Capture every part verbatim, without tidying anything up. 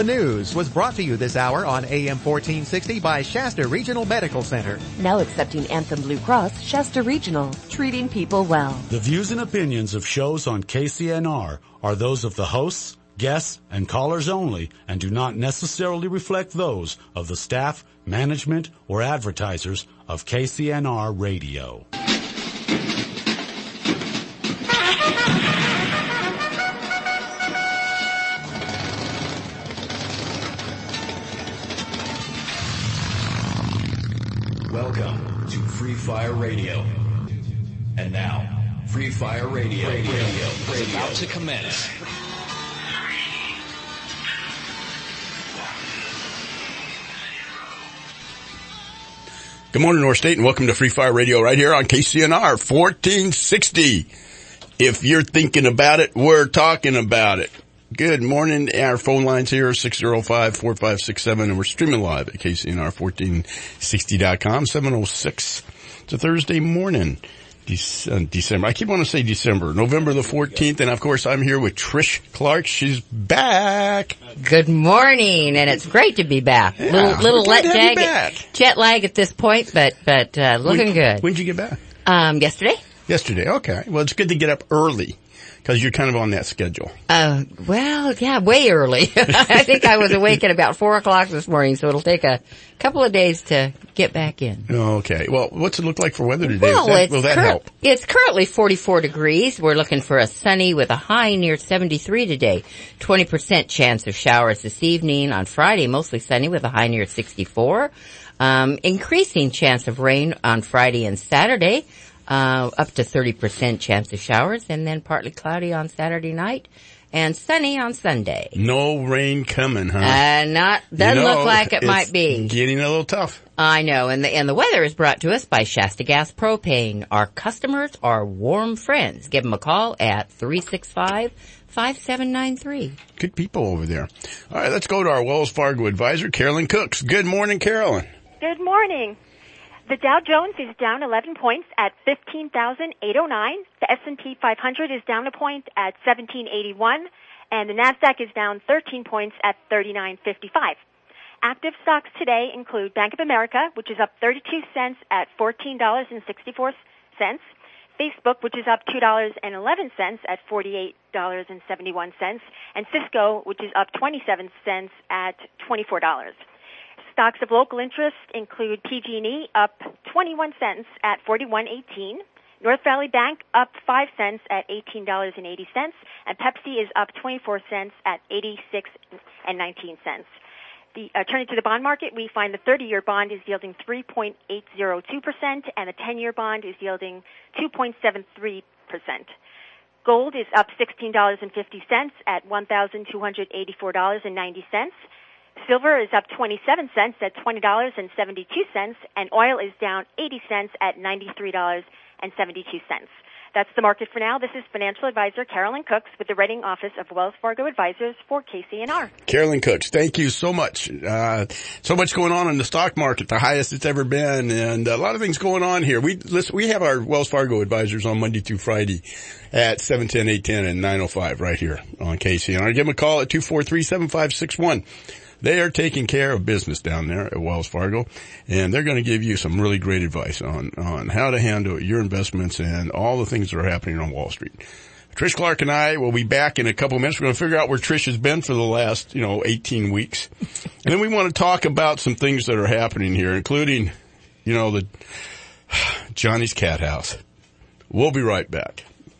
news was brought to you this hour on A M fourteen sixty by Shasta Regional Medical Center. Now accepting Anthem Blue Cross, Shasta Regional, treating people well. The views and opinions of shows on K C N R are those of the hosts, guests, and callers only and do not necessarily reflect those of the staff, management, or advertisers of K C N R Radio. Welcome to Free Fire Radio. And now, Free Fire Radio, radio, radio, radio. is about to commence. Good morning, North State, and welcome to Free Fire Radio right here on K C N R fourteen sixty. If you're thinking about it, we're talking about it. Good morning. Our phone lines here are six oh five, four five six seven, and we're streaming live at K C N R fourteen sixty dot com, seven oh six. It's a Thursday morning, De- December. I keep wanting to say December, November the fourteenth, and of course I'm here with Trish Clark. She's back. Good morning, and it's great to be back. Yeah, little little glad to have you jet, back. jet lag at this point, but but uh, looking when, good. When'd you get back? Um, yesterday. Yesterday. Okay. Well, it's good to get up early because you're kind of on that schedule. Uh, well, yeah, way early. I think I was awake at about four o'clock this morning, so it'll take a couple of days to get back in. Okay. Well, what's it look like for weather today? Well, that, it's will that cur- help? It's currently forty-four degrees. We're looking for a sunny with a high near seventy-three today. twenty percent chance of showers this evening. On Friday, mostly sunny with a high near sixty-four. Um, increasing chance of rain on Friday and Saturday. Uh, up to thirty percent chance of showers, and then partly cloudy on Saturday night, and sunny on Sunday. No rain coming, huh? Uh, not, doesn't you know, look like it might be. Getting a little tough. I know, and the, and the weather is brought to us by Shasta Gas Propane. Our customers are warm friends. Give them a call at three six five, five seven nine three. Good people over there. All right, let's go to our Wells Fargo advisor, Carolyn Cooks. Good morning, Carolyn. Good morning. The Dow Jones is down eleven points at fifteen thousand eight hundred nine. The S and P five hundred is down a point at seventeen eighty-one. And the NASDAQ is down thirteen points at thirty-nine fifty-five. Active stocks today include Bank of America, which is up thirty-two cents at fourteen dollars and sixty-four cents. Facebook, which is up two dollars and eleven cents at forty-eight dollars and seventy-one cents. And Cisco, which is up twenty-seven cents at twenty-four dollars. Stocks of local interest include P G and E up twenty-one cents at forty-one eighteen, North Valley Bank up five cents at eighteen dollars and eighty cents, and Pepsi is up twenty-four cents at eighty-six and nineteen cents. The, uh, turning to the bond market, we find the thirty-year bond is yielding three point eight zero two percent, and the ten-year bond is yielding two point seven three percent. Gold is up sixteen dollars and fifty cents at one thousand two hundred eighty-four dollars and ninety cents. Silver is up twenty-seven cents at twenty dollars and seventy-two cents, and oil is down eighty cents at ninety-three dollars and seventy-two cents. That's the market for now. This is financial advisor Carolyn Cooks with the Reading office of Wells Fargo Advisors for K C N R. Carolyn Cooks, thank you so much. Uh, so much going on in the stock market, the highest it's ever been, and a lot of things going on here. We listen, we have our Wells Fargo Advisors on Monday through Friday at seven ten, eight ten, and nine oh five right here on K C N R. Give them a call at two four three, seven five six one. They are taking care of business down there at Wells Fargo, and they're going to give you some really great advice on, on how to handle your investments and all the things that are happening on Wall Street. Trish Clark and I will be back in a couple of minutes. We're going to figure out where Trish has been for the last, you know, eighteen weeks. And then we want to talk about some things that are happening here, including, you know, the Johnny's Cat House. We'll be right back.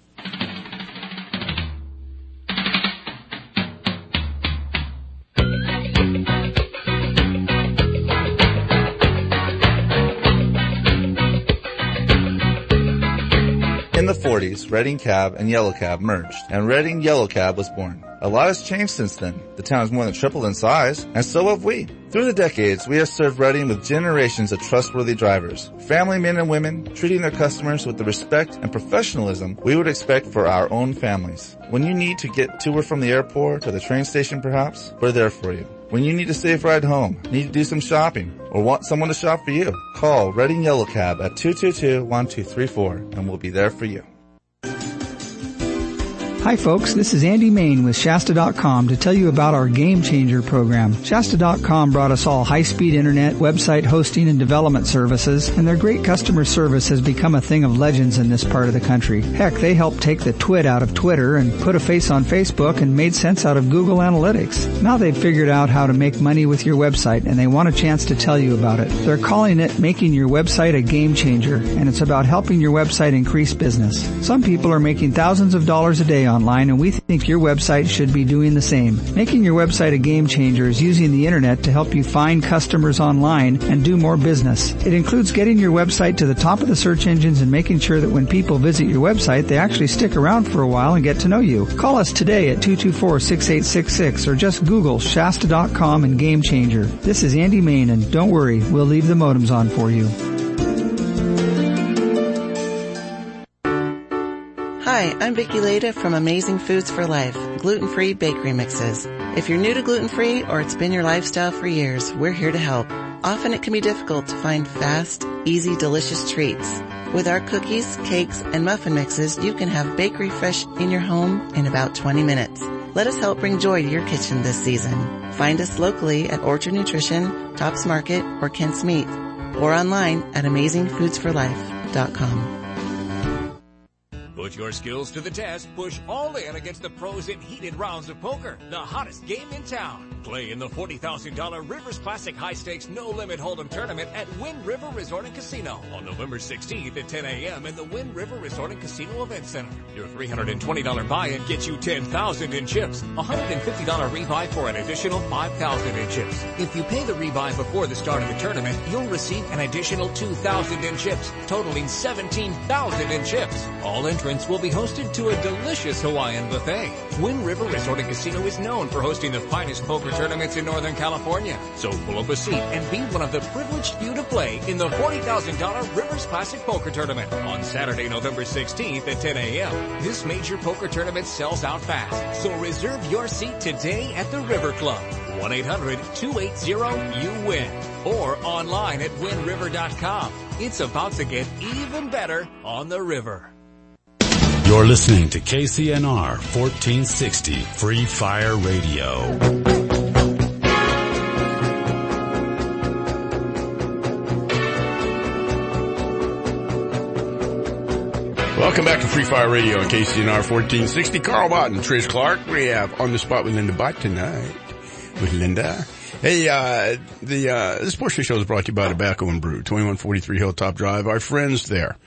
In the forties, Reading Cab and Yellow Cab merged, and Reading Yellow Cab was born. A lot has changed since then. The town has more than tripled in size, and so have we. Through the decades, we have served Reading with generations of trustworthy drivers, family men and women treating their customers with the respect and professionalism we would expect for our own families. When you need to get to or from the airport or the train station perhaps, we're there for you. When you need a safe ride home, need to do some shopping, or want someone to shop for you, call Reading Yellow Cab at two two two, one two three four, and we'll be there for you. Hi folks, this is Andy Main with Shasta dot com to tell you about our Game Changer program. Shasta dot com brought us all high-speed internet, website hosting, and development services, and their great customer service has become a thing of legends in this part of the country. Heck, they helped take the twit out of Twitter and put a face on Facebook and made sense out of Google Analytics. Now they've figured out how to make money with your website, and they want a chance to tell you about it. They're calling it Making Your Website a Game Changer, and it's about helping your website increase business. Some people are making thousands of dollars a day online, and we think your website should be doing the same. Making your website a game changer is using the internet to help you find customers online and do more business. It includes getting your website to the top of the search engines and making sure that when people visit your website, they actually stick around for a while and get to know you. Call us today at two two four, six eight six six or just Google Shasta dot com and Game Changer. This is Andy Main, and don't worry, we'll leave the modems on for you. Hi, I'm Vicki Leda from Amazing Foods for Life, gluten-free bakery mixes. If you're new to gluten-free or it's been your lifestyle for years, we're here to help. Often it can be difficult to find fast, easy, delicious treats. With our cookies, cakes, and muffin mixes, you can have bakery fresh in your home in about twenty minutes. Let us help bring joy to your kitchen this season. Find us locally at Orchard Nutrition, Tops Market, or Kent's Meat, or online at amazing foods for life dot com. Put your skills to the test. Push all in against the pros in heated rounds of poker. The hottest game in town. Play in the forty thousand dollars Rivers Classic High Stakes No Limit Hold'em Tournament at Wind River Resort and Casino on November sixteenth at ten a.m. in the Wind River Resort and Casino Event Center. Your three hundred twenty dollars buy-in gets you ten thousand dollars in chips. one hundred fifty dollars rebuy for an additional five thousand dollars in chips. If you pay the rebuy before the start of the tournament, you'll receive an additional two thousand dollars in chips, totaling seventeen thousand dollars in chips. All entrants will be hosted to a delicious Hawaiian buffet. Wind River Resort and Casino is known for hosting the finest poker tournaments in Northern California. So pull up a seat and be one of the privileged few to play in the forty thousand dollars Rivers Classic Poker Tournament on Saturday, November sixteenth at ten a.m. This major poker tournament sells out fast, so reserve your seat today at the River Club. one eight hundred, two eight zero, you win. Or online at wind river dot com. It's about to get even better on the river. You're listening to K C N R fourteen sixty Free Fire Radio. Welcome back to Free Fire Radio on K C N R fourteen sixty. Carl Bott and Trish Clark. We have On the Spot with Linda Bott tonight. With Linda. Hey, uh, the, uh, this portion of the show is brought to you by Tobacco and Brew, twenty-one forty-three Hilltop Drive. Our friends there,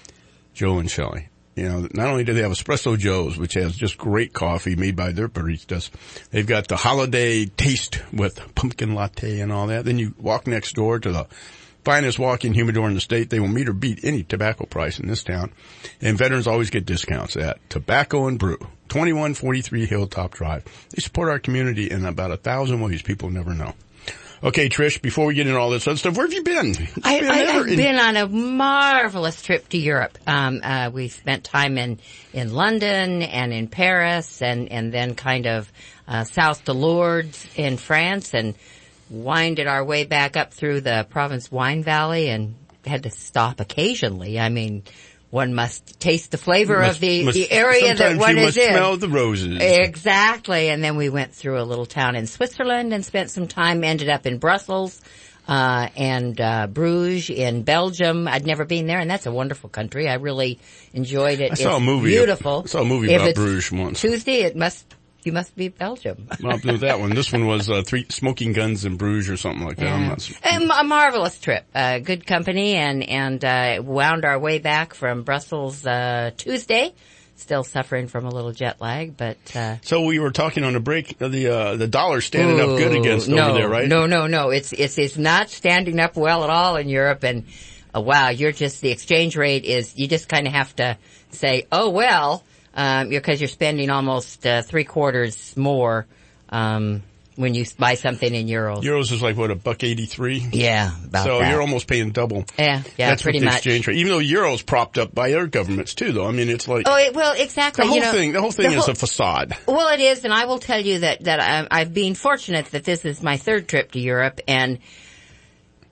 Joe and Shelley. You know, not only do they have Espresso Joe's, which has just great coffee made by their baristas, they've got the holiday taste with pumpkin latte and all that. Then you walk next door to the finest walk-in humidor in the state. They will meet or beat any tobacco price in this town. And veterans always get discounts at Tobacco and Brew, twenty-one forty-three Hilltop Drive. They support our community in about a thousand ways people never know. Okay, Trish, before we get into all this other stuff, where have you been? I, been I, I've in- been on a marvelous trip to Europe. Um, uh, we spent time in, in London and in Paris and, and then kind of, uh, south to Lourdes in France and winded our way back up through the Provence wine valley and had to stop occasionally. I mean, one must taste the flavor must, of the, must, the area that one you is must in. Smell the roses. Exactly. And then we went through a little town in Switzerland and spent some time, ended up in Brussels, uh, and, uh, Bruges in Belgium. I'd never been there, and that's a wonderful country. I really enjoyed it. I saw it's a movie. Beautiful. I saw a movie if about it's Bruges once. Tuesday, it must, you must be Belgium. Well, no, that one. This one was, uh, three smoking guns in Bruges or something like that. Yeah. I'm not Um, a marvelous trip. Uh, good company and, and, uh, wound our way back from Brussels, uh, Tuesday. Still suffering from a little jet lag, but, uh. So we were talking on the break, uh, the, uh, the dollar's standing ooh, up good against no, over there, right? No, no, no. It's, it's, it's not standing up well at all in Europe and, uh, wow, you're just, the exchange rate is, you just kind of have to say, oh well, um, because you're spending almost, uh, three quarters more, um, when you buy something in euros. Euros is like, what, a buck eighty-three? Yeah, about So that. you're almost paying double. Yeah, yeah, That's pretty what the much. exchange rate. Even though euros propped up by other governments too, though. I mean, it's like. Oh, it, well, exactly. The whole you know, thing, the whole thing the is whole, a facade. Well, it is, and I will tell you that, that I'm, I've been fortunate that this is my third trip to Europe, and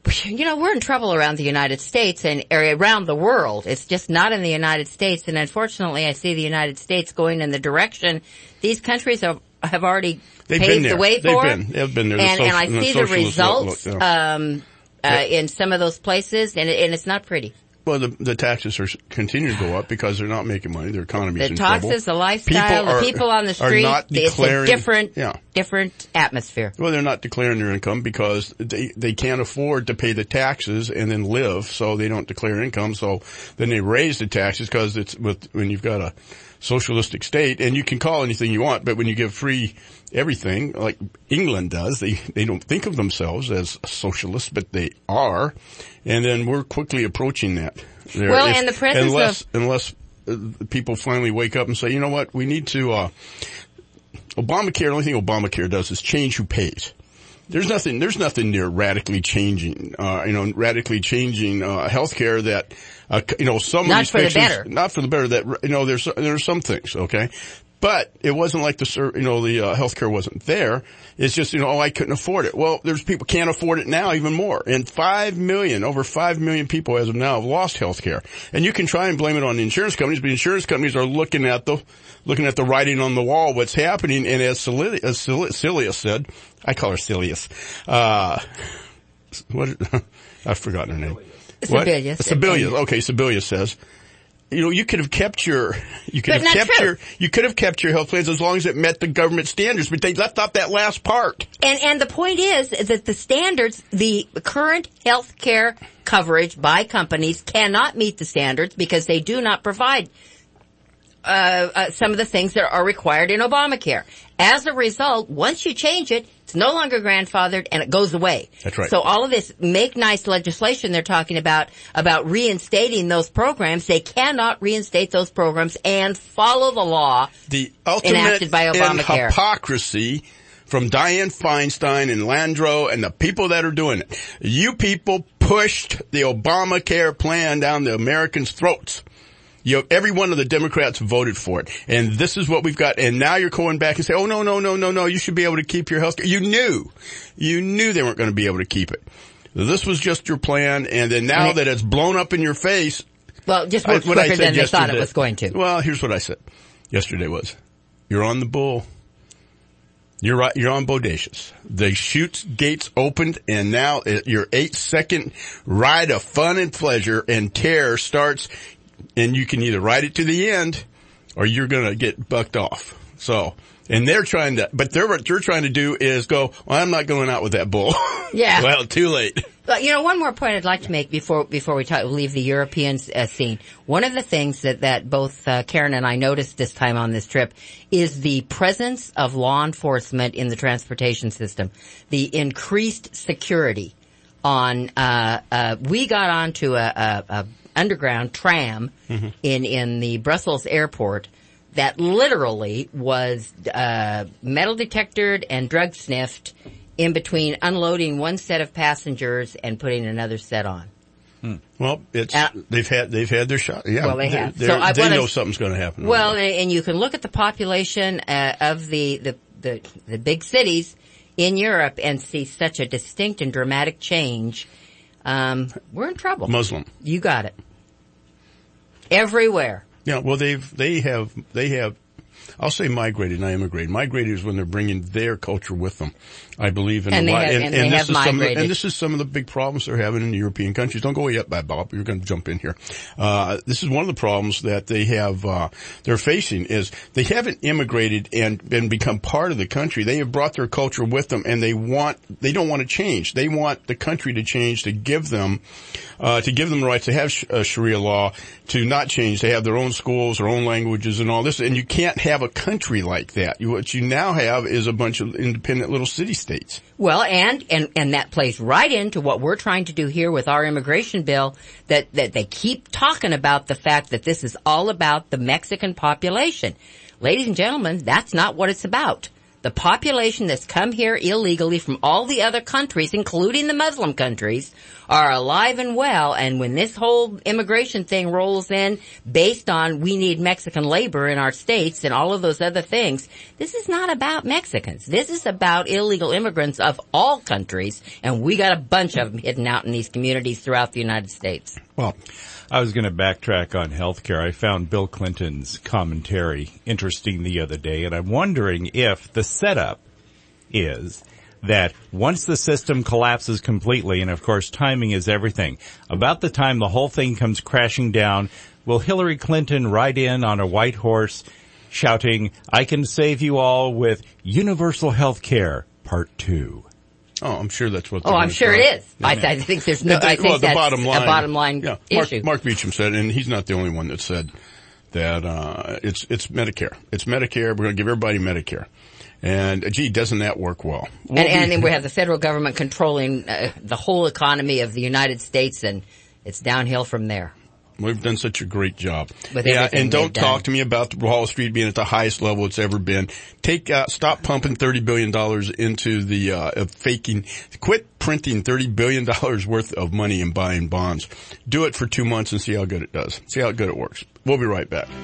you know, we're in trouble around the United States and around the world. It's just not in the United States. And unfortunately, I see the United States going in the direction these countries have, have already They've paved been the way They've for. Been. They've been there. The and, social, and I see the, the results look, yeah. um, uh, yeah. in some of those places, and, it, and it's not pretty. Well, the, the taxes are continue to go up because they're not making money. Their economy's in trouble. The taxes, the lifestyle, people the are, people on the street, it's a different, yeah. different atmosphere. Well, they're not declaring their income because they, they can't afford to pay the taxes and then live, so they don't declare income. So then they raise the taxes because it's with, when you've got a socialistic state, and you can call anything you want, but when you give free everything, like England does, they, they don't think of themselves as socialists, but they are. And then we're quickly approaching that. There. Well, if, and the presence unless, of... Unless uh, people finally wake up and say, you know what, we need to, uh, Obamacare, the only thing Obamacare does is change who pays. There's nothing, there's nothing near radically changing, uh, you know, radically changing, uh, healthcare that, uh, you know, some not of these for patients, the better. not for the better that, you know, there's, there's some things, okay? But it wasn't like the, you know, the, uh, healthcare wasn't there. It's just, you know, oh, I couldn't afford it. Well, there's people can't afford it now even more. And five million, over five million people as of now have lost healthcare. And you can try and blame it on the insurance companies, but insurance companies are looking at the, looking at the writing on the wall, what's happening. And as Celia, as Celia said, I call her Celius, uh, what, I've forgotten her name. Sebelius. Sebelius. Okay, Sebelius says, you know, you could have kept your, you could but have kept true. your, you could have kept your health plans as long as it met the government standards, but they left out that last part. And, and the point is that the standards, the current health care coverage by companies cannot meet the standards because they do not provide Uh, uh, some of the things that are required in Obamacare. As a result, once you change it, it's no longer grandfathered and it goes away. That's right. So all of this make nice legislation they're talking about, about reinstating those programs, they cannot reinstate those programs and follow the law the ultimate enacted by Obamacare. Hypocrisy from Dianne Feinstein and Landro and the people that are doing it. You people pushed the Obamacare plan down the Americans' throats. You know, every one of the Democrats voted for it. And this is what we've got. And now you're going back and say, oh, no, no, no, no, no, you should be able to keep your health care. You knew. You knew they weren't going to be able to keep it. This was just your plan. And then now and that it's blown up in your face. Well, just worked quicker than they thought it was going to. Well, here's what I said yesterday was, you're on the bull. You're right. You're on bodacious. The chute gates opened, and now it, your eight-second ride of fun and pleasure and terror starts. And you can either ride it to the end or you're going to get bucked off. So, and they're trying to, but they're, what they're trying to do is go, well, I'm not going out with that bull. Yeah. Well, too late. But, you know, one more point I'd like to make before, before we talk, leave the European uh, scene. One of the things that, that both uh, Karen and I noticed this time on this trip is the presence of law enforcement in the transportation system. The increased security on, uh, uh, we got onto a, a, a underground tram mm-hmm. in in the Brussels airport that literally was uh metal detectored and drug sniffed in between unloading one set of passengers and putting another set on. Hmm. Well, it's uh, they've had they've had their shot. Yeah, well, they have. They're, so I they wanna, know something's going to happen. Well, and, and you can look at the population uh, of the, the the the big cities in Europe and see such a distinct and dramatic change. Um, we're in trouble. Muslim. You got it. Everywhere. Yeah, well, they've, they have, they have, I'll say migrated, not immigrated. Migrated is when they're bringing their culture with them. I believe in and a they lot. Have, and, and, and, they this have is some of the, migrated. and this is some of the big problems they're having in the European countries. Don't go yet, by Bob. You're going to jump in here. Uh, this is one of the problems that they have, uh, they're facing is they haven't immigrated and been become part of the country. They have brought their culture with them and they want, they don't want to change. They want the country to change to give them, uh, to give them the rights to have sh- uh, Sharia law, to not change. They have their own schools, their own languages and all this. And you can't have a country like that. You, what you now have is a bunch of independent little city-states. Well, and, and, and that plays right into what we're trying to do here with our immigration bill, that, that they keep talking about the fact that this is all about the Mexican population. Ladies and gentlemen, that's not what it's about. The population that's come here illegally from all the other countries, including the Muslim countries, are alive and well. And when this whole immigration thing rolls in based on we need Mexican labor in our states and all of those other things, this is not about Mexicans. This is about illegal immigrants of all countries, and we got a bunch of them hidden out in these communities throughout the United States. Well, I was going to backtrack on healthcare. I found Bill Clinton's commentary interesting the other day, and I'm wondering if the setup is that once the system collapses completely, and of course timing is everything, about the time the whole thing comes crashing down, will Hillary Clinton ride in on a white horse shouting, "I can save you all with universal health care, part two"? Oh, I'm sure that's what. Oh, I'm sure try. it is. Yeah, I, I think there's no. I think well, the that's bottom line, a bottom line yeah, issue. Mark, Mark Beecham said, and he's not the only one that said that uh it's it's Medicare. It's Medicare. We're going to give everybody Medicare. And gee, doesn't that work well? And, and then we have the federal government controlling uh, the whole economy of the United States, and it's downhill from there. We've done such a great job. With yeah, and don't done. talk to me about Wall Street being at the highest level it's ever been. Take uh, stop pumping thirty billion dollars into the uh of faking. Quit printing thirty billion dollars worth of money and buying bonds. Do it for two months and see how good it does. See how good it works. We'll be right back.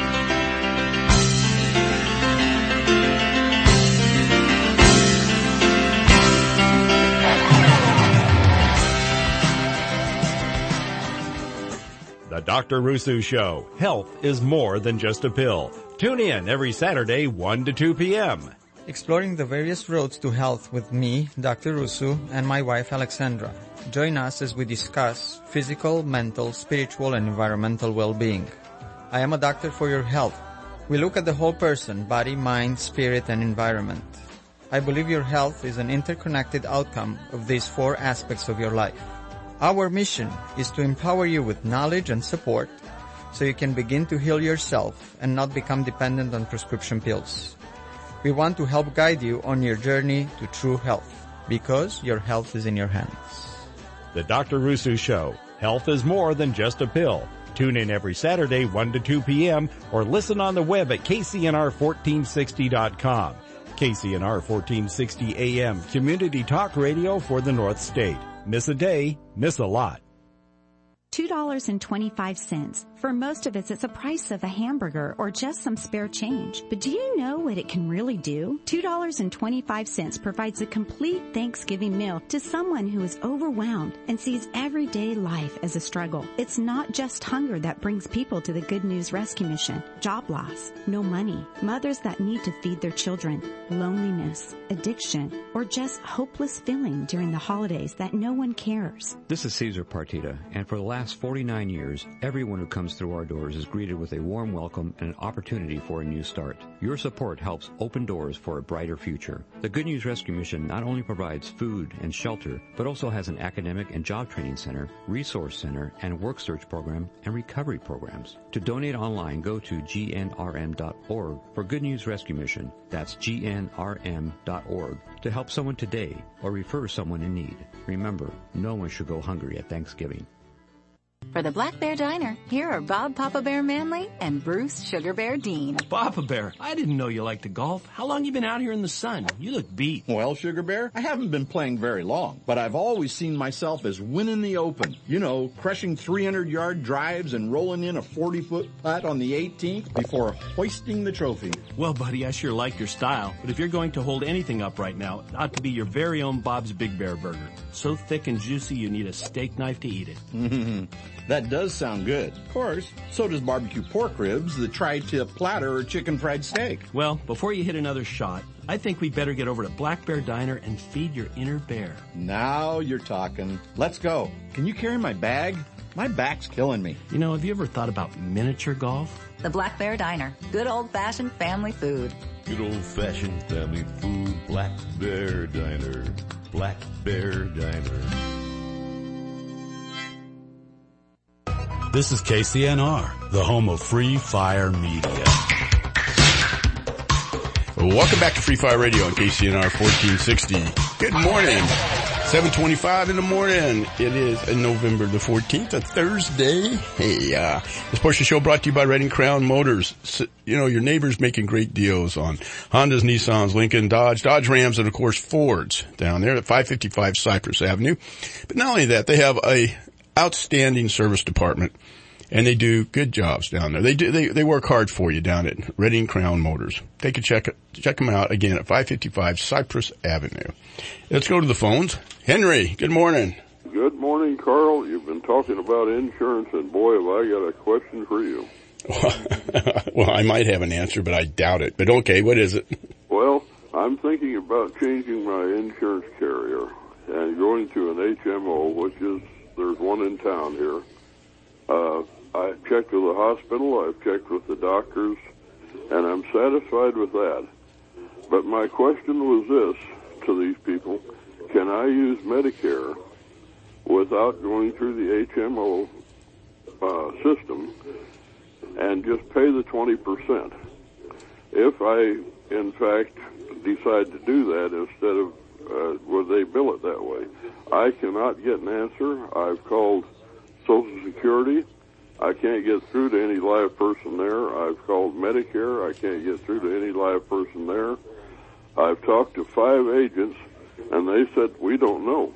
The Doctor Rusu Show. Health is more than just a pill. Tune in every Saturday, one to two p.m. Exploring the various roads to health with me, Doctor Rusu, and my wife, Alexandra. Join us as we discuss physical, mental, spiritual, and environmental well-being. I am a doctor for your health. We look at the whole person, body, mind, spirit, and environment. I believe your health is an interconnected outcome of these four aspects of your life. Our mission is to empower you with knowledge and support so you can begin to heal yourself and not become dependent on prescription pills. We want to help guide you on your journey to true health because your health is in your hands. The Doctor Rusu Show. Health is more than just a pill. Tune in every Saturday, one to two p.m. or listen on the web at K C N R fourteen sixty dot com. K C N R fourteen sixty A M, community talk radio for the North State. Miss a day, miss a lot. two dollars and twenty-five cents. For most of us, it's the price of a hamburger or just some spare change. But do you know what it can really do? two dollars and twenty-five cents provides a complete Thanksgiving meal to someone who is overwhelmed and sees everyday life as a struggle. It's not just hunger that brings people to the Good News Rescue Mission. Job loss, no money, mothers that need to feed their children, loneliness, addiction, or just hopeless feeling during the holidays that no one cares. This is Cesar Partida, and for the last forty-nine years, everyone who comes through our doors is greeted with a warm welcome and an opportunity for a new start. Your support helps open doors for a brighter future. The Good News Rescue Mission not only provides food and shelter, but also has an academic and job training center, resource center, and work search program and recovery programs. To donate online, go to G N R M dot org for Good News Rescue Mission. That's G N R M dot org to help someone today or refer someone in need. Remember, no one should go hungry at Thanksgiving. For the Black Bear Diner, here are Bob Papa Bear Manley and Bruce Sugar Bear Dean. Papa Bear, I didn't know you liked to golf. How long you been out here in the sun? You look beat. Well, Sugar Bear, I haven't been playing very long, but I've always seen myself as winning the Open. You know, crushing three hundred yard drives and rolling in a forty foot putt on the eighteenth before hoisting the trophy. Well, buddy, I sure like your style, but if you're going to hold anything up right now, it ought to be your very own Bob's Big Bear Burger. So thick and juicy, you need a steak knife to eat it. That does sound good. Of course, so does barbecue pork ribs, the tri-tip platter, or chicken fried steak. Well, before you hit another shot, I think we better get over to Black Bear Diner and feed your inner bear. Now you're talking. Let's go. Can you carry my bag? My back's killing me. You know, have you ever thought about miniature golf? The Black Bear Diner. Good old-fashioned family food. Good old-fashioned family food. Black Bear Diner. Black Bear Diner. This is K C N R, the home of Free Fire Media. Welcome back to Free Fire Radio on K C N R fourteen sixty. Good morning. seven twenty-five in the morning. It is November the fourteenth, a Thursday. Hey, uh, this portion show brought to you by Redding Crown Motors. So, you know, your neighbor's making great deals on Hondas, Nissans, Lincoln, Dodge, Dodge Rams, and of course Fords down there at five fifty-five Cypress Avenue. But not only that, they have a outstanding service department. And they do good jobs down there. They do, they, they work hard for you down at Redding Crown Motors. Take a check, check them out again at five fifty-five Cypress Avenue. Let's go to the phones. Henry, good morning. Good morning, Carl. You've been talking about insurance, and boy, have I got a question for you. Well, I might have an answer, but I doubt it. But okay, what is it? Well, I'm thinking about changing my insurance carrier and going to an H M O, which is, there's one in town here. Uh, I checked with the hospital, I've checked with the doctors, and I'm satisfied with that. But my question was this to these people: can I use Medicare without going through the H M O uh, system and just pay the twenty percent? If I, in fact, decide to do that instead of, uh, would they bill it that way? I cannot get an answer. I've called Social Security. I can't get through to any live person there. I've called Medicare. I can't get through to any live person there. I've talked to five agents, and they said, we don't know.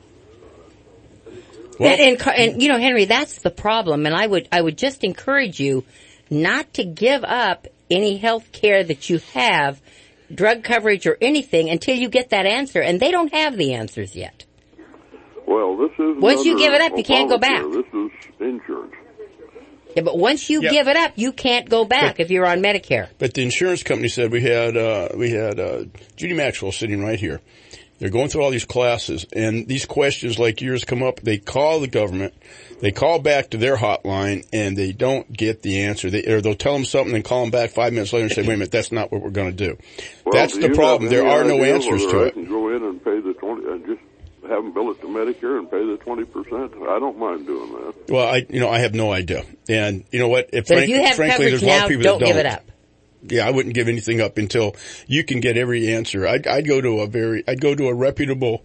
Well, and, and, and, you know, Henry, that's the problem. And I would, I would just encourage you not to give up any health care that you have, drug coverage or anything, until you get that answer. And they don't have the answers yet. Well, this is once you give it up, you can't go back. This is insurance. Yeah, but once you yep. give it up, you can't go back but, if you're on Medicare. But the insurance company said we had uh we had uh Judy Maxwell sitting right here. They're going through all these classes, and these questions like yours come up. They call the government, they call back to their hotline, and they don't get the answer. They, or they'll tell them something and call them back five minutes later and say, wait a minute, that's not what we're going to do. Well, that's do the problem. There are no answers to I it. I can go in and pay the twenty and just have them bill it to Medicare and pay the twenty percent. I don't mind doing that. Well, I, you know, I have no idea. And you know what? If, but frank, if you have frankly, coverage there's a lot now, of people don't that don't give it up. Yeah, I wouldn't give anything up until you can get every answer. I'd, I'd go to a very, I'd go to a reputable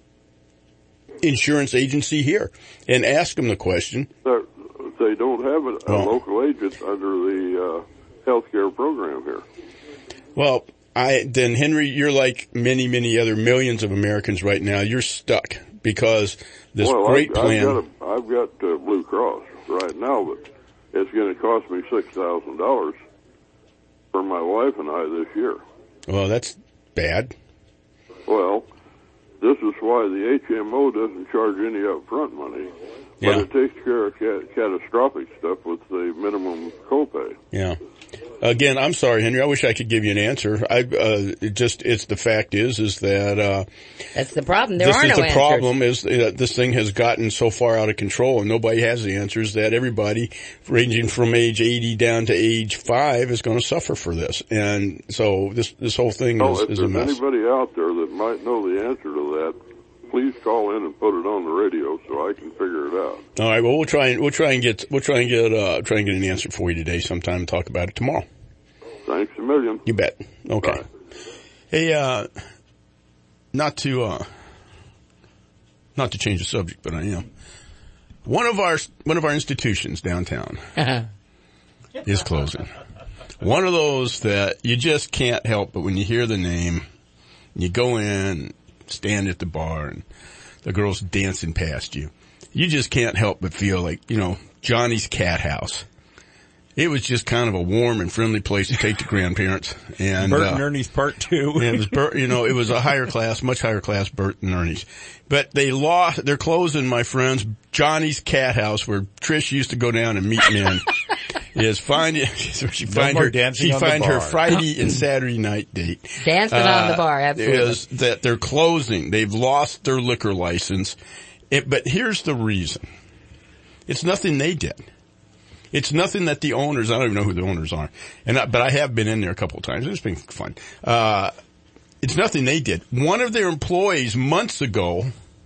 insurance agency here and ask them the question. They're, they don't have a, a well, local agent under the uh, healthcare program here. Well, I then Henry, you're like many, many other millions of Americans right now. You're stuck because this well, great I've, plan. I've got, a, I've got uh, Blue Cross right now, but it's going to cost me six thousand dollars for my wife and I this year. Well, that's bad. Well, this is why the H M O doesn't charge any upfront money, but yeah. it takes care of ca- catastrophic stuff with the minimum copay. Yeah. Again, I'm sorry, Henry. I wish I could give you an answer. I uh, it just it's the fact is is that uh, that's the problem. There this are is no the answers. problem is that this thing has gotten so far out of control, and nobody has the answers. That everybody, ranging from age eighty down to age five, is going to suffer for this, and so this this whole thing well, is, if is a there's mess. Anybody out there that might know the answer to that, please call in and put it on the radio so I can figure it out. All right. Well, we'll try and we'll try and get we'll try and get uh, try and get an answer for you today sometime and talk about it tomorrow. Thanks a million. You bet. Okay. Bye. Hey, uh, not to, uh, not to change the subject, but I am. One of our, one of our institutions downtown is closing. One of those that you just can't help but when you hear the name, you go in, stand at the bar, and the girl's dancing past you. You just can't help but feel like, you know, Johnny's Cat House. It was just kind of a warm and friendly place to take the grandparents. And Bert uh, and Ernie's part two. and it was Bert, you know, it was a higher class, much higher class Bert and Ernie's. But they lost, they're closing, my friends, Johnny's Cat House, where Trish used to go down and meet men. is find she no find her she find her bar. Friday and Saturday night date. Dancing uh, on the bar, absolutely. Is that they're closing. They've lost their liquor license. It, but here's the reason. It's nothing they did. It's nothing that the owners, I don't even know who the owners are, and I, but I have been in there a couple of times. It's been fun. Uh, it's nothing they did. One of their employees months ago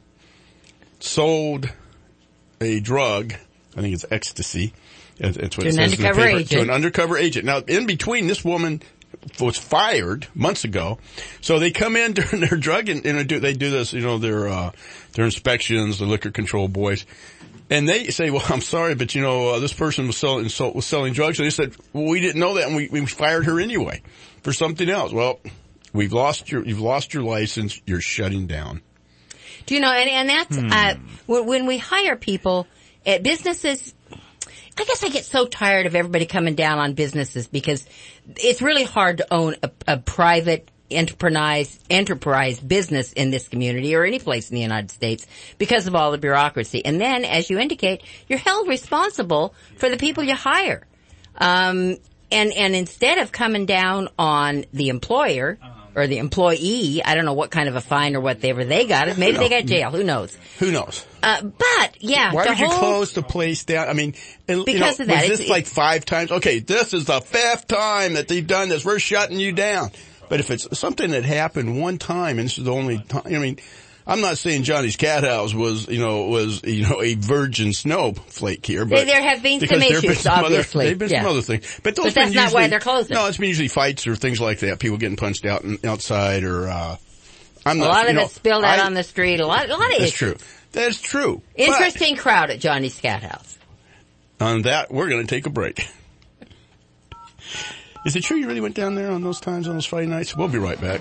sold a drug, I think it's ecstasy. It's what to it an says in the undercover paper, agent. to an undercover agent. Now, in between, this woman was fired months ago. So they come in during their drug and, and they do this, you know, their, uh, their inspections, the liquor control boys. And they say, well, I'm sorry, but you know, uh, this person was selling, was selling drugs. And they said, well, we didn't know that and we, we fired her anyway for something else. Well, we've lost your, you've lost your license. You're shutting down. Do you know, and, and that's, hmm. uh, when we hire people at businesses, I guess I get so tired of everybody coming down on businesses because it's really hard to own a, a private enterprise, enterprise business in this community or any place in the United States because of all the bureaucracy. And then, as you indicate, you're held responsible for the people you hire. Um, and, and instead of coming down on the employer, or the employee, I don't know what kind of a fine or whatever they got. Maybe they got jail. Who knows? Who knows? Uh, but, yeah. Why would you whole... close the place down? I mean, because you know, of that. Was it's, this like five times? Okay, this is the fifth time that they've done this. We're shutting you down. But if it's something that happened one time, and this is the only time, I mean, I'm not saying Johnny's Cat House was, you know, was, you know, a virgin snowflake here, but there have been some issues, been some obviously. Other, there've been yeah. some other things, but, those but that's been not usually, why they're closing. No, it's been usually fights or things like that. People getting punched out and outside, or uh, I'm not. A lot of know, it spilled out I, on the street. A lot, a lot of That's issues. true. That's true. Interesting but, crowd at Johnny's Cat House. On that, we're going to take a break. Is it true you really went down there on those times on those Friday nights? We'll be right back.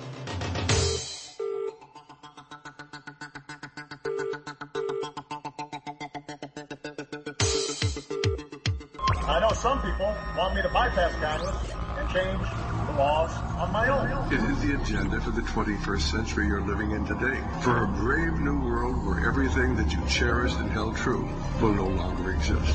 I know some people want me to bypass Congress and change the laws on my own. It is the agenda for the twenty-first century you're living in today. For a brave new world where everything that you cherished and held true will no longer exist.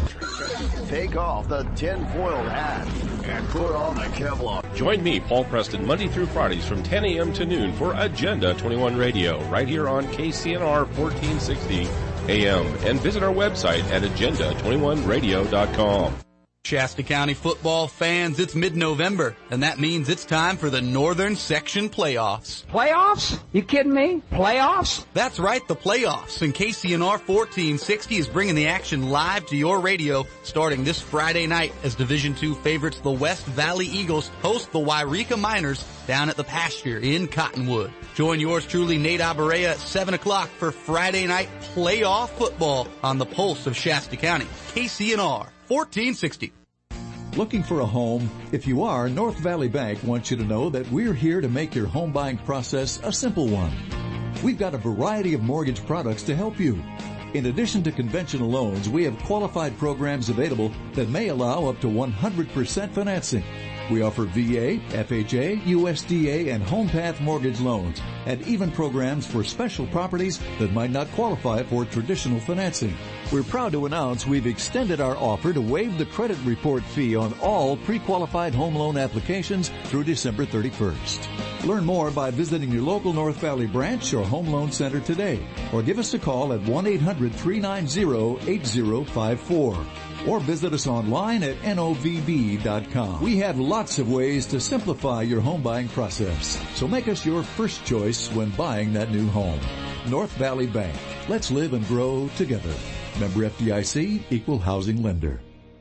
Take off the tinfoil hat and put on the Kevlar. Join me, Paul Preston, Monday through Fridays from ten a.m. to noon for Agenda twenty-one Radio, right here on K C N R fourteen sixty A M. And visit our website at agenda twenty-one radio dot com. Shasta County football fans, it's mid-November, and that means it's time for the Northern Section Playoffs. Playoffs? You kidding me? Playoffs? That's right, the playoffs. And K C N R fourteen sixty is bringing the action live to your radio starting this Friday night as Division two favorites the West Valley Eagles host the Wairika Miners down at the Pasture in Cottonwood. Join yours truly, Nate Abarea, at seven o'clock for Friday night playoff football on the pulse of Shasta County. K C N R fourteen sixty. Looking for a home? If you are, North Valley Bank wants you to know that we're here to make your home buying process a simple one. We've got a variety of mortgage products to help you. In addition to conventional loans, we have qualified programs available that may allow up to one hundred percent financing. We offer V A, F H A, U S D A, and HomePath mortgage loans, and even programs for special properties that might not qualify for traditional financing. We're proud to announce we've extended our offer to waive the credit report fee on all pre-qualified home loan applications through December thirty-first. Learn more by visiting your local North Valley branch or home loan center today, or give us a call at one eight hundred three nine zero eight zero five four. Or visit us online at N O V B dot com. We have lots of ways to simplify your home buying process, so make us your first choice when buying that new home. North Valley Bank. Let's live and grow together. Member F D I C, Equal Housing Lender.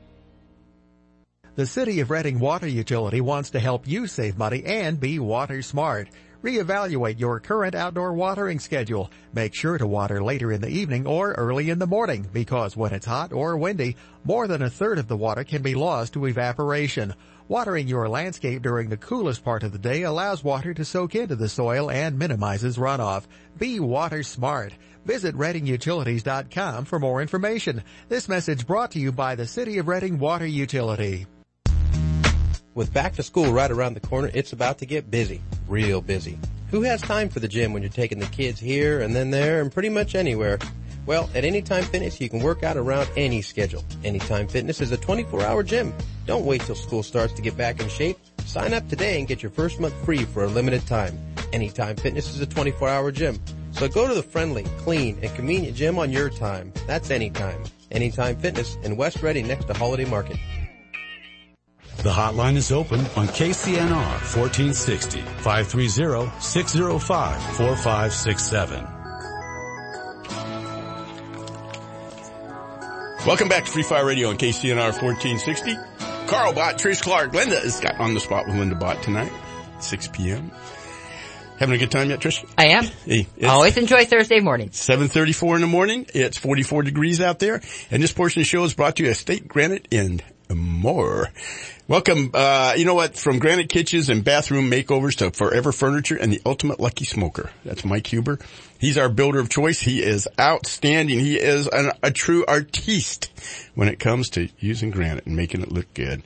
The City of Reading Water Utility wants to help you save money and be water smart. Reevaluate your current outdoor watering schedule. Make sure to water later in the evening or early in the morning, because when it's hot or windy, more than a third of the water can be lost to evaporation. Watering your landscape during the coolest part of the day allows water to soak into the soil and minimizes runoff. Be water smart. Visit reading utilities dot com for more information. This message brought to you by the City of Reading Water Utility. With back to school right around the corner, it's about to get busy. Real busy. Who has time for the gym when you're taking the kids here and then there and pretty much anywhere? Well, at Anytime Fitness, you can work out around any schedule. Anytime Fitness is a twenty-four hour gym. Don't wait till school starts to get back in shape. Sign up today and get your first month free for a limited time. Anytime Fitness is a twenty-four hour gym. So go to the friendly, clean, and convenient gym on your time. That's Anytime. Anytime Fitness in West Reading next to Holiday Market. The hotline is open on K C N R fourteen sixty, five three zero, six zero five, four five six seven. Welcome back to Free Fire Radio on K C N R fourteen sixty. Carl Bott, Trish Clark. Linda is got on the spot with Linda Bott tonight, six p.m. Having a good time yet, Trish? I am. Hey, I always enjoy Thursday mornings. seven thirty-four in the morning. It's forty-four degrees out there. And this portion of the show is brought to you by State Granite and more. Welcome, uh, you know what, from granite kitchens and bathroom makeovers to Forever Furniture and the Ultimate Lucky Smoker. That's Mike Huber. He's our builder of choice. He is outstanding. He is an, a true artiste when it comes to using granite and making it look good.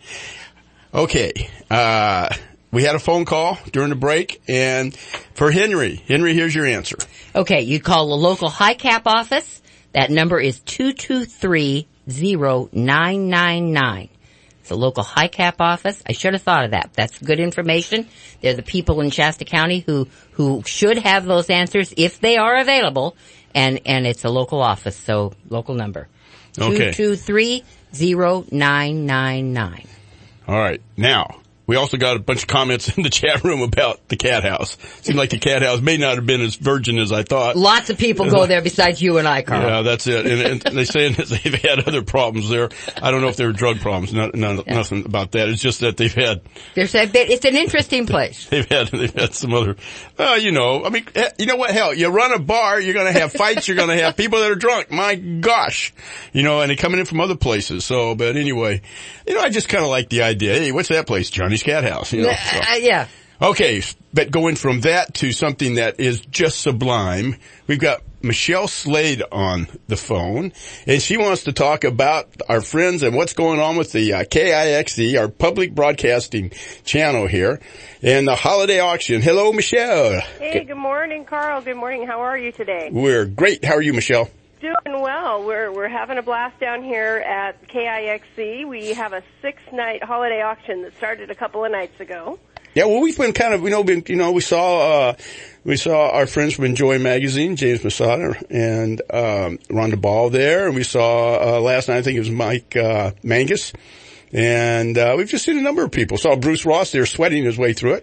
Okay, uh, we had a phone call during the break, and for Henry, Henry, here's your answer. Okay, you call the local High Cap office. That number is two two three, zero nine nine nine. It's a local High Cap office. I should have thought of that. That's good information. They're the people in Shasta County who, who should have those answers if they are available. And, and it's a local office, so local number. Okay. two two three, zero nine nine nine. All right. Now, we also got a bunch of comments in the chat room about the cat house. Seemed like the cat house may not have been as virgin as I thought. Lots of people go there besides you and I, Carl. Yeah, that's it. And, and they say that they've had other problems there. I don't know if they were drug problems. Not, not, yeah. Nothing about that. It's just that they've had. There's a bit, it's an interesting place. They've had, they've had some other, uh, you know, I mean, you know what? Hell, you run a bar, you're going to have fights, you're going to have people that are drunk. My gosh. You know, and they're coming in from other places. So, but anyway, you know, I just kind of like the idea. Hey, what's that place? Johnny's Cat House. You know, so. uh, yeah. Okay, but going from that to something that is just sublime, we've got Michelle Slade on the phone, and she wants to talk about our friends and what's going on with the uh, K I X E, our public broadcasting channel here, and the holiday auction. Hello, Michelle. Hey, good morning, Carl. Good morning. How are you today? We're great. How are you, Michelle? Doing well. We're we're having a blast down here at K I X C. We have a six-night holiday auction that started a couple of nights ago. Yeah, well, we've been kind of, you know, been, you know, we saw, uh, we saw our friends from Enjoy Magazine, James Masada and, um, Rhonda Ball there. And we saw, uh, last night, I think it was Mike, uh, Mangus. And, uh, we've just seen a number of people. Saw Bruce Ross there sweating his way through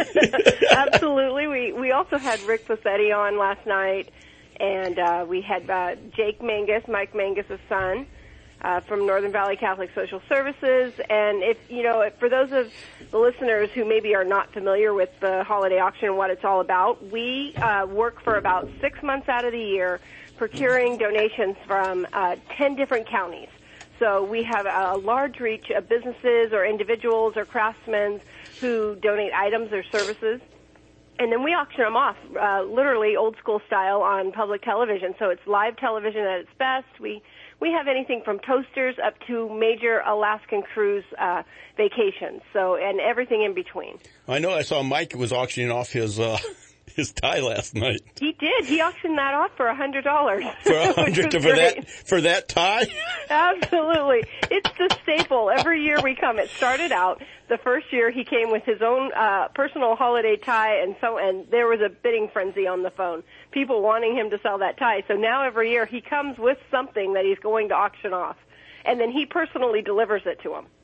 it. Absolutely. We, we also had Rick Placetti on last night. And, uh, we had, uh, Jake Mangus, Mike Mangus' son. Uh, from Northern Valley Catholic Social Services. And if, you know, for those of the listeners who maybe are not familiar with the holiday auction and what it's all about, we uh, work for about six months out of the year procuring donations from uh, ten different counties. So we have a large reach of businesses or individuals or craftsmen who donate items or services. And then we auction them off, uh, literally old school style on public television. So it's live television at its best. We We have anything from toasters up to major Alaskan cruise uh, vacations, so and everything in between. I know. I saw Mike was auctioning off his uh, his tie last night. He did. He auctioned that off for a hundred dollars. For a hundred for that for that tie? Absolutely. It's the staple. Every year we come. It started out the first year he came with his own uh personal holiday tie, and so and there was a bidding frenzy on the phone. People wanting him to sell that tie. So now every year he comes with something that he's going to auction off, and then he personally delivers it to him.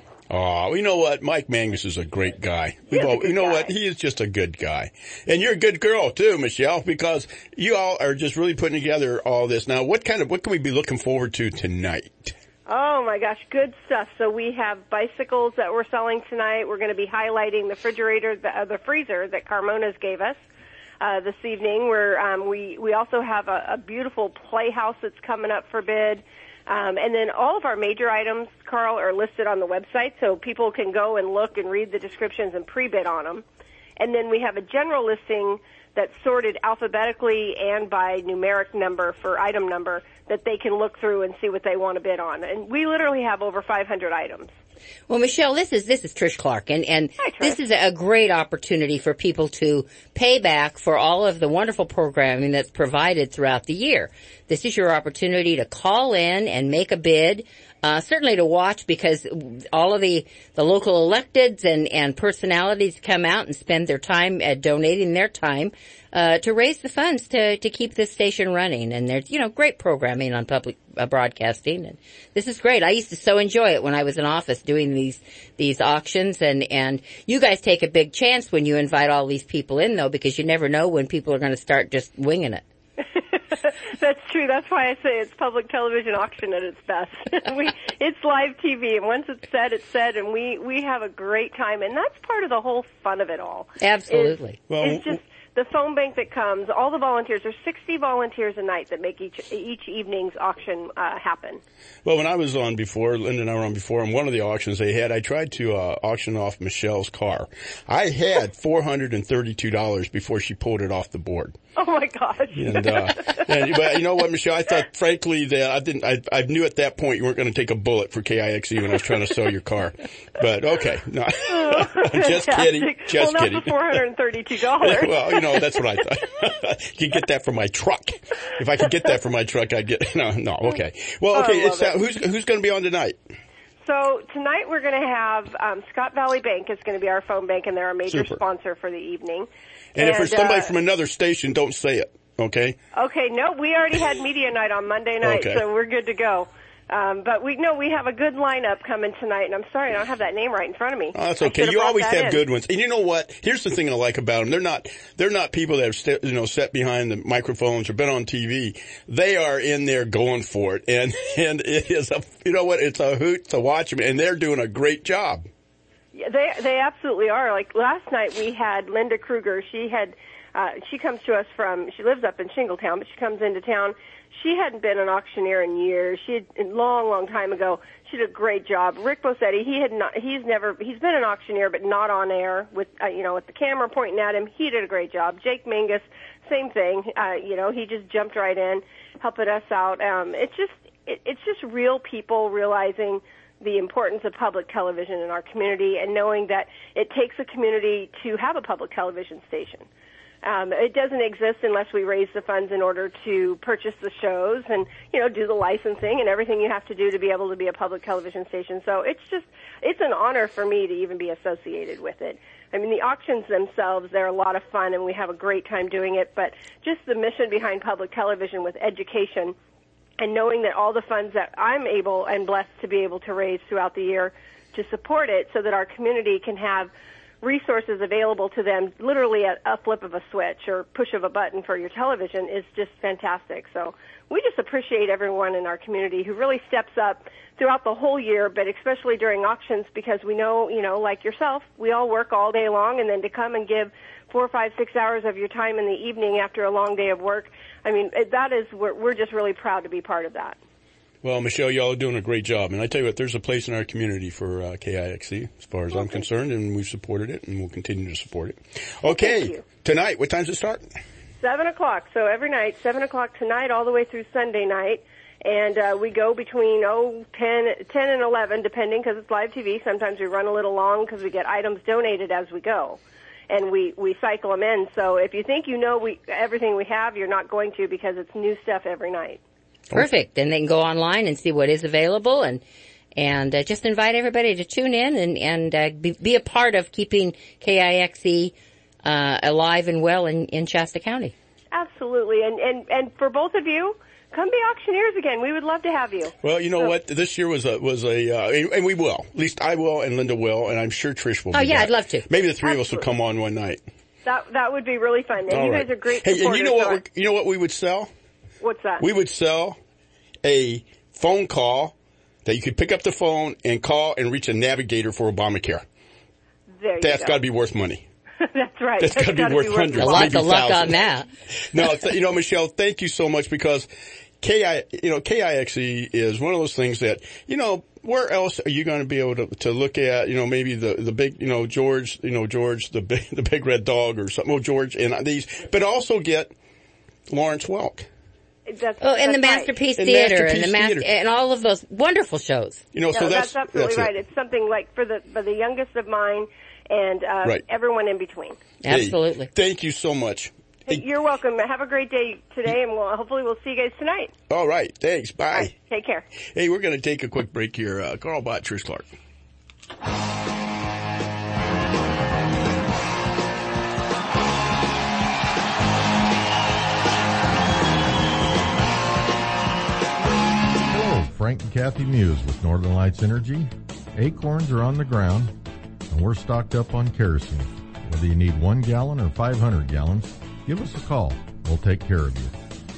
Oh, you know what? Mike Mangus is a great guy. He is all, a good you know guy. what? He is just a good guy. And you're a good girl too, Michelle, because you all are just really putting together all this. Now, what kind of, what can we be looking forward to tonight? Oh my gosh, good stuff. So we have bicycles that we're selling tonight. We're going to be highlighting the refrigerator, the, uh, the freezer that Carmona's gave us uh, this evening. We're, um, we, we also have a, a beautiful playhouse that's coming up for bid. Um, and then all of our major items, Carl, are listed on the website, so people can go and look and read the descriptions and pre-bid on them. And then we have a general listing that's sorted alphabetically and by numeric number for item number that they can look through and see what they want to bid on. And we literally have over five hundred items. Well, Michelle, this is this is Trish Clark, and and Hi, Trish. This is a great opportunity for people to pay back for all of the wonderful programming that's provided throughout the year. This is your opportunity to call in and make a bid. Uh, certainly to watch, because all of the, the local electeds and, and personalities come out and spend their time uh, donating their time uh, to raise the funds to, to keep this station running. And there's, you know, great programming on public uh, broadcasting. And this is great. I used to so enjoy it when I was in office doing these, these auctions. And, and you guys take a big chance when you invite all these people in, though, because you never know when people are going to start just winging it. That's true. That's why I say it's public television auction at its best. we, it's live T V, and once it's said, it's said, and we, we have a great time, and that's part of the whole fun of it all. Absolutely. It's, well, it's just the phone bank that comes, all the volunteers. There's sixty volunteers a night that make each each evening's auction uh, happen. Well, when I was on before, Linda and I were on before, and one of the auctions they had, I tried to uh, auction off Michelle's car. I had four hundred thirty-two dollars before she pulled it off the board. Oh my gosh! And, uh, and but you know what, Michelle? I thought, frankly, that I didn't. I, I knew at that point you weren't going to take a bullet for K I X E when I was trying to sell your car. But okay, no, oh, just kidding, just well, kidding. Not for four hundred thirty-two dollars. Well, you know, that's what I thought. You could get that for my truck. If I could get that for my truck, I'd get. No, no, okay. Well, okay. Oh, It's uh, who's who's going to be on tonight? So tonight we're going to have um, Scott Valley Bank is going to be our phone bank, and they're our major Super. sponsor for the evening. And, and if there's somebody uh, from another station, don't say it. Okay. Okay. No, we already had media night on Monday night, Okay. so we're good to go. Um, but we know we have a good lineup coming tonight, and I'm sorry I don't have that name right in front of me. Oh, that's I okay. should've You brought always that have in. good ones. And you know what? Here's the thing I like about them. They're not, they're not people that have, st- you know, sat behind the microphones or been on T V. They are in there going for it. And, and it is a, you know what? It's a hoot to watch them, and they're doing a great job. Yeah, they they absolutely are. Like last night we had Linda Kruger. She had uh, she comes to us from she lives up in Shingletown, but she comes into town. She hadn't been an auctioneer in years. She had a long, long time ago. She did a great job. Rick Bossetti, he had not. He's never. He's been an auctioneer, but not on air with uh, you know with the camera pointing at him. He did a great job. Jake Mingus, same thing. Uh, you know, he just jumped right in, helping us out. Um, it's just it, it's just real people realizing the importance of public television in our community and knowing that it takes a community to have a public television station. Um, it doesn't exist unless we raise the funds in order to purchase the shows and, you know, do the licensing and everything you have to do to be able to be a public television station. So it's just, it's an honor for me to even be associated with it. I mean, the auctions themselves, they're a lot of fun and we have a great time doing it, but just the mission behind public television with education and knowing that all the funds that I'm able and blessed to be able to raise throughout the year to support it so that our community can have resources available to them literally at a flip of a switch or push of a button for your television is just fantastic. So we just appreciate everyone in our community who really steps up throughout the whole year, but especially during auctions because we know, you know, like yourself, we all work all day long, and then to come and give four, five, six hours of your time in the evening after a long day of work, I mean, that is, we're, we're just really proud to be part of that. Well, Michelle, y'all are doing a great job. And I tell you what, there's a place in our community for uh, K I X C, as far as okay. I'm concerned, and we've supported it, and we'll continue to support it. Okay, tonight, what time does it start? Seven o'clock. So every night, seven o'clock tonight, all the way through Sunday night. And uh, we go between, oh, ten, ten and eleven, depending, because it's live T V. Sometimes we run a little long because we get items donated as we go. And we, we cycle them in. So if you think you know we everything we have, you're not going to because it's new stuff every night. Perfect. And they can go online and see what is available and and uh, just invite everybody to tune in and, and uh, be, be a part of keeping K I X E uh, alive and well in, in Shasta County. Absolutely. And, and, and for both of you, come be auctioneers again. We would love to have you. Well, you know so. what? This year was a, was a, uh, and we will. At least I will and Linda will, and I'm sure Trish will. Oh, be yeah, back. I'd love to. Maybe the three Absolutely. of us will come on one night. That that would be really fun. And All you right. guys are great Hey, supporters. and you know what? So We're, you know what we would sell? What's that? We would sell a phone call that you could pick up the phone and call and reach a navigator for Obamacare. There you That's go. got to be worth money. That's right. That's, That's got to be worth hundreds, a lot maybe of luck thousands. on that. No, th- you know, Michelle, thank you so much because K I, you know, K I X E is one of those things that, you know, where else are you going to be able to, to look at, you know, maybe the, the big, you know, George, you know, George, the big, the big red dog or something, oh, George and these, but also get Lawrence Welk. That's, oh, and that's the Masterpiece right. Theater Masterpiece and the Master, Theater. and all of those wonderful shows. You know, no, so that's, that's absolutely that's right. it. It's something like for the for the youngest of mine and uh, Right. everyone in between. Absolutely. Hey, thank you so much. Hey, you're welcome. Have a great day today, and we'll, hopefully we'll see you guys tonight. All right. Thanks. Bye. All right, take care. Hey, we're going to take a quick break here. Uh, Carl Bott, Trish Clark. Hello, Frank and Kathy Muse with Northern Lights Energy. Acorns are on the ground, and we're stocked up on kerosene. Whether you need one gallon or five hundred gallons, give us a call. We'll take care of you.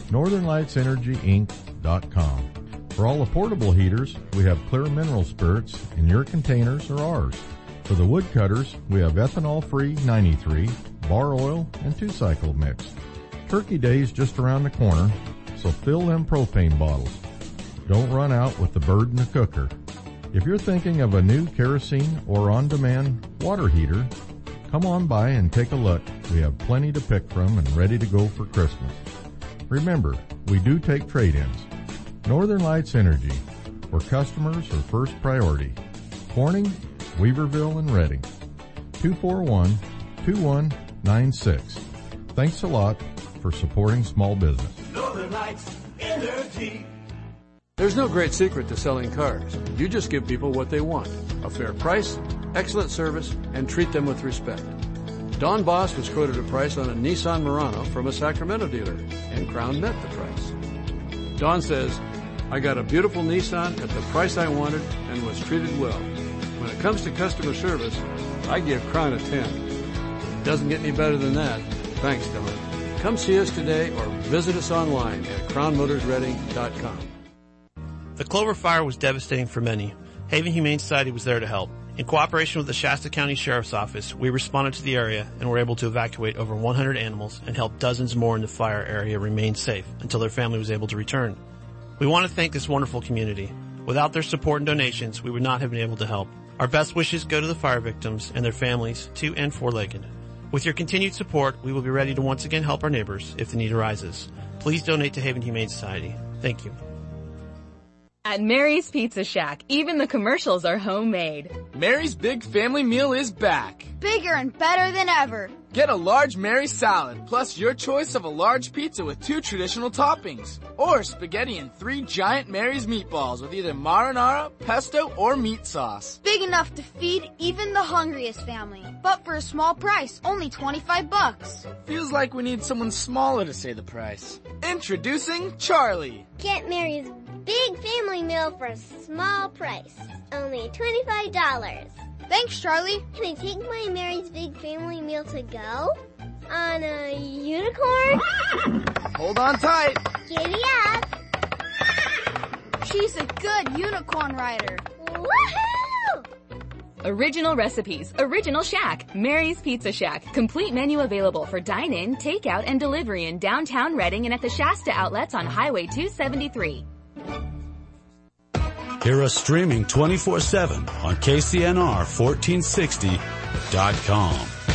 northern lights energy inc dot com. For all the portable heaters, we have clear mineral spirits in your containers or ours. For the wood cutters, we have ethanol-free ninety-three, bar oil, and two-cycle mix. Turkey Day's just around the corner, so fill them propane bottles. Don't run out with the bird in the cooker. If you're thinking of a new kerosene or on-demand water heater, come on by and take a look. We have plenty to pick from and ready to go for Christmas. Remember, we do take trade-ins. Northern Lights Energy, where customers are first priority. Corning, Weaverville, and Reading. two four one, two one nine six. Thanks a lot for supporting small business. Northern Lights Energy. There's no great secret to selling cars. You just give people what they want. A fair price, excellent service, and treat them with respect. Don Boss was quoted a price on a Nissan Murano from a Sacramento dealer, and Crown met the price. Don says, I got a beautiful Nissan at the price I wanted and was treated well. When it comes to customer service, I give Crown a ten. It doesn't get any better than that. Thanks, Don. Come see us today or visit us online at crown motors reading dot com. The Clover Fire was devastating for many. Haven Humane Society was there to help. In cooperation with the Shasta County Sheriff's Office, we responded to the area and were able to evacuate over one hundred animals and help dozens more in the fire area remain safe until their family was able to return. We want to thank this wonderful community. Without their support and donations, we would not have been able to help. Our best wishes go to the fire victims and their families, two and four-legged. With your continued support, we will be ready to once again help our neighbors if the need arises. Please donate to Haven Humane Society. Thank you. At Mary's Pizza Shack, even the commercials are homemade. Mary's Big Family Meal is back. Bigger and better than ever. Get a large Mary salad, plus your choice of a large pizza with two traditional toppings. Or spaghetti and three giant Mary's meatballs with either marinara, pesto, or meat sauce. Big enough to feed even the hungriest family. But for a small price, only twenty-five bucks. Feels like we need someone smaller to say the price. Introducing Charlie. Get Mary's Big Family Meal for a small price. Only twenty-five dollars. Thanks, Charlie. Can I take my Mary's Big Family Meal to go? On a unicorn? Hold on tight. Giddy up. She's a good unicorn rider. Woohoo! Original recipes, original Shack, Mary's Pizza Shack. Complete menu available for dine-in, takeout, and delivery in downtown Reading and at the Shasta outlets on Highway two seventy-three. Hear us streaming twenty-four seven on K C N R fourteen sixty dot com.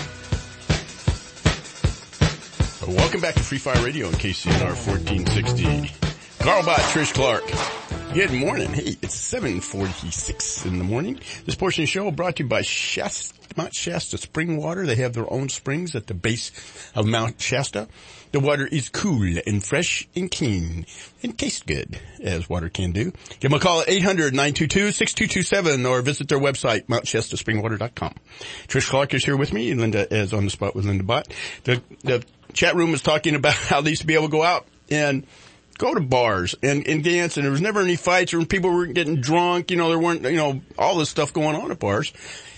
Welcome back to Free Fire Radio on K C N R fourteen sixty. Carl Bott, Trish Clark. Good morning. Hey, it's seven forty-six in the morning. This portion of the show brought to you by Shasta, Mount Shasta Spring Water. They have their own springs at the base of Mount Shasta. The water is cool and fresh and clean and tastes good, as water can do. Give them a call at eight hundred, nine two two, six two two seven or visit their website, mount shasta spring water dot com. Trish Clark is here with me. Linda is on the spot with Linda Bott. The, the chat room was talking about how they used to be able to go out and go to bars and, and dance, and there was never any fights or people were getting drunk. You know, there weren't, you know, all this stuff going on at bars.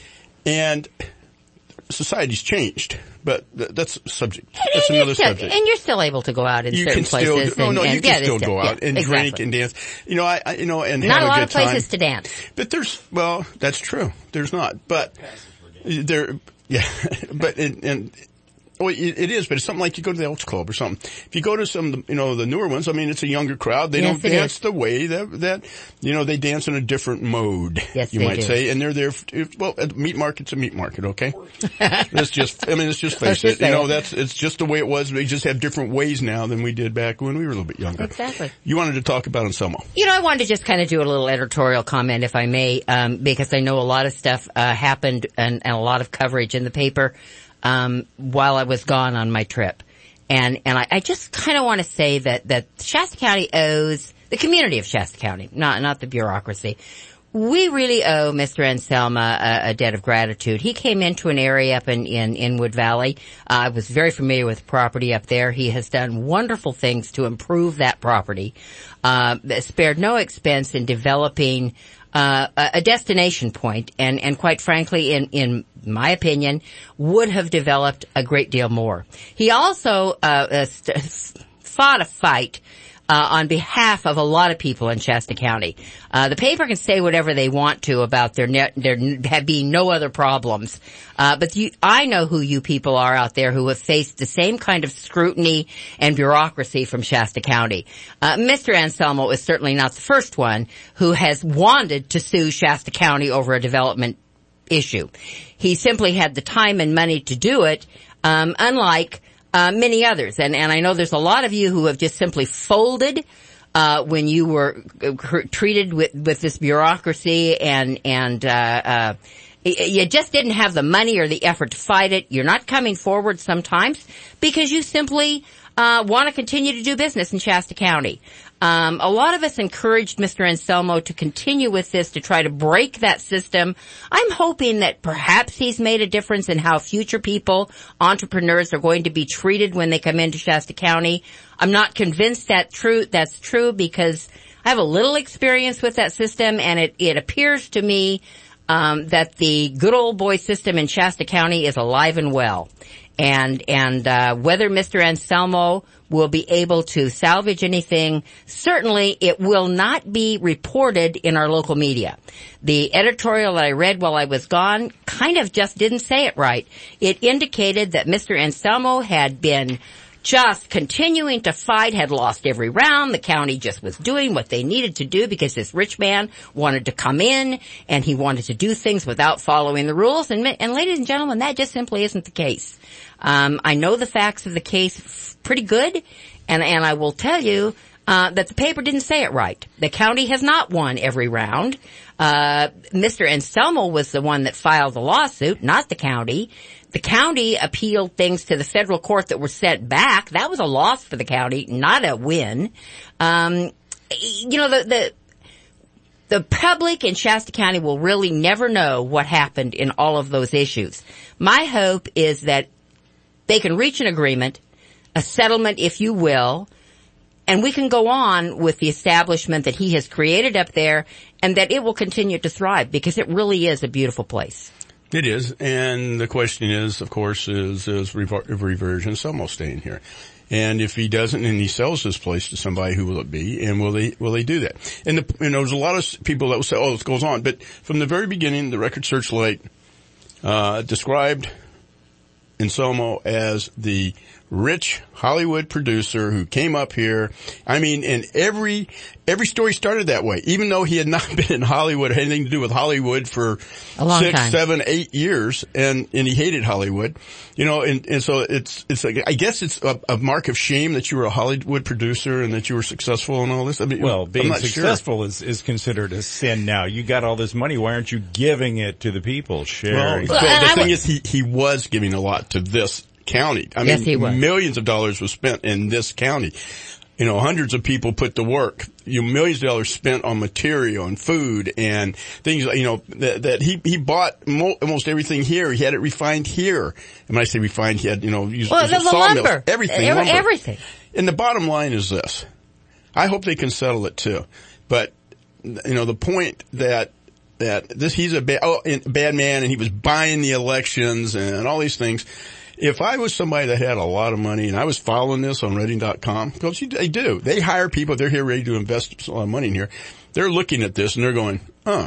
And society's changed, but th- that's a subject. That's and another still, subject. And you're still able to go out in you certain can still, places. No, and, no, and, you can yeah, still still, go out yeah, and exactly. drink and dance. You know, I, I you know, and not have a lot good of places time. to dance. But there's, well, that's true. There's not, but there, yeah, but and. and Well, it is, but it's something like you go to the Elks Club or something. If you go to some, you know, the newer ones, I mean, it's a younger crowd. They yes, don't dance is. the way that, that, you know, they dance in a different mode, yes, you they might do. say. And they're there, for, well, a meat market's a meat market, okay? Let's just, I mean, let's just face let's it. You know, it. that's, it's just the way it was. We just have different ways now than we did back when we were a little bit younger. Exactly. You wanted to talk about Anselmo. You know, I wanted to just kind of do a little editorial comment, if I may, um, because I know a lot of stuff, uh, happened and, and a lot of coverage in the paper, um, while I was gone on my trip. And, and I, I just kind of want to say that, that Shasta County owes, the community of Shasta County, not, not the bureaucracy. We really owe Mister Anselmo a, a debt of gratitude. He came into an area up in, in Inwood Valley. Uh, I was very familiar with property up there. He has done wonderful things to improve that property, uh, spared no expense in developing Uh, a destination point, and, and quite frankly, in, in my opinion, would have developed a great deal more. He also, uh, uh st- fought a fight Uh, on behalf of a lot of people in Shasta County. Uh, the paper can say whatever they want to about there, ne- there have being no other problems. Uh, but you, I know who you people are out there who have faced the same kind of scrutiny and bureaucracy from Shasta County. Uh, Mister Anselmo is certainly not the first one who has wanted to sue Shasta County over a development issue. He simply had the time and money to do it, um, unlike Uh, many others. And, and I know there's a lot of you who have just simply folded, uh, when you were uh, treated with, with this bureaucracy and, and, uh, uh, you just didn't have the money or the effort to fight it. You're not coming forward sometimes because you simply, uh, want to continue to do business in Shasta County. Um, a lot of us encouraged Mister Anselmo to continue with this, to try to break that system. I'm hoping that perhaps he's made a difference in how future people, entrepreneurs, are going to be treated when they come into Shasta County. I'm not convinced that true, that's true because I have a little experience with that system, and it, it appears to me um, that the good old boy system in Shasta County is alive and well. And, and, uh, whether Mister Anselmo will be able to salvage anything, certainly it will not be reported in our local media. The editorial that I read while I was gone kind of just didn't say it right. It indicated that Mister Anselmo had been just continuing to fight, had lost every round. The county just was doing what they needed to do because this rich man wanted to come in and he wanted to do things without following the rules. And, and ladies and gentlemen, that just simply isn't the case. Um, I know the facts of the case pretty good, and, and I will tell you, uh, that the paper didn't say it right. The county has not won every round. Uh, Mister Anselmo was the one that filed the lawsuit, not the county. The county appealed things to the federal court that were sent back. That was a loss for the county, not a win. Um, you know, the, the, the public in Shasta County will really never know what happened in all of those issues. My hope is that they can reach an agreement, a settlement, if you will, and we can go on with the establishment that he has created up there, and that it will continue to thrive because it really is a beautiful place. It is, and the question is, of course, is, is rever- Reversion Anselmo staying here? And if he doesn't and he sells this place to somebody, who will it be? And will they, will they do that? And the, you know, there's a lot of people that will say, oh, this goes on. But from the very beginning, the Record Searchlight, uh, described Anselmo as the rich Hollywood producer who came up here. I mean, and every, every story started that way, even though he had not been in Hollywood, had anything to do with Hollywood for a long six, time. seven, eight years, and, and he hated Hollywood. You know, and, and so it's, it's like, I guess it's a, a mark of shame that you were a Hollywood producer and that you were successful and all this. I mean, well, being I'm not successful sure. is, is considered a sin now. You got all this money, why aren't you giving it to the people, sharing? Well, well, the thing is, he, he was giving a lot to this county. I yes, mean, he was. Millions of dollars was spent in this county. You know, hundreds of people put to work. You know, millions of dollars spent on material and food and things. You know, that, that he he bought mo- almost everything here. He had it refined here. And when I say refined, he had, you know, used well, the, the lumber, everything, Every, lumber. everything. And the bottom line is this: I hope they can settle it too. But you know, the point that that this he's a bad oh, bad man and he was buying the elections and all these things. If I was somebody that had a lot of money and I was following this on Redding dot com, because they do, they hire people, they're here ready to invest a lot of money in here. They're looking at this and they're going, uh,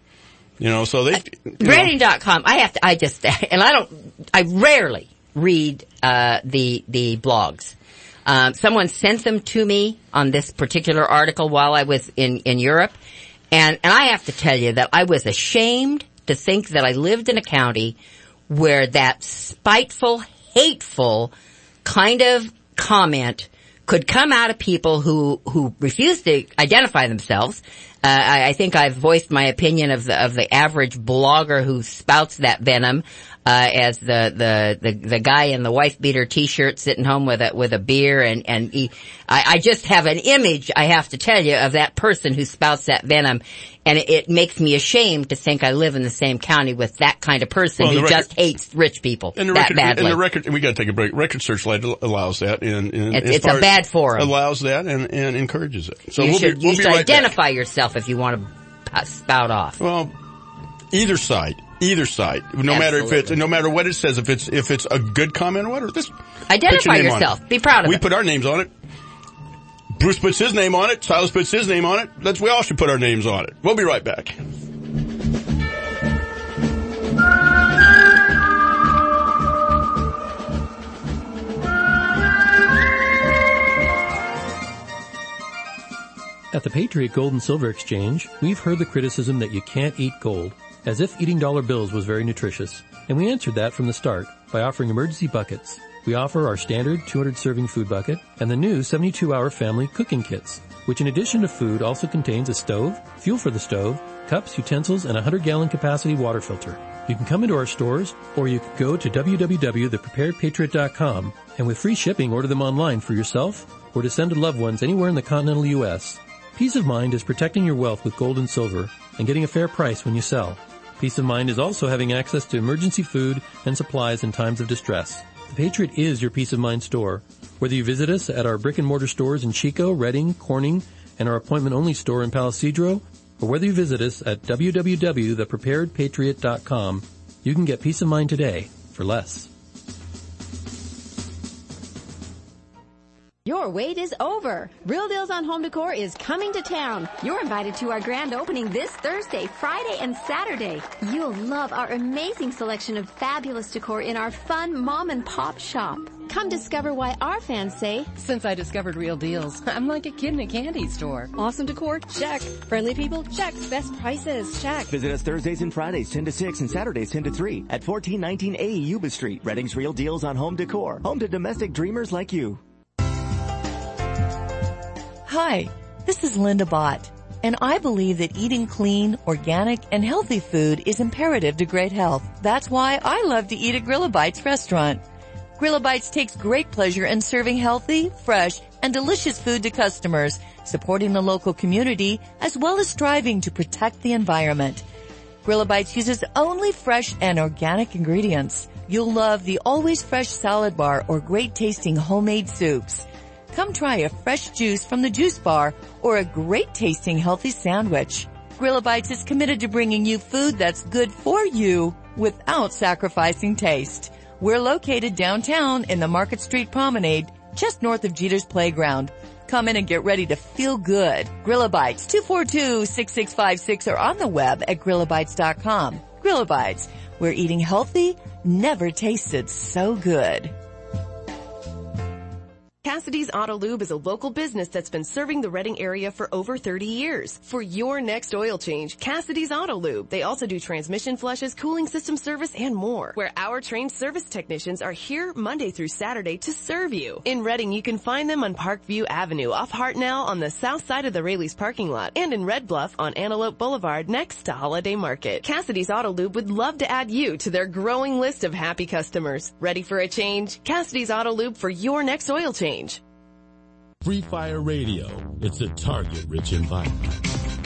you know, so they, Redding dot com, I have to, I just, and I don't, I rarely read, uh, the, the blogs. Um, someone sent them to me on this particular article while I was in, in Europe. And, and I have to tell you that I was ashamed to think that I lived in a county where that spiteful, hateful kind of comment could come out of people who, who refuse to identify themselves. Uh, I, I think I've voiced my opinion of the, of the average blogger who spouts that venom, uh, as the, the, the, the guy in the wife beater t-shirt sitting home with a, with a beer and, and he, I, I just have an image, I have to tell you, of that person who spouts that venom. And it, it makes me ashamed to think I live in the same county with that kind of person well, who record, just hates rich people and the that record, badly. And the record, we gotta take a break. Record Searchlight allows that and, and it's, it's a bad forum. Allows that and, and encourages it. So you we'll should, be, we'll you be should right identify back. yourself if you want to spout off. Well, either side. Either side. No Absolutely. matter if it's, no matter what it says, if it's, if it's a good comment or whatever, just identify put your name yourself. On it. Be proud of we it. We put our names on it. Bruce puts his name on it. Silas puts his name on it. Let's, we all should put our names on it. We'll be right back. At the Patriot Gold and Silver Exchange, we've heard the criticism that you can't eat gold, as if eating dollar bills was very nutritious. And we answered that from the start by offering emergency buckets. We offer our standard two hundred serving food bucket and the new seventy-two hour family cooking kits, which in addition to food also contains a stove, fuel for the stove, cups, utensils, and a one hundred gallon capacity water filter. You can come into our stores, or you can go to w w w dot the prepared patriot dot com and with free shipping order them online for yourself or to send to loved ones anywhere in the continental U S Peace of mind is protecting your wealth with gold and silver and getting a fair price when you sell. Peace of mind is also having access to emergency food and supplies in times of distress. The Patriot is your peace of mind store. Whether you visit us at our brick and mortar stores in Chico, Redding, Corning, and our appointment only store in Palisadro, or whether you visit us at w w w dot the prepared patriot dot com, you can get peace of mind today for less. Your wait is over. Real Deals on Home Decor is coming to town. You're invited to our grand opening this Thursday, Friday, and Saturday. You'll love our amazing selection of fabulous decor in our fun mom and pop shop. Come discover why our fans say, since I discovered Real Deals, I'm like a kid in a candy store. Awesome decor? Check. Friendly people? Check. Best prices? Check. Visit us Thursdays and Fridays ten to six and Saturdays ten to three at fourteen nineteen A E Yuba Street. Redding's Real Deals on Home Decor. Home to domestic dreamers like you. Hi, this is Linda Bott, and I believe that eating clean, organic, and healthy food is imperative to great health. That's why I love to eat at Grillabites restaurant. Grillabites takes great pleasure in serving healthy, fresh, and delicious food to customers, supporting the local community, as well as striving to protect the environment. Grillabites uses only fresh and organic ingredients. You'll love the always fresh salad bar or great tasting homemade soups. Come try a fresh juice from the juice bar or a great tasting healthy sandwich. Grillabites is committed to bringing you food that's good for you without sacrificing taste. We're located downtown in the Market Street Promenade, just north of Jeter's Playground. Come in and get ready to feel good. Grillabites, two four two, six six five six, or on the web at grillabites dot com. Grillabites, where eating healthy never tasted so good. Cassidy's Auto Lube is a local business that's been serving the Redding area for over thirty years. For your next oil change, Cassidy's Auto Lube. They also do transmission flushes, cooling system service, and more. Where our trained service technicians are here Monday through Saturday to serve you. In Redding, you can find them on Parkview Avenue off Hartnell on the south side of the Rayleigh's parking lot, and in Red Bluff on Antelope Boulevard next to Holiday Market. Cassidy's Auto Lube would love to add you to their growing list of happy customers. Ready for a change? Cassidy's Auto Lube for your next oil change. Free Fire Radio. It's a target-rich environment.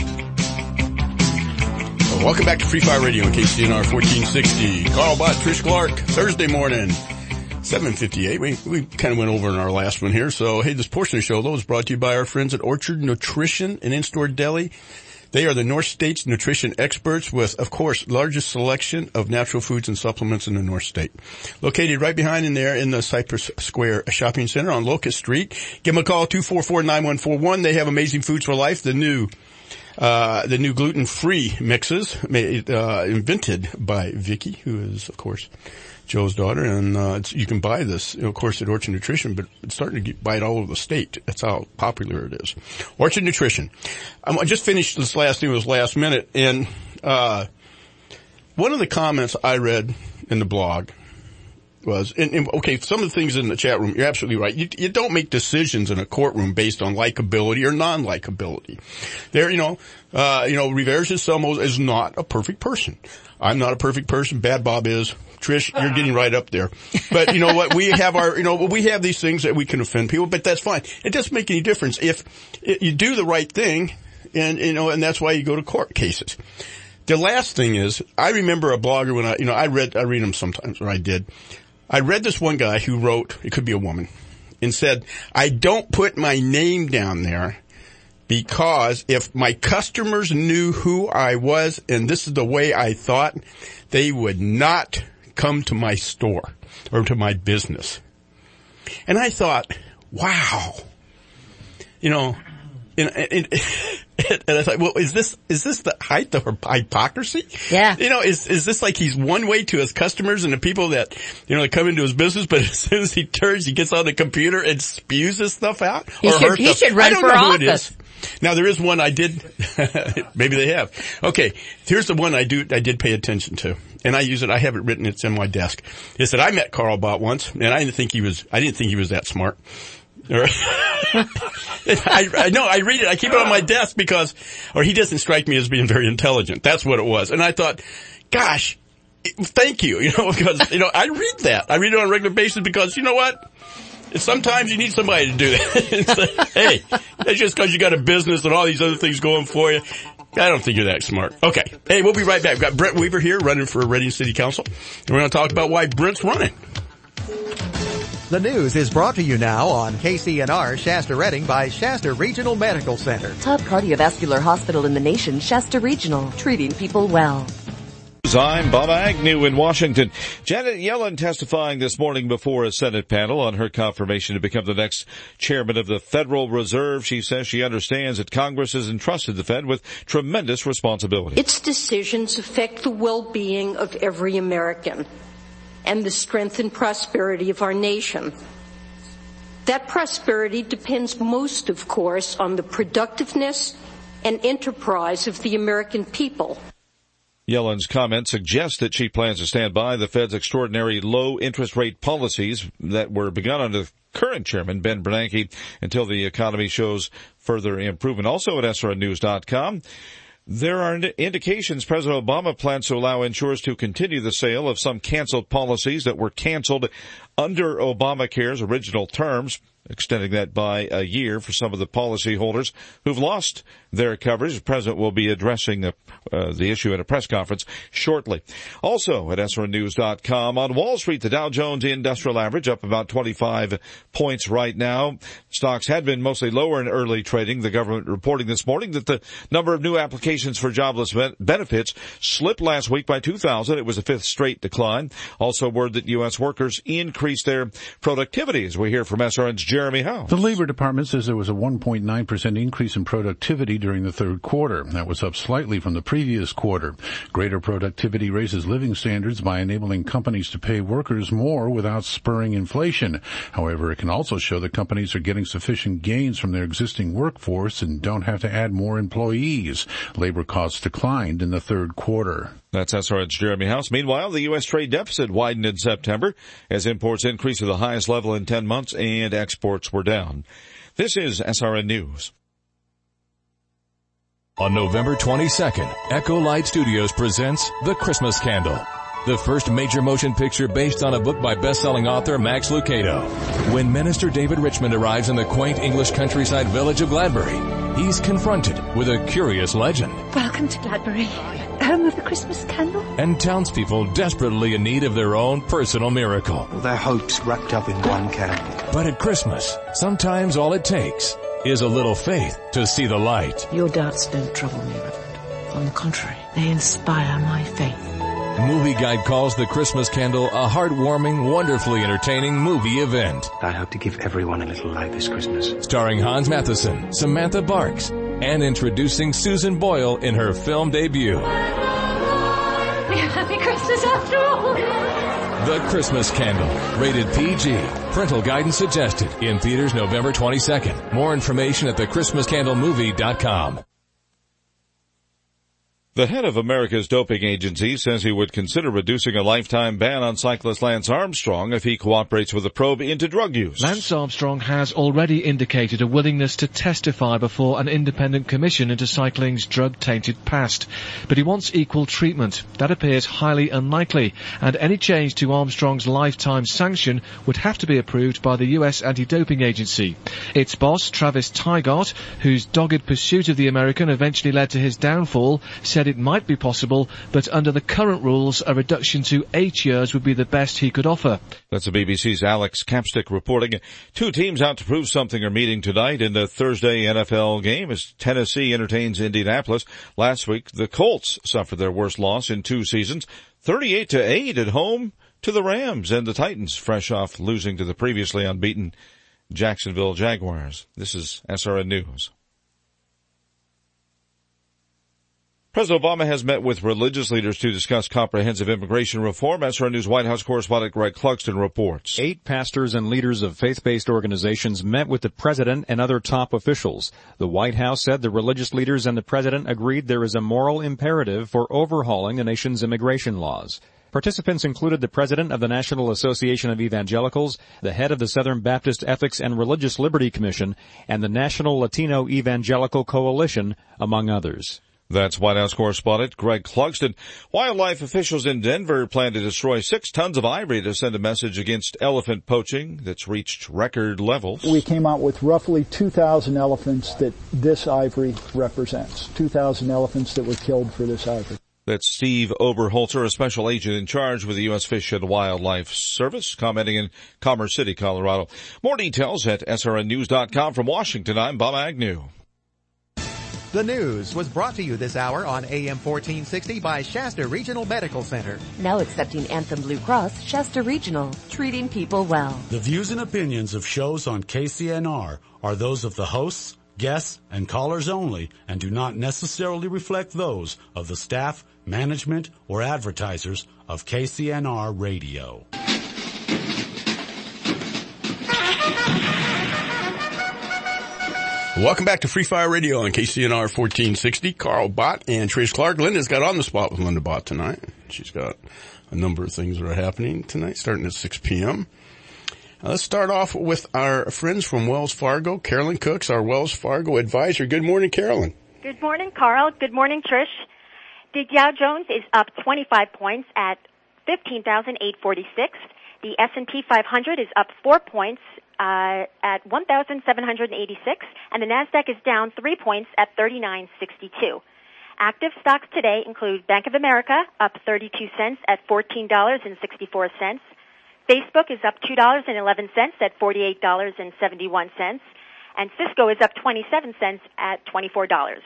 Well, welcome back to Free Fire Radio on K C N R fourteen sixty. Carl Bott, Trish Clark, Thursday morning, seven fifty-eight. We, we kind of went over in our last one here. So, hey, this portion of the show, though, is brought to you by our friends at Orchard Nutrition and In-Store Deli. They are the North State's nutrition experts with, of course, largest selection of natural foods and supplements in the North State. Located right behind in there in the Cypress Square Shopping Center on Locust Street. Give them a call, two four four, nine one four one. They have Amazing Foods for Life, the new uh the new gluten-free mixes made, uh invented by Vicky, who is, of course, Joe's daughter, and uh it's, you can buy this, you know, of course, at Orchard Nutrition, but it's starting to get, buy it all over the state. That's how popular it is. Orchard Nutrition. Um, I just finished this last thing, it was last minute, and uh one of the comments I read in the blog was, and, and okay, some of the things in the chat room, you're absolutely right. You, you don't make decisions in a courtroom based on likability or non-likability. There, you know, uh, you know, Rivera Somos is not a perfect person. I'm not a perfect person. Bad Bob is. Trish, you're getting right up there. But you know what? We have our, you know, we have these things that we can offend people, but that's fine. It doesn't make any difference if it, you do the right thing, and, you know, and that's why you go to court cases. The last thing is, I remember a blogger when I, you know, I read, I read them sometimes, or I did. I read this one guy who wrote, it could be a woman, and said, I don't put my name down there because if my customers knew who I was and this is the way I thought, they would not come to my store or to my business. And I thought, wow, you know, and, and, and I thought, well, is this, is this the height of hypocrisy? Yeah. You know, is, is this like he's one way to his customers and the people that, you know, that come into his business, but as soon as he turns, he gets on the computer and spews this stuff out? He or should, he should run for office. Now there is one I did, maybe they have. Okay, here's the one I do, I did pay attention to. And I use it, I have it written, it's in my desk. It said, I met Carl Bott once, and I didn't think he was, I didn't think he was that smart. I, I know, I read it, I keep it on my desk because, or he doesn't strike me as being very intelligent. That's what it was. And I thought, gosh, thank you, you know, because, you know, I read that. I read it on a regular basis because, you know what? Sometimes you need somebody to do that. Say, hey, that's just because you got a business and all these other things going for you. I don't think you're that smart. Okay. Hey, we'll be right back. We've got Brent Weaver here running for Reading City Council. And we're going to talk about why Brent's running. The news is brought to you now on K C N R Shasta Reading by Shasta Regional Medical Center. Top cardiovascular hospital in the nation, Shasta Regional, treating people well. I'm Bob Agnew in Washington. Janet Yellen testifying this morning before a Senate panel on her confirmation to become the next chairman of the Federal Reserve. She says she understands that Congress has entrusted the Fed with tremendous responsibility. Its decisions affect the well-being of every American and the strength and prosperity of our nation. That prosperity depends most, of course, on the productiveness and enterprise of the American people. Yellen's comment suggests that she plans to stand by the Fed's extraordinary low interest rate policies that were begun under the current chairman, Ben Bernanke, until the economy shows further improvement. Also at S R N news dot com, there are indications President Obama plans to allow insurers to continue the sale of some canceled policies that were canceled under Obamacare's original terms, extending that by a year for some of the policyholders who've lost their coverage. The president will be addressing the, uh, the issue at a press conference shortly. Also at S R N news dot com, on Wall Street, the Dow Jones Industrial Average up about twenty-five points right now. Stocks had been mostly lower in early trading. The government reporting this morning that the number of new applications for jobless benefits slipped last week by two thousand. It was a fifth straight decline. Also word that U S workers increased their productivity, as we hear from S R N's Jeremy Howe. The Labor Department says there was a one point nine percent increase in productivity during the third quarter. That was up slightly from the previous quarter. Greater productivity raises living standards by enabling companies to pay workers more without spurring inflation. However, it can also show that companies are getting sufficient gains from their existing workforce and don't have to add more employees. Labor costs declined in the third quarter. That's S R N's Jeremy House. Meanwhile, the U S trade deficit widened in September as imports increased to the highest level in ten months and exports were down. This is S R N News. On November twenty-second, Echo Light Studios presents The Christmas Candle, the first major motion picture based on a book by best-selling author Max Lucado. When Minister David Richmond arrives in the quaint English countryside village of Gladbury, he's confronted with a curious legend. Welcome to Gladbury, home of the Christmas candle. And townspeople desperately in need of their own personal miracle. All their hopes wrapped up in one candle. But at Christmas, sometimes all it takes is a little faith to see the light. Your doubts don't trouble me, Reverend. On the contrary, they inspire my faith. Movie Guide calls The Christmas Candle a heartwarming, wonderfully entertaining movie event. I hope to give everyone a little light this Christmas. Starring Hans Matheson, Samantha Barks, and introducing Susan Boyle in her film debut. Happy Christmas after all. The Christmas Candle, rated P G. Parental guidance suggested. In theaters November twenty-second. More information at the christmas candle movie dot com. The head of America's doping agency says he would consider reducing a lifetime ban on cyclist Lance Armstrong if he cooperates with a probe into drug use. Lance Armstrong has already indicated a willingness to testify before an independent commission into cycling's drug-tainted past. But he wants equal treatment. That appears highly unlikely, and any change to Armstrong's lifetime sanction would have to be approved by the U S Anti-Doping Agency. Its boss, Travis Tygart, whose dogged pursuit of the American eventually led to his downfall, said it might be possible, but under the current rules, a reduction to eight years would be the best he could offer. That's the B B C's Alex Capstick reporting. Two teams out to prove something are meeting tonight in the Thursday N F L game as Tennessee entertains Indianapolis. Last week, the Colts suffered their worst loss in two seasons, thirty-eight to eight at home to the Rams, and the Titans fresh off losing to the previously unbeaten Jacksonville Jaguars. This is S R N News. President Obama has met with religious leaders to discuss comprehensive immigration reform. S R N News White House correspondent Greg Clugston reports. Eight pastors and leaders of faith-based organizations met with the president and other top officials. The White House said the religious leaders and the president agreed there is a moral imperative for overhauling the nation's immigration laws. Participants included the president of the National Association of Evangelicals, the head of the Southern Baptist Ethics and Religious Liberty Commission, and the National Latino Evangelical Coalition, among others. That's White House correspondent Greg Clugston. Wildlife officials in Denver plan to destroy six tons of ivory to send a message against elephant poaching that's reached record levels. We came out with roughly two thousand elephants that this ivory represents. two thousand elephants that were killed for this ivory. That's Steve Oberholzer, a special agent in charge with the U S Fish and Wildlife Service, commenting in Commerce City, Colorado. More details at S R N news dot com. From Washington, I'm Bob Agnew. The news was brought to you this hour on A M fourteen sixty by Shasta Regional Medical Center. Now accepting Anthem Blue Cross, Shasta Regional, treating people well. The views and opinions of shows on K C N R are those of the hosts, guests, and callers only and do not necessarily reflect those of the staff, management, or advertisers of K C N R Radio. Welcome back to Free Fire Radio on K C N R fourteen sixty. Carl Bott and Trish Clark. Linda's got on the spot with Linda Bott tonight. She's got a number of things that are happening tonight, starting at six p.m. Now, let's start off with our friends from Wells Fargo. Carolyn Cooks, our Wells Fargo advisor. Good morning, Carolyn. Good morning, Carl. Good morning, Trish. The Dow Jones is up twenty-five points at fifteen thousand eight hundred forty-six. The S and P five hundred is up four points uh, at one thousand seven hundred eighty-six, and the Nasdaq is down three points at thirty-nine sixty-two. Active stocks today include Bank of America, up thirty-two cents at fourteen dollars and sixty-four cents. Facebook is up two dollars and eleven cents at forty-eight dollars and seventy-one cents, and Cisco is up twenty-seven cents at twenty-four dollars.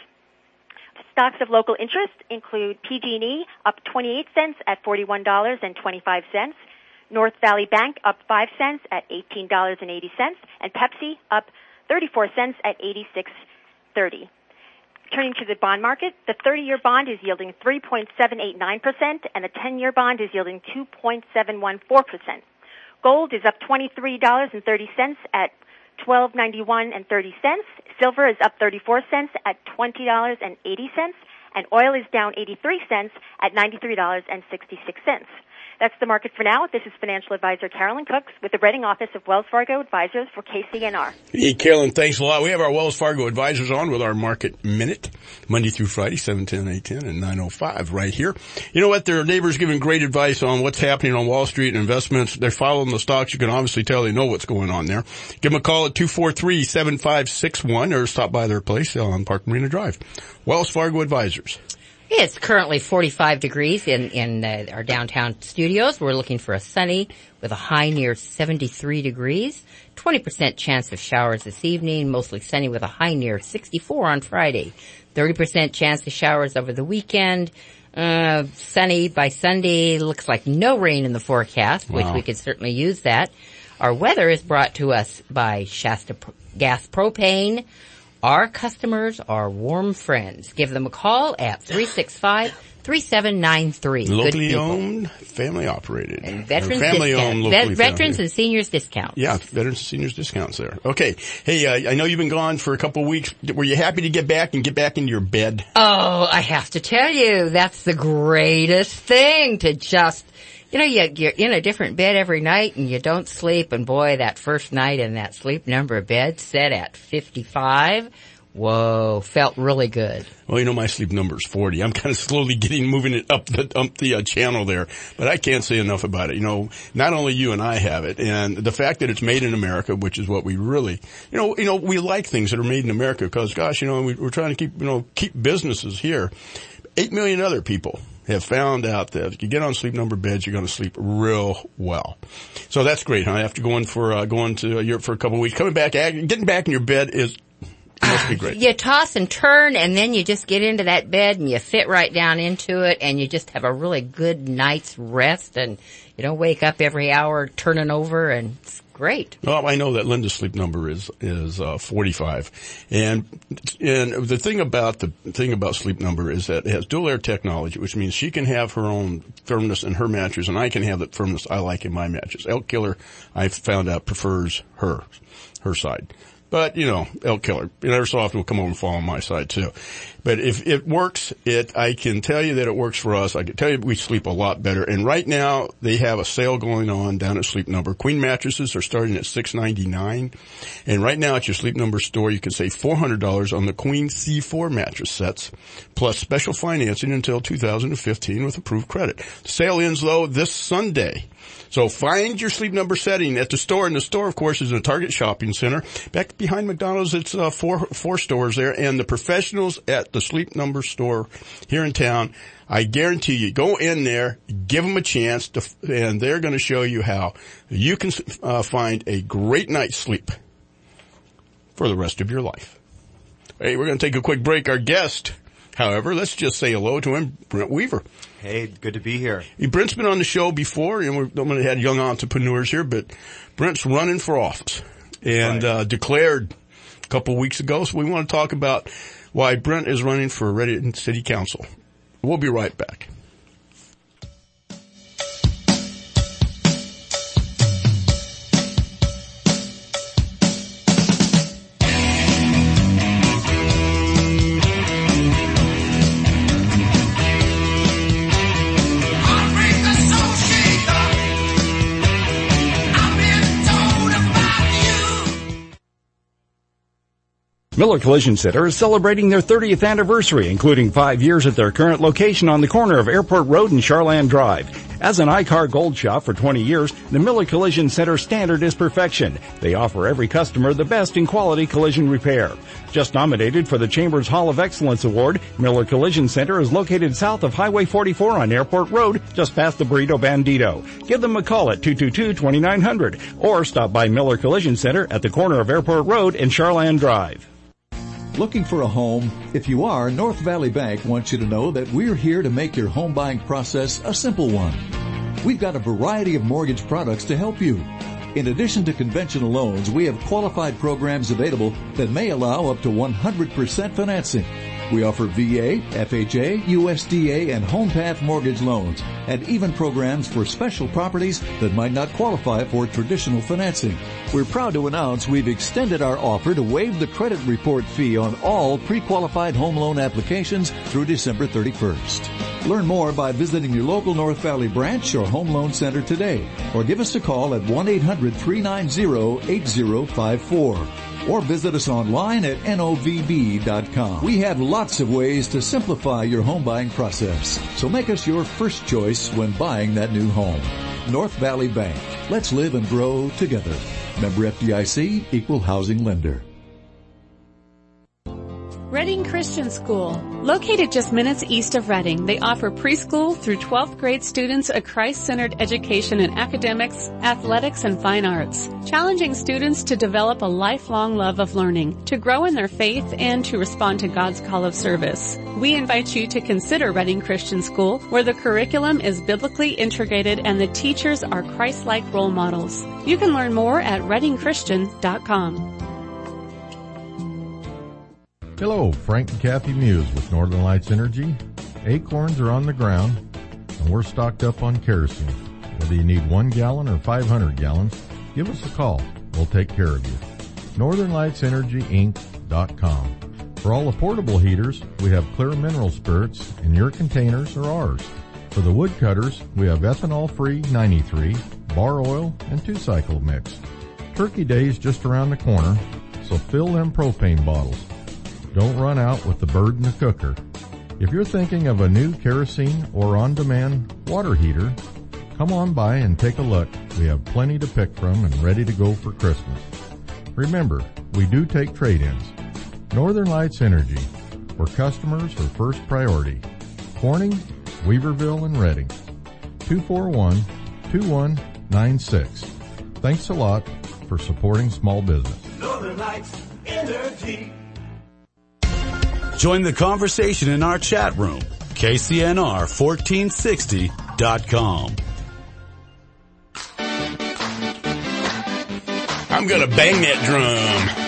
Stocks of local interest include P G and E, up twenty-eight cents at forty-one dollars and twenty-five cents. North Valley Bank up five cents at eighteen dollars and eighty cents, and Pepsi up thirty-four cents at eighty-six thirty. Turning to the bond market, the thirty-year bond is yielding three point seven eight nine percent, and the ten-year bond is yielding two point seven one four percent. Gold is up twenty-three dollars and thirty cents at twelve ninety-one and thirty cents. Silver is up thirty-four cents at twenty dollars and eighty cents, and oil is down eighty-three cents at ninety-three dollars and sixty-six cents. That's the market for now. This is financial advisor Carolyn Cooks with the Reading office of Wells Fargo Advisors for K C N R. Hey, Carolyn, thanks a lot. We have our Wells Fargo advisors on with our Market Minute, Monday through Friday, seven ten, eight ten, and nine oh five right here. You know what? Their neighbors giving great advice on what's happening on Wall Street and investments. They're following the stocks. You can obviously tell they know what's going on there. Give them a call at two four three, seven five six one or stop by their place on Park Marina Drive. Wells Fargo Advisors. It's currently forty-five degrees in, in uh, our downtown studios. We're looking for a sunny with a high near seventy-three degrees. twenty percent chance of showers this evening, mostly sunny with a high near sixty-four on Friday. thirty percent chance of showers over the weekend. Uh, sunny by Sunday. Looks like no rain in the forecast, which Wow. we could certainly use that. Our weather is brought to us by Shasta P- Gas Propane. Our customers are warm friends. Give them a call at three six five, three seven nine three. Locally owned, family operated. And veterans Or family discount. owned, Ve- locally veterans founded. and seniors discount. Yeah, veterans and seniors discounts there. Okay. Hey, uh, I know you've been gone for a couple of weeks. Were you happy to get back and get back into your bed? Oh, I have to tell you, that's the greatest thing to just, you know, you, you're in a different bed every night and you don't sleep. And boy, that first night in that Sleep Number bed set at fifty-five. Whoa, felt really good. Well, you know, my sleep number's forty. I'm kind of slowly getting, moving it up the, up the uh, channel there. But I can't say enough about it. You know, not only you and I have it, and the fact that it's made in America, which is what we really, you know, you know, we like things that are made in America because, gosh, you know, we, we're trying to keep, you know, keep businesses here. Eight million other people have found out that if you get on Sleep Number beds, you're going to sleep real well. So that's great, huh? After going for, uh, going to Europe for a couple of weeks, coming back, getting back in your bed is, must be great. You toss and turn, and then you just get into that bed, and you fit right down into it, and you just have a really good night's rest, and you don't wake up every hour turning over, and it's Great. Well, I know that Linda's sleep number is is uh, forty-five, and and the thing about the thing about Sleep Number is that it has dual air technology, which means she can have her own firmness in her mattress, and I can have the firmness I like in my mattress. Elk Killer, I found out, prefers her her side. But, you know, Elk Killer, every so often will come over and fall on my side too. But if it works, it, I can tell you that it works for us. I can tell you we sleep a lot better. And right now, they have a sale going on down at Sleep Number. Queen mattresses are starting at six ninety-nine. And right now at your Sleep Number store, you can save four hundred dollars on the Queen C four mattress sets, plus special financing until two thousand fifteen with approved credit. The sale ends, though, this Sunday. So find your Sleep Number setting at the store. And the store, of course, is in a Target shopping center. Back behind McDonald's, it's uh, four four stores there. And the professionals at the Sleep Number store here in town, I guarantee you, go in there, give them a chance, to, and they're going to show you how you can uh, find a great night's sleep for the rest of your life. Hey, we're going to take a quick break. Our guest, however, let's just say hello to him, Brent Weaver. Hey, good to be here. Brent's been on the show before, and we've only had young entrepreneurs here, but Brent's running for office and right. uh, declared a couple weeks ago. So we want to talk about why Brent is running for Reading City Council. We'll be right back. Miller Collision Center is celebrating their thirtieth anniversary, including five years at their current location on the corner of Airport Road and Charland Drive. As an iCar Gold shop for twenty years, the Miller Collision Center standard is perfection. They offer every customer the best in quality collision repair. Just nominated for the Chambers Hall of Excellence Award, Miller Collision Center is located south of Highway forty-four on Airport Road, just past the Burrito Bandito. Give them a call at two two two, two nine zero zero or stop by Miller Collision Center at the corner of Airport Road and Charland Drive. Looking for a home? If you are, North Valley Bank wants you to know that we're here to make your home buying process a simple one. We've got a variety of mortgage products to help you. In addition to conventional loans, we have qualified programs available that may allow up to one hundred percent financing. We offer V A, F H A, U S D A, and HomePath mortgage loans, and even programs for special properties that might not qualify for traditional financing. We're proud to announce we've extended our offer to waive the credit report fee on all pre-qualified home loan applications through December thirty-first. Learn more by visiting your local North Valley branch or home loan center today, or give us a call at one eight hundred, three nine zero, eight zero five four. Or visit us online at N O V B dot com. We have lots of ways to simplify your home buying process, so make us your first choice when buying that new home. North Valley Bank. Let's live and grow together. Member F D I C, Equal Housing Lender. Reading Christian School. Located just minutes east of Reading, they offer preschool through twelfth grade students a Christ-centered education in academics, athletics, and fine arts, challenging students to develop a lifelong love of learning, to grow in their faith, and to respond to God's call of service. We invite you to consider Reading Christian School, where the curriculum is biblically integrated and the teachers are Christ-like role models. You can learn more at reading christian dot com. Hello, Frank and Kathy Muse with Northern Lights Energy. Acorns are on the ground, and we're stocked up on kerosene. Whether you need one gallon or five hundred gallons, give us a call. We'll take care of you. northern lights energy inc dot com. For all the portable heaters, we have clear mineral spirits in your containers or ours. For the woodcutters, we have ethanol-free ninety-three, bar oil, and two-cycle mix. Turkey Day's just around the corner, so fill them propane bottles. Don't run out with the bird in the cooker. If you're thinking of a new kerosene or on-demand water heater, come on by and take a look. We have plenty to pick from and ready to go for Christmas. Remember, we do take trade-ins. Northern Lights Energy, where customers are first priority. Corning, Weaverville, and Reading. two four one, two one nine six. Thanks a lot for supporting small business. Northern Lights Energy. Join the conversation in our chat room, K C N R fourteen sixty dot com. I'm gonna bang that drum.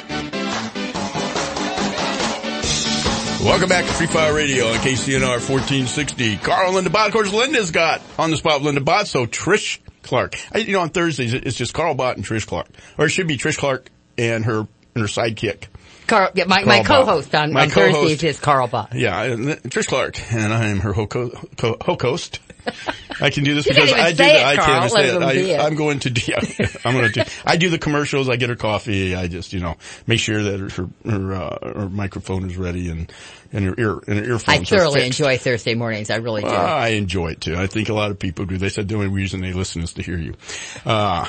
Welcome back to Free Fire Radio on K C N R fourteen sixty. Carl and Linda Bott. Of course, Linda's got on the spot with Linda Bott, so Trish Clark. I, you know, on Thursdays, it's just Carl Bott and Trish Clark. Or it should be Trish Clark and her, and her sidekick. Carl, yeah, my, my co-host on, my on co-host, Thursdays is Carl Bott. Yeah, and Trish Clark, and I am her ho-co- co- ho-host. I can do this you because can't even I do say the, it, I Carl. can't say it. Let I, it. I'm going to do, yeah, I'm going to do, I do the commercials, I get her coffee, I just, you know, make sure that her, her, uh, her microphone is ready and, and her ear, and her earphones I thoroughly are fixed. enjoy Thursday mornings, I really do. Uh, I enjoy it too. I think a lot of people do. They said the only reason they listen is to hear you. Uh,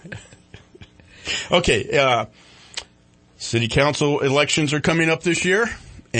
okay, uh, city council elections are coming up this year,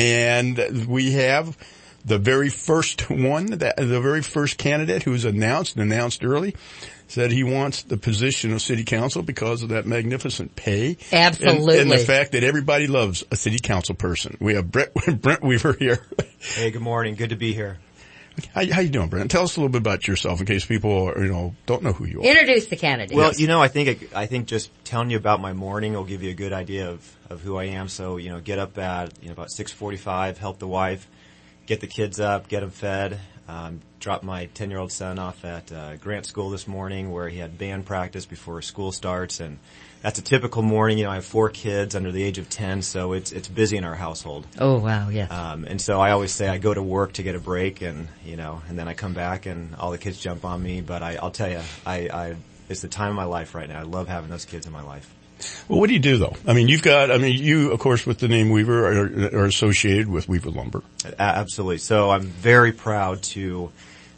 and we have the very first one, the, the very first candidate who's announced, announced early, said he wants the position of city council because of that magnificent pay. Absolutely. And, and the fact that everybody loves a city council person. We have Brent, Brent Weaver here. Hey, good morning. Good to be here. How, how you doing, Brent? Tell us a little bit about yourself in case people, are, you know, don't know who you are. Introduce the candidate. Well, you know, I think it, I think just telling you about my morning will give you a good idea of of who I am. So, you know, get up at you know about six forty-five, help the wife, get the kids up, get them fed. Um, dropped my ten-year-old son off at uh, Grant School this morning, where he had band practice before school starts, and that's a typical morning. You know, I have four kids under the age of ten, so it's it's busy in our household. Oh wow, yes. Um, and so I always say I go to work to get a break, and you know, and then I come back and all the kids jump on me. But I, I'll tell you, I, I it's the time of my life right now. I love having those kids in my life. Well, what do you do though? I mean, you've got, I mean, you, of course, with the name Weaver are, are associated with Weaver Lumber. Absolutely. So I'm very proud to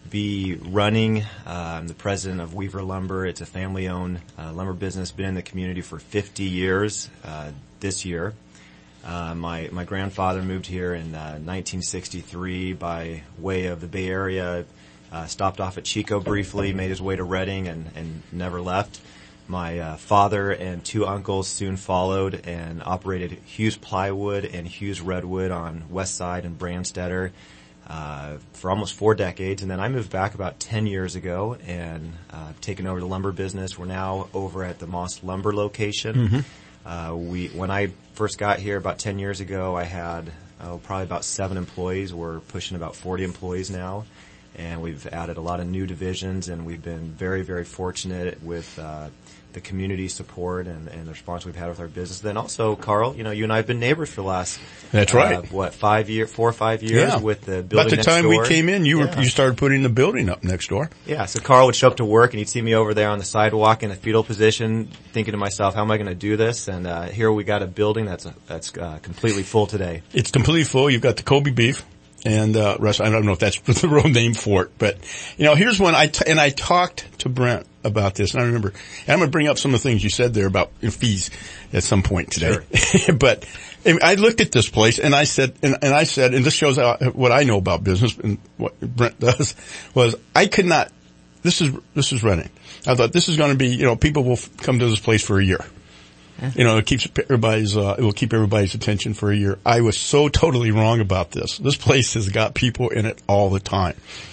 be running. Uh, I'm the president of Weaver Lumber. It's a family-owned uh, lumber business, been in the community for fifty years uh, this year. Uh, my, my grandfather moved here in uh, nineteen sixty-three by way of the Bay Area, uh, stopped off at Chico briefly, made his way to Redding, and, and never left. My uh, father and two uncles soon followed and operated Hughes Plywood and Hughes Redwood on West Side and Brandstetter uh, for almost four decades. And then I moved back about ten years ago and uh, taken over the lumber business. We're now over at the Moss Lumber location. Mm-hmm. Uh, we when I first got here about ten years ago, I had oh, probably about seven employees. We're pushing about forty employees now. And we've added a lot of new divisions, and we've been very, very fortunate with uh, the community support and, and the response we've had with our business. Then also, Carl, you know, you and I have been neighbors for the last that's uh, right. What five year, four or five years yeah. with the building. About the next time door. we came in, you yeah. were you started putting the building up next door. Yeah, so Carl would show up to work, and he'd see me over there on the sidewalk in a fetal position, thinking to myself, "How am I going to do this?" And uh, here we got a building that's a, that's uh, completely full today. It's completely full. You've got the Kobe beef. And, uh, rest, I don't know if that's the real name for it, but, you know, here's one I, t- and I talked to Brent about this, and I remember, and I'm gonna bring up some of the things you said there about you know, fees at some point today. Sure. But, and I looked at this place and I said, and, and I said, and this shows how, what I know about business and what Brent does, was I could not, this is, this is running. I thought this is gonna be, you know, people will f- come to this place for a year. You know, it keeps everybody's, uh, it will keep everybody's attention for a year. I was so totally wrong about this. This place has got people in it all the time.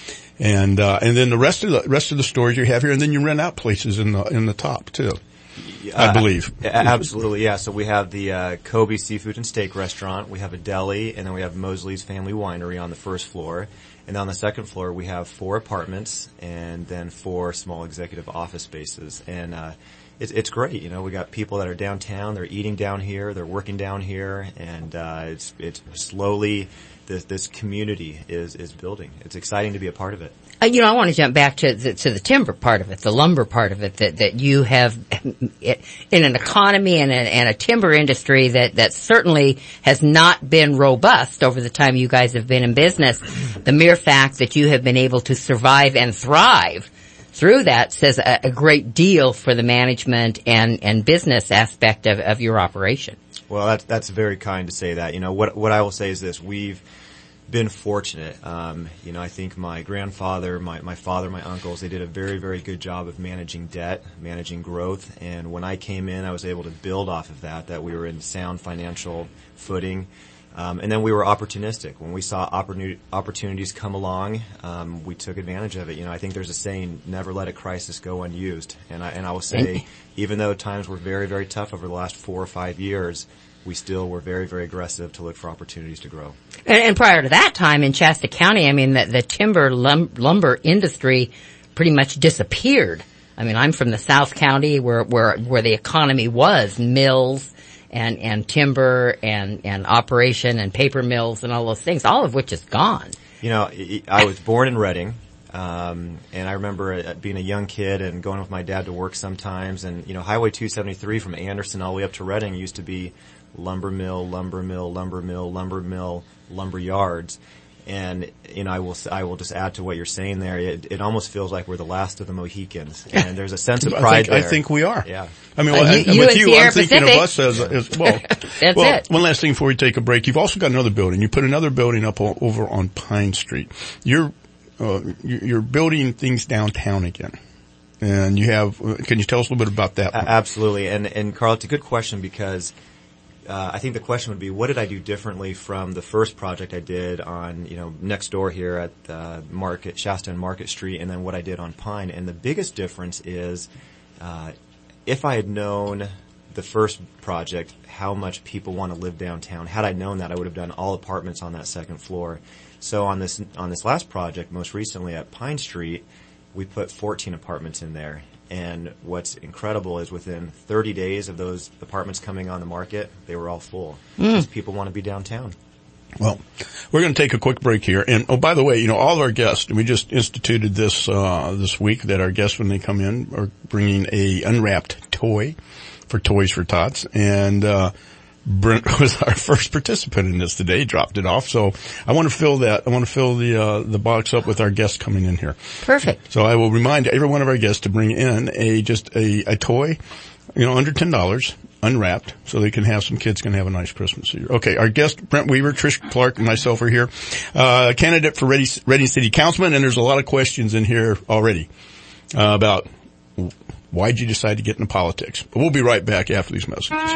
And, uh, and then the rest of the, rest of the stores you have here, and then you rent out places in the, in the top too. I believe. Uh, absolutely, yeah. So we have the, uh, Kobe Seafood and Steak Restaurant. We have a deli, and then we have Mosley's Family Winery on the first floor. And on the second floor, we have four apartments and then four small executive office spaces. And, uh, It's, it's great, you know. We got people that are downtown. They're eating down here. They're working down here, and uh, it's it's slowly this this community is is building. It's exciting to be a part of it. Uh, you know, I want to jump back to the, to the timber part of it, the lumber part of it. That that you have in an economy and a, and a timber industry that that certainly has not been robust over the time you guys have been in business. The mere fact that you have been able to survive and thrive through that says a, a great deal for the management and, and business aspect of, of your operation. Well, that's, that's very kind to say that. You know, what, what I will say is this. We've been fortunate. Um, you know, I think my grandfather, my, my father, my uncles, they did a very, very good job of managing debt, managing growth. And when I came in, I was able to build off of that, that we were in sound financial footing. Um, and then we were opportunistic. When we saw opportuni- opportunities come along, um, we took advantage of it. You know, I think there's a saying, never let a crisis go unused. And I, and I will say, even though times were very, very tough over the last four or five years, we still were very, very aggressive to look for opportunities to grow. And, and prior to that time in Shasta County, I mean, the, the timber lum- lumber industry pretty much disappeared. I mean, I'm from the South County where, where, where the economy was mills and, and timber and, and operation and paper mills and all those things, all of which is gone. You know, I was born in Reading, um, and I remember being a young kid and going with my dad to work sometimes. And, you know, Highway two seventy-three from Anderson all the way up to Reading used to be lumber mill, lumber mill, lumber mill, lumber mill, lumber yards. And, you know, I will, I will just add to what you're saying there. It, it almost feels like we're the last of the Mohicans. And there's a sense of pride I think, there. I think we are. Yeah. I mean, Uh, well, you- and you with and you, Sierra I'm thinking Pacific. of us as, as well. That's well, it. one last thing before we take a break. You've also got another building. You put another building up o- over on Pine Street. You're, uh, you're building things downtown again. And you have, uh, can you tell us a little bit about that? Uh, absolutely. And, and Carl, it's a good question because Uh, I think the question would be, what did I do differently from the first project I did on, you know, next door here at uh, Market, Shasta and Market Street, and then what I did on Pine. And the biggest difference is, uh, if I had known the first project how much people want to live downtown, had I known that, I would have done all apartments on that second floor. So on this on this last project, most recently at Pine Street, we put fourteen apartments in there. And what's incredible is within thirty days of those apartments coming on the market, they were all full. Mm. Because people want to be downtown. Well, we're going to take a quick break here. And, oh, by the way, you know, all of our guests, we just instituted this, uh, this week that our guests, when they come in, are bringing a unwrapped toy for Toys for Tots. And, uh, Brent was our first participant in this today. He dropped it off. So I want to fill that, I want to fill the, uh, the box up with our guests coming in here. Perfect. So I will remind every one of our guests to bring in a, just a, a toy, you know, under ten dollars, unwrapped, so they can have, some kids can have a nice Christmas year. Okay, our guest, Brent Weaver, Trish Clark, and myself are here. Uh, candidate for Reading, Reading City Councilman, and there's a lot of questions in here already, uh, about why'd you decide to get into politics. But we'll be right back after these messages.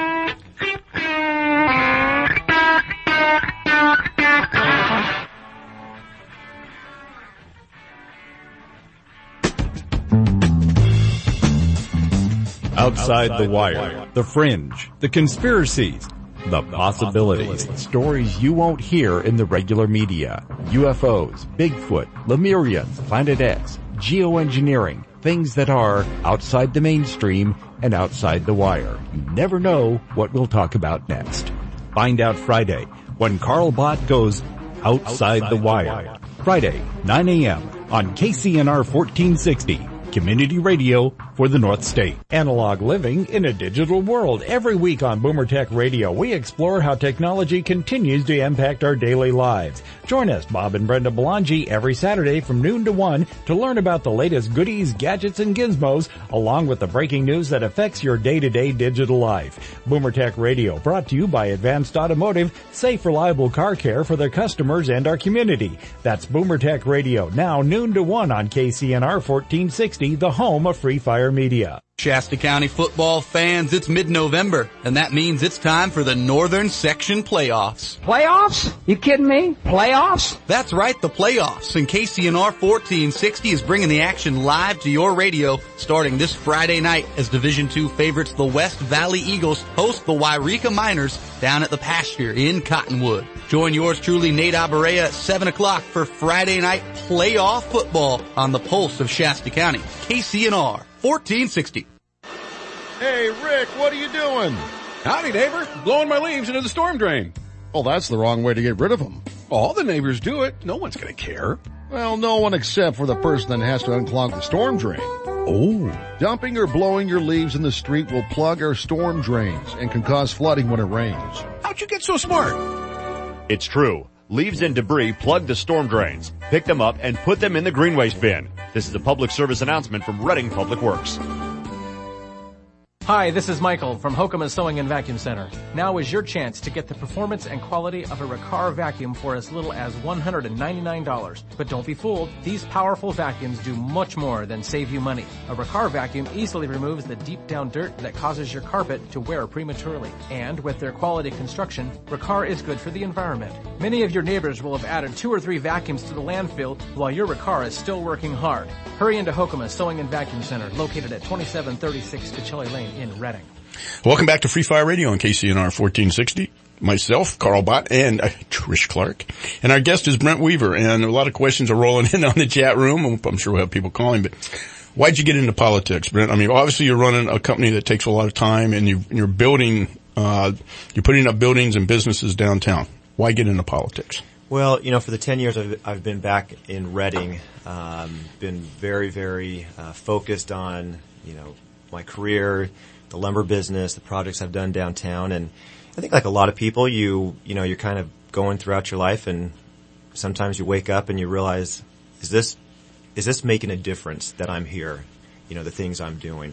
Outside the Wire, The Fringe, The Conspiracies, The Possibilities. Stories you won't hear in the regular media. U F Os, Bigfoot, Lemurians, Planet X, geoengineering, things that are outside the mainstream and outside the wire. You never know what we'll talk about next. Find out Friday when Carl Bott goes Outside the Wire. Friday, nine a.m. on K C N R fourteen sixty. Community radio for the North State. Analog living in a digital world. Every week on Boomer Tech Radio, we explore how technology continues to impact our daily lives. Join us, Bob and Brenda Belangi, every Saturday from noon to one to learn about the latest goodies, gadgets, and gizmos, along with the breaking news that affects your day-to-day digital life. Boomer Tech Radio, brought to you by Advanced Automotive, safe, reliable car care for their customers and our community. That's Boomer Tech Radio, now noon to one on K C N R fourteen sixty. The home of Free Fire Media. Shasta County football fans, it's mid-November, and that means it's time for the Northern Section Playoffs. Playoffs? You kidding me? Playoffs? That's right, the playoffs. And K C N R fourteen sixty is bringing the action live to your radio starting this Friday night as Division two favorites the West Valley Eagles host the Wairika Miners down at the pasture in Cottonwood. Join yours truly, Nate Abarea, at seven o'clock for Friday night playoff football on the pulse of Shasta County. K C N R fourteen sixty. Hey, Rick, what are you doing? Howdy, neighbor. Blowing my leaves into the storm drain. Well, that's the wrong way to get rid of them. All the neighbors do it. No one's going to care. Well, no one except for the person that has to unclog the storm drain. Oh. Dumping or blowing your leaves in the street will plug our storm drains and can cause flooding when it rains. How'd you get so smart? It's true. Leaves and debris plug the storm drains. Pick them up and put them in the green waste bin. This is a public service announcement from Reading Public Works. Hi, this is Michael from Hokema Sewing and Vacuum Center. Now is your chance to get the performance and quality of a Riccar vacuum for as little as one hundred ninety-nine dollars. But don't be fooled, these powerful vacuums do much more than save you money. A Riccar vacuum easily removes the deep down dirt that causes your carpet to wear prematurely. And with their quality construction, Riccar is good for the environment. Many of your neighbors will have added two or three vacuums to the landfill while your Riccar is still working hard. Hurry into Hokema Sewing and Vacuum Center, located at twenty-seven thirty-six Tichelli Lane in Reading. Welcome back to Free Fire Radio on K C N R fourteen sixty. Myself, Carl Bott, and uh, Trish Clark. And our guest is Brent Weaver, and a lot of questions are rolling in on the chat room. I'm sure we'll have people calling, but why'd you get into politics, Brent? I mean, obviously you're running a company that takes a lot of time, and you, you're building, uh, you're putting up buildings and businesses downtown. Why get into politics? Well, you know, for the ten years I've, I've been back in Reading, um, been very, very uh, focused on, you know, my career, the lumber business, the projects I've done downtown. And I think like a lot of people, you, you know, you're kind of going throughout your life, and sometimes you wake up and you realize, is this, is this making a difference that I'm here? You know, the things I'm doing.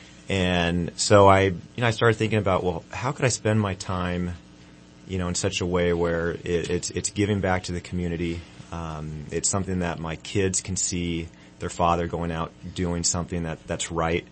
And so I, you know, I started thinking about, well, how could I spend my time, you know, in such a way where it, it's, it's giving back to the community. Um, it's something that my kids can see their father going out doing something that, that's right.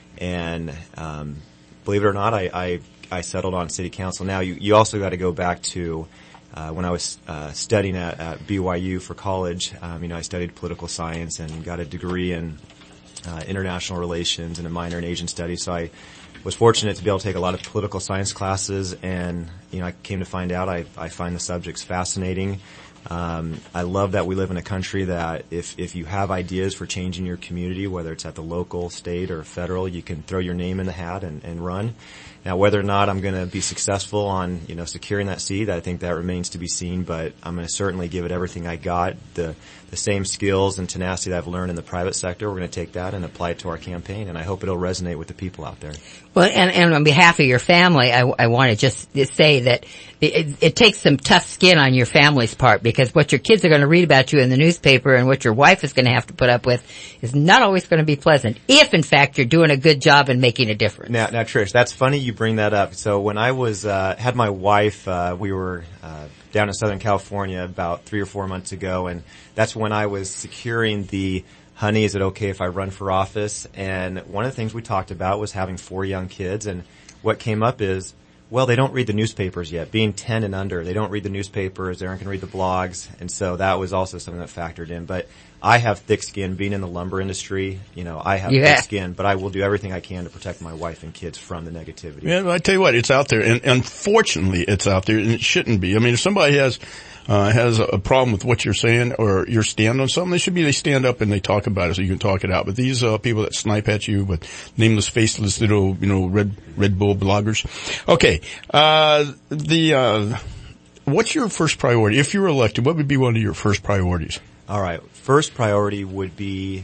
And, um, believe it or not, I, I, I settled on city council. Now you, you also got to go back to, uh, when I was, uh, studying at, at B Y U for college. Um, you know, I studied political science and got a degree in, uh, international relations and a minor in Asian studies. So I was fortunate to be able to take a lot of political science classes, and, you know, I came to find out I, I find the subjects fascinating. Um, I love that we live in a country that if, if you have ideas for changing your community, whether it's at the local, state, or federal, you can throw your name in the hat and, and run. Now, whether or not I'm going to be successful on, you know, securing that seat, I think that remains to be seen, but I'm going to certainly give it everything I got. The, the same skills and tenacity that I've learned in the private sector, we're going to take that and apply it to our campaign, and I hope it'll resonate with the people out there. Well, and, and on behalf of your family, I, I want to just say that it, it takes some tough skin on your family's part, because what your kids are going to read about you in the newspaper and what your wife is going to have to put up with is not always going to be pleasant, if in fact you're doing a good job and making a difference. Now, now Trish, that's funny you bring that up. So when I was, uh, had my wife, uh, we were, uh, down in Southern California about three or four months ago, and that's when I was securing the, honey, is it okay if I run for office? And one of the things we talked about was having four young kids, and what came up is, well, they don't read the newspapers yet. Being ten and under, they don't read the newspapers, they aren't going to read the blogs, and so that was also something that factored in. But I have thick skin being in the lumber industry. You know, I have yeah. thick skin, but I will do everything I can to protect my wife and kids from the negativity. Yeah, I tell you what, it's out there, and unfortunately it's out there, and it shouldn't be. I mean, if somebody has uh has a problem with what you're saying or your stand on something, they should be, they stand up and they talk about it so you can talk it out. But these uh people that snipe at you with nameless, faceless little, you know, Red Red Bull bloggers. Okay, uh the uh what's your first priority? If you were elected, what would be one of your first priorities? All right. First priority would be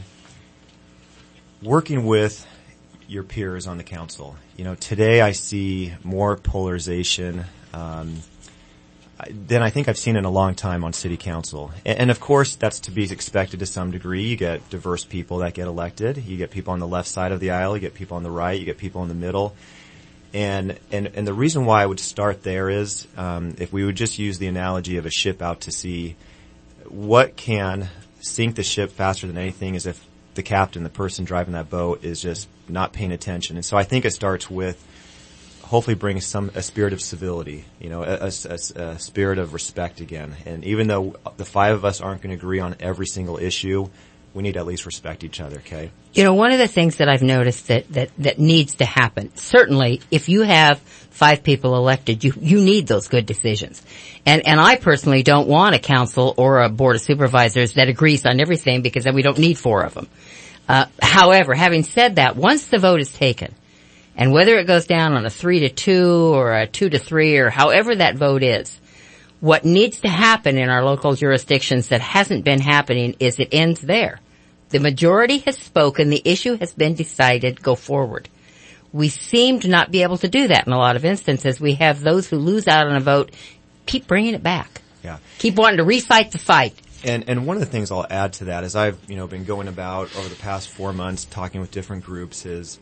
working with your peers on the council. You know, today I see more polarization um than I think I've seen in a long time on city council. And, and of course, that's to be expected to some degree. You get diverse people that get elected. You get people on the left side of the aisle. You get people on the right. You get people in the middle. And, and, and the reason why I would start there is, um, if we would just use the analogy of a ship out to sea, what can sink the ship faster than anything is if the captain, the person driving that boat, is just not paying attention. And so I think it starts with hopefully bring some, a spirit of civility, you know, a, a, a spirit of respect again. And even though the five of us aren't going to agree on every single issue, we need to at least respect each other, okay? You know, one of the things that I've noticed that, that, that needs to happen, certainly if you have five people elected, you, you need those good decisions. And, and I personally don't want a council or a board of supervisors that agrees on everything, because then we don't need four of them. Uh, however, having said that, once the vote is taken, and whether it goes down on a three to two or a two to three or however that vote is, what needs to happen in our local jurisdictions that hasn't been happening is it ends there. The majority has spoken, the issue has been decided, go forward. We seem to not be able to do that in a lot of instances. We have those who lose out on a vote keep bringing it back. Yeah. Keep wanting to refight the fight. And, and one of the things I'll add to that is I've, you know, been going about over the past four months talking with different groups is,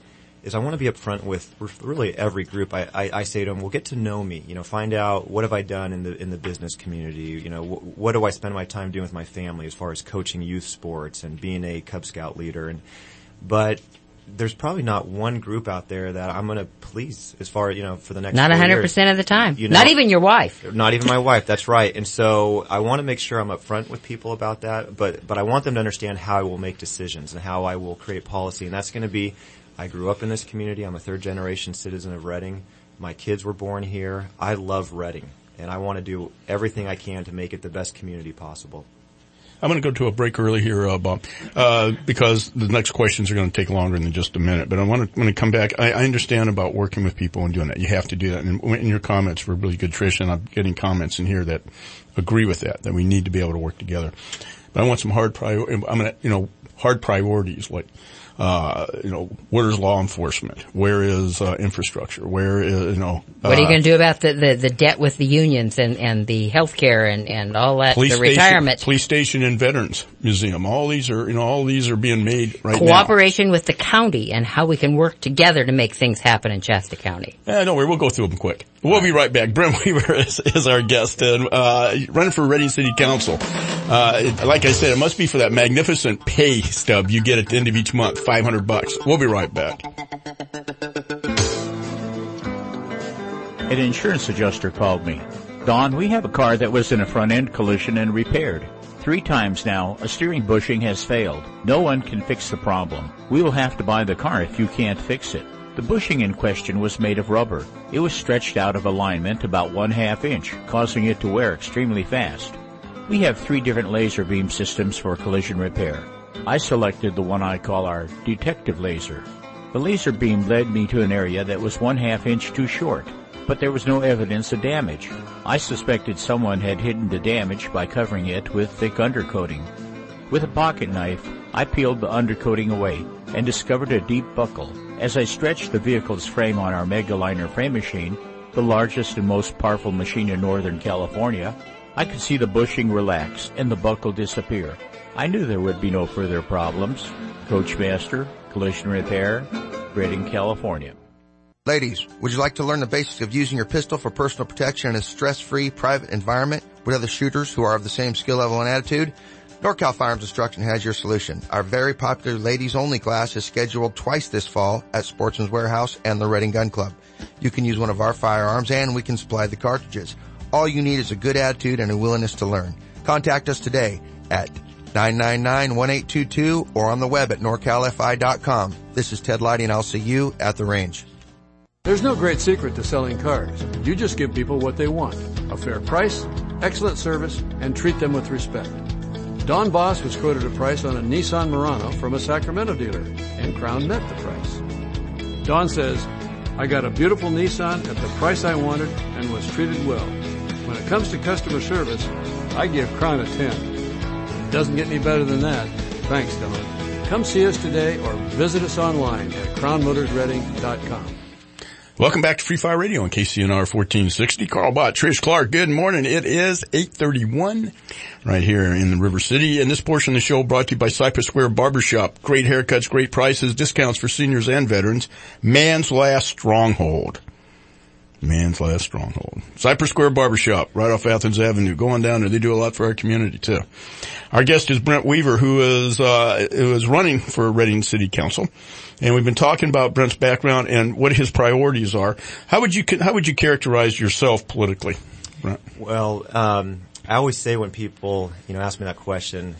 is I want to be upfront with really every group. I, I, I say to them, well, get to know me, you know, find out what have I done in the, in the business community, you know, wh- what do I spend my time doing with my family as far as coaching youth sports and being a Cub Scout leader. And, but there's probably not one group out there that I'm going to please as far, you know, for the next Not one hundred percent of the time. You know, not even your wife. Not even my wife. That's right. And so I want to make sure I'm upfront with people about that, but, but I want them to understand how I will make decisions and how I will create policy. And that's going to be, I grew up in this community. I'm a third generation citizen of Reading. My kids were born here. I love Reading, and I want to do everything I can to make it the best community possible. I'm going to go to a break early here, uh, Bob, uh, because the next questions are going to take longer than just a minute. But I want to, when I come back, I, I understand about working with people and doing that. You have to do that. And in your comments were really good, Trish, and I'm getting comments in here that agree with that, that we need to be able to work together. But I want some hard prior, I'm going to, you know, hard priorities like, uh, you know, where is law enforcement? Where is, uh, infrastructure? Where is, you know, uh, what are you going to do about the, the, the debt with the unions and, and the health care and, and all that, the retirement? Station, police station and Veterans Museum. All these are, you know, all these are being made right now. Cooperation with the county and how we can work together to make things happen in Shasta County. Yeah, don't worry, we'll go through them quick. We'll be right back. Brent Weaver is, is our guest, and, uh, running for Reading City Council. Uh, it, like I said, it must be for that magnificent pay stub you get at the end of each month, five hundred bucks. We'll be right back. An insurance adjuster called me. Don, we have a car that was in a front-end collision and repaired. Three times now, a steering bushing has failed. No one can fix the problem. We will have to buy the car if you can't fix it. The bushing in question was made of rubber. It was stretched out of alignment about one half inch, causing it to wear extremely fast. We have three different laser beam systems for collision repair. I selected the one I call our detective laser. The laser beam led me to an area that was one half inch too short, but there was no evidence of damage. I suspected someone had hidden the damage by covering it with thick undercoating. With a pocket knife, I peeled the undercoating away and discovered a deep buckle. As I stretched the vehicle's frame on our Megaliner frame machine, the largest and most powerful machine in Northern California, I could see the bushing relax and the buckle disappear. I knew there would be no further problems. Coachmaster, Collision Repair, Reading, California. Ladies, would you like to learn the basics of using your pistol for personal protection in a stress-free private environment with other shooters who are of the same skill level and attitude? NorCal Firearms Instruction has your solution. Our very popular ladies-only class is scheduled twice this fall at Sportsman's Warehouse and the Reading Gun Club. You can use one of our firearms and we can supply the cartridges. All you need is a good attitude and a willingness to learn. Contact us today at nine nine nine, one eight two two or on the web at norcal f i dot com. This is Ted Lighty and I'll see you at the range. There's no great secret to selling cars. You just give people what they want. A fair price, excellent service, and treat them with respect. Don Boss was quoted a price on a Nissan Murano from a Sacramento dealer, and Crown met the price. Don says, I got a beautiful Nissan at the price I wanted and was treated well. When it comes to customer service, I give Crown a ten. It doesn't get any better than that. Thanks, Don. Come see us today or visit us online at crown motors reading dot com. Welcome back to Free Fire Radio on K C N R fourteen sixty. Carl Bott, Trish Clark, good morning. It is eight thirty-one right here in the River City. And this portion of the show brought to you by Cypress Square Barbershop. Great haircuts, great prices, discounts for seniors and veterans. Man's Last Stronghold. Man's Last Stronghold. Cypress Square Barbershop, right off Athens Avenue. Go on down there. They do a lot for our community, too. Our guest is Brent Weaver, who is, uh, who is running for Reading City Council. And we've been talking about Brent's background and what his priorities are. How would you, how would you characterize yourself politically, Brent? Well, um, I always say when people, you know, ask me that question,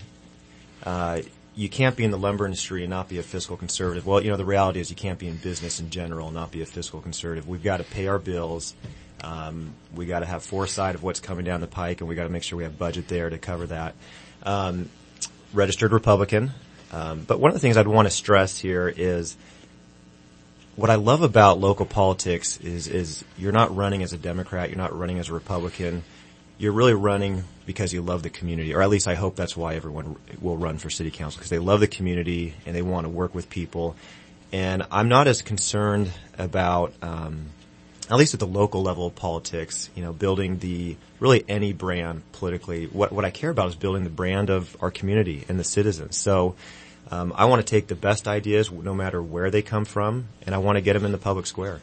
uh, you can't be in the lumber industry and not be a fiscal conservative. Well, you know, the reality is you can't be in business in general and not be a fiscal conservative. We've got to pay our bills. Um, we got to have foresight of what's coming down the pike, and we got to make sure we have budget there to cover that. Um, registered Republican. Um, but one of the things I'd want to stress here is what I love about local politics is, is you're not running as a Democrat. You're not running as a Republican. You're really running because you love the community, or at least I hope that's why everyone will run for city council, because they love the community and they want to work with people. And I'm not as concerned about, um, at least at the local level of politics, you know, building the, really any brand politically. What, what I care about is building the brand of our community and the citizens. So, Um, I want to take the best ideas, no matter where they come from, and I want to get them in the public square.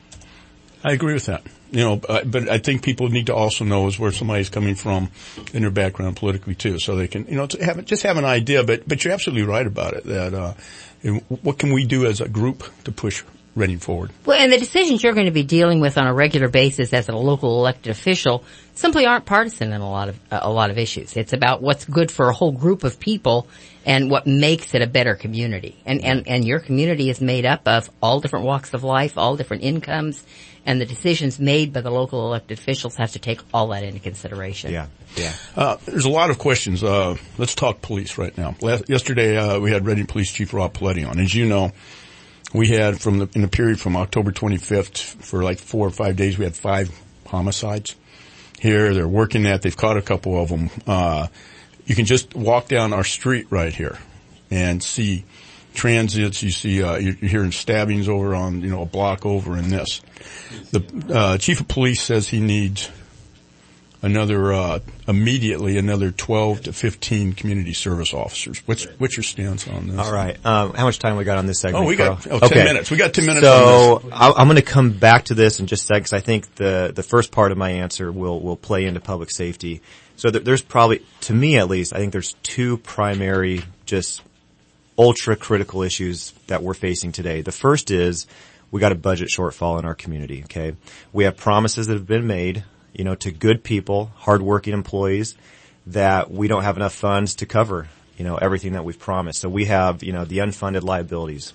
I agree with that. You know, uh, but I think people need to also know is where somebody's coming from in their background politically too, so they can, you know, to have, just have an idea. But but you're absolutely right about it. That uh, what can we do as a group to push Reading forward? Well, and the decisions you're going to be dealing with on a regular basis as a local elected official simply aren't partisan in a lot of uh, a lot of issues. It's about what's good for a whole group of people and what makes it a better community. And and and your community is made up of all different walks of life, all different incomes. And the decisions made by the local elected officials have to take all that into consideration. Yeah, yeah. Uh, there's a lot of questions. Uh, let's talk police right now. Last, yesterday, uh, we had Reading Police Chief Rob Paletti on. As you know, we had from the, in the period from October twenty-fifth for like four or five days, we had five homicides here. They're working that. They've caught a couple of them. Uh, you can just walk down our street right here and see transits. You see, uh, you're hearing stabbings over on, you know, a block over in this. The, uh, chief of police says he needs another, uh, immediately another twelve to fifteen community service officers. What's, what's your stance on this? All right. Um, how much time we got on this segment? Oh, we got, Carl? oh, ten okay. minutes. We got ten minutes so on this. So I'm going to come back to this in just a second because I think the, the first part of my answer will, will play into public safety. So th- there's probably, to me at least, I think there's two primary just ultra critical issues that we're facing today. The first is we got a budget shortfall in our community, okay? We have promises that have been made, you know, to good people, hardworking employees, that we don't have enough funds to cover, you know, everything that we've promised. So we have, you know, the unfunded liabilities.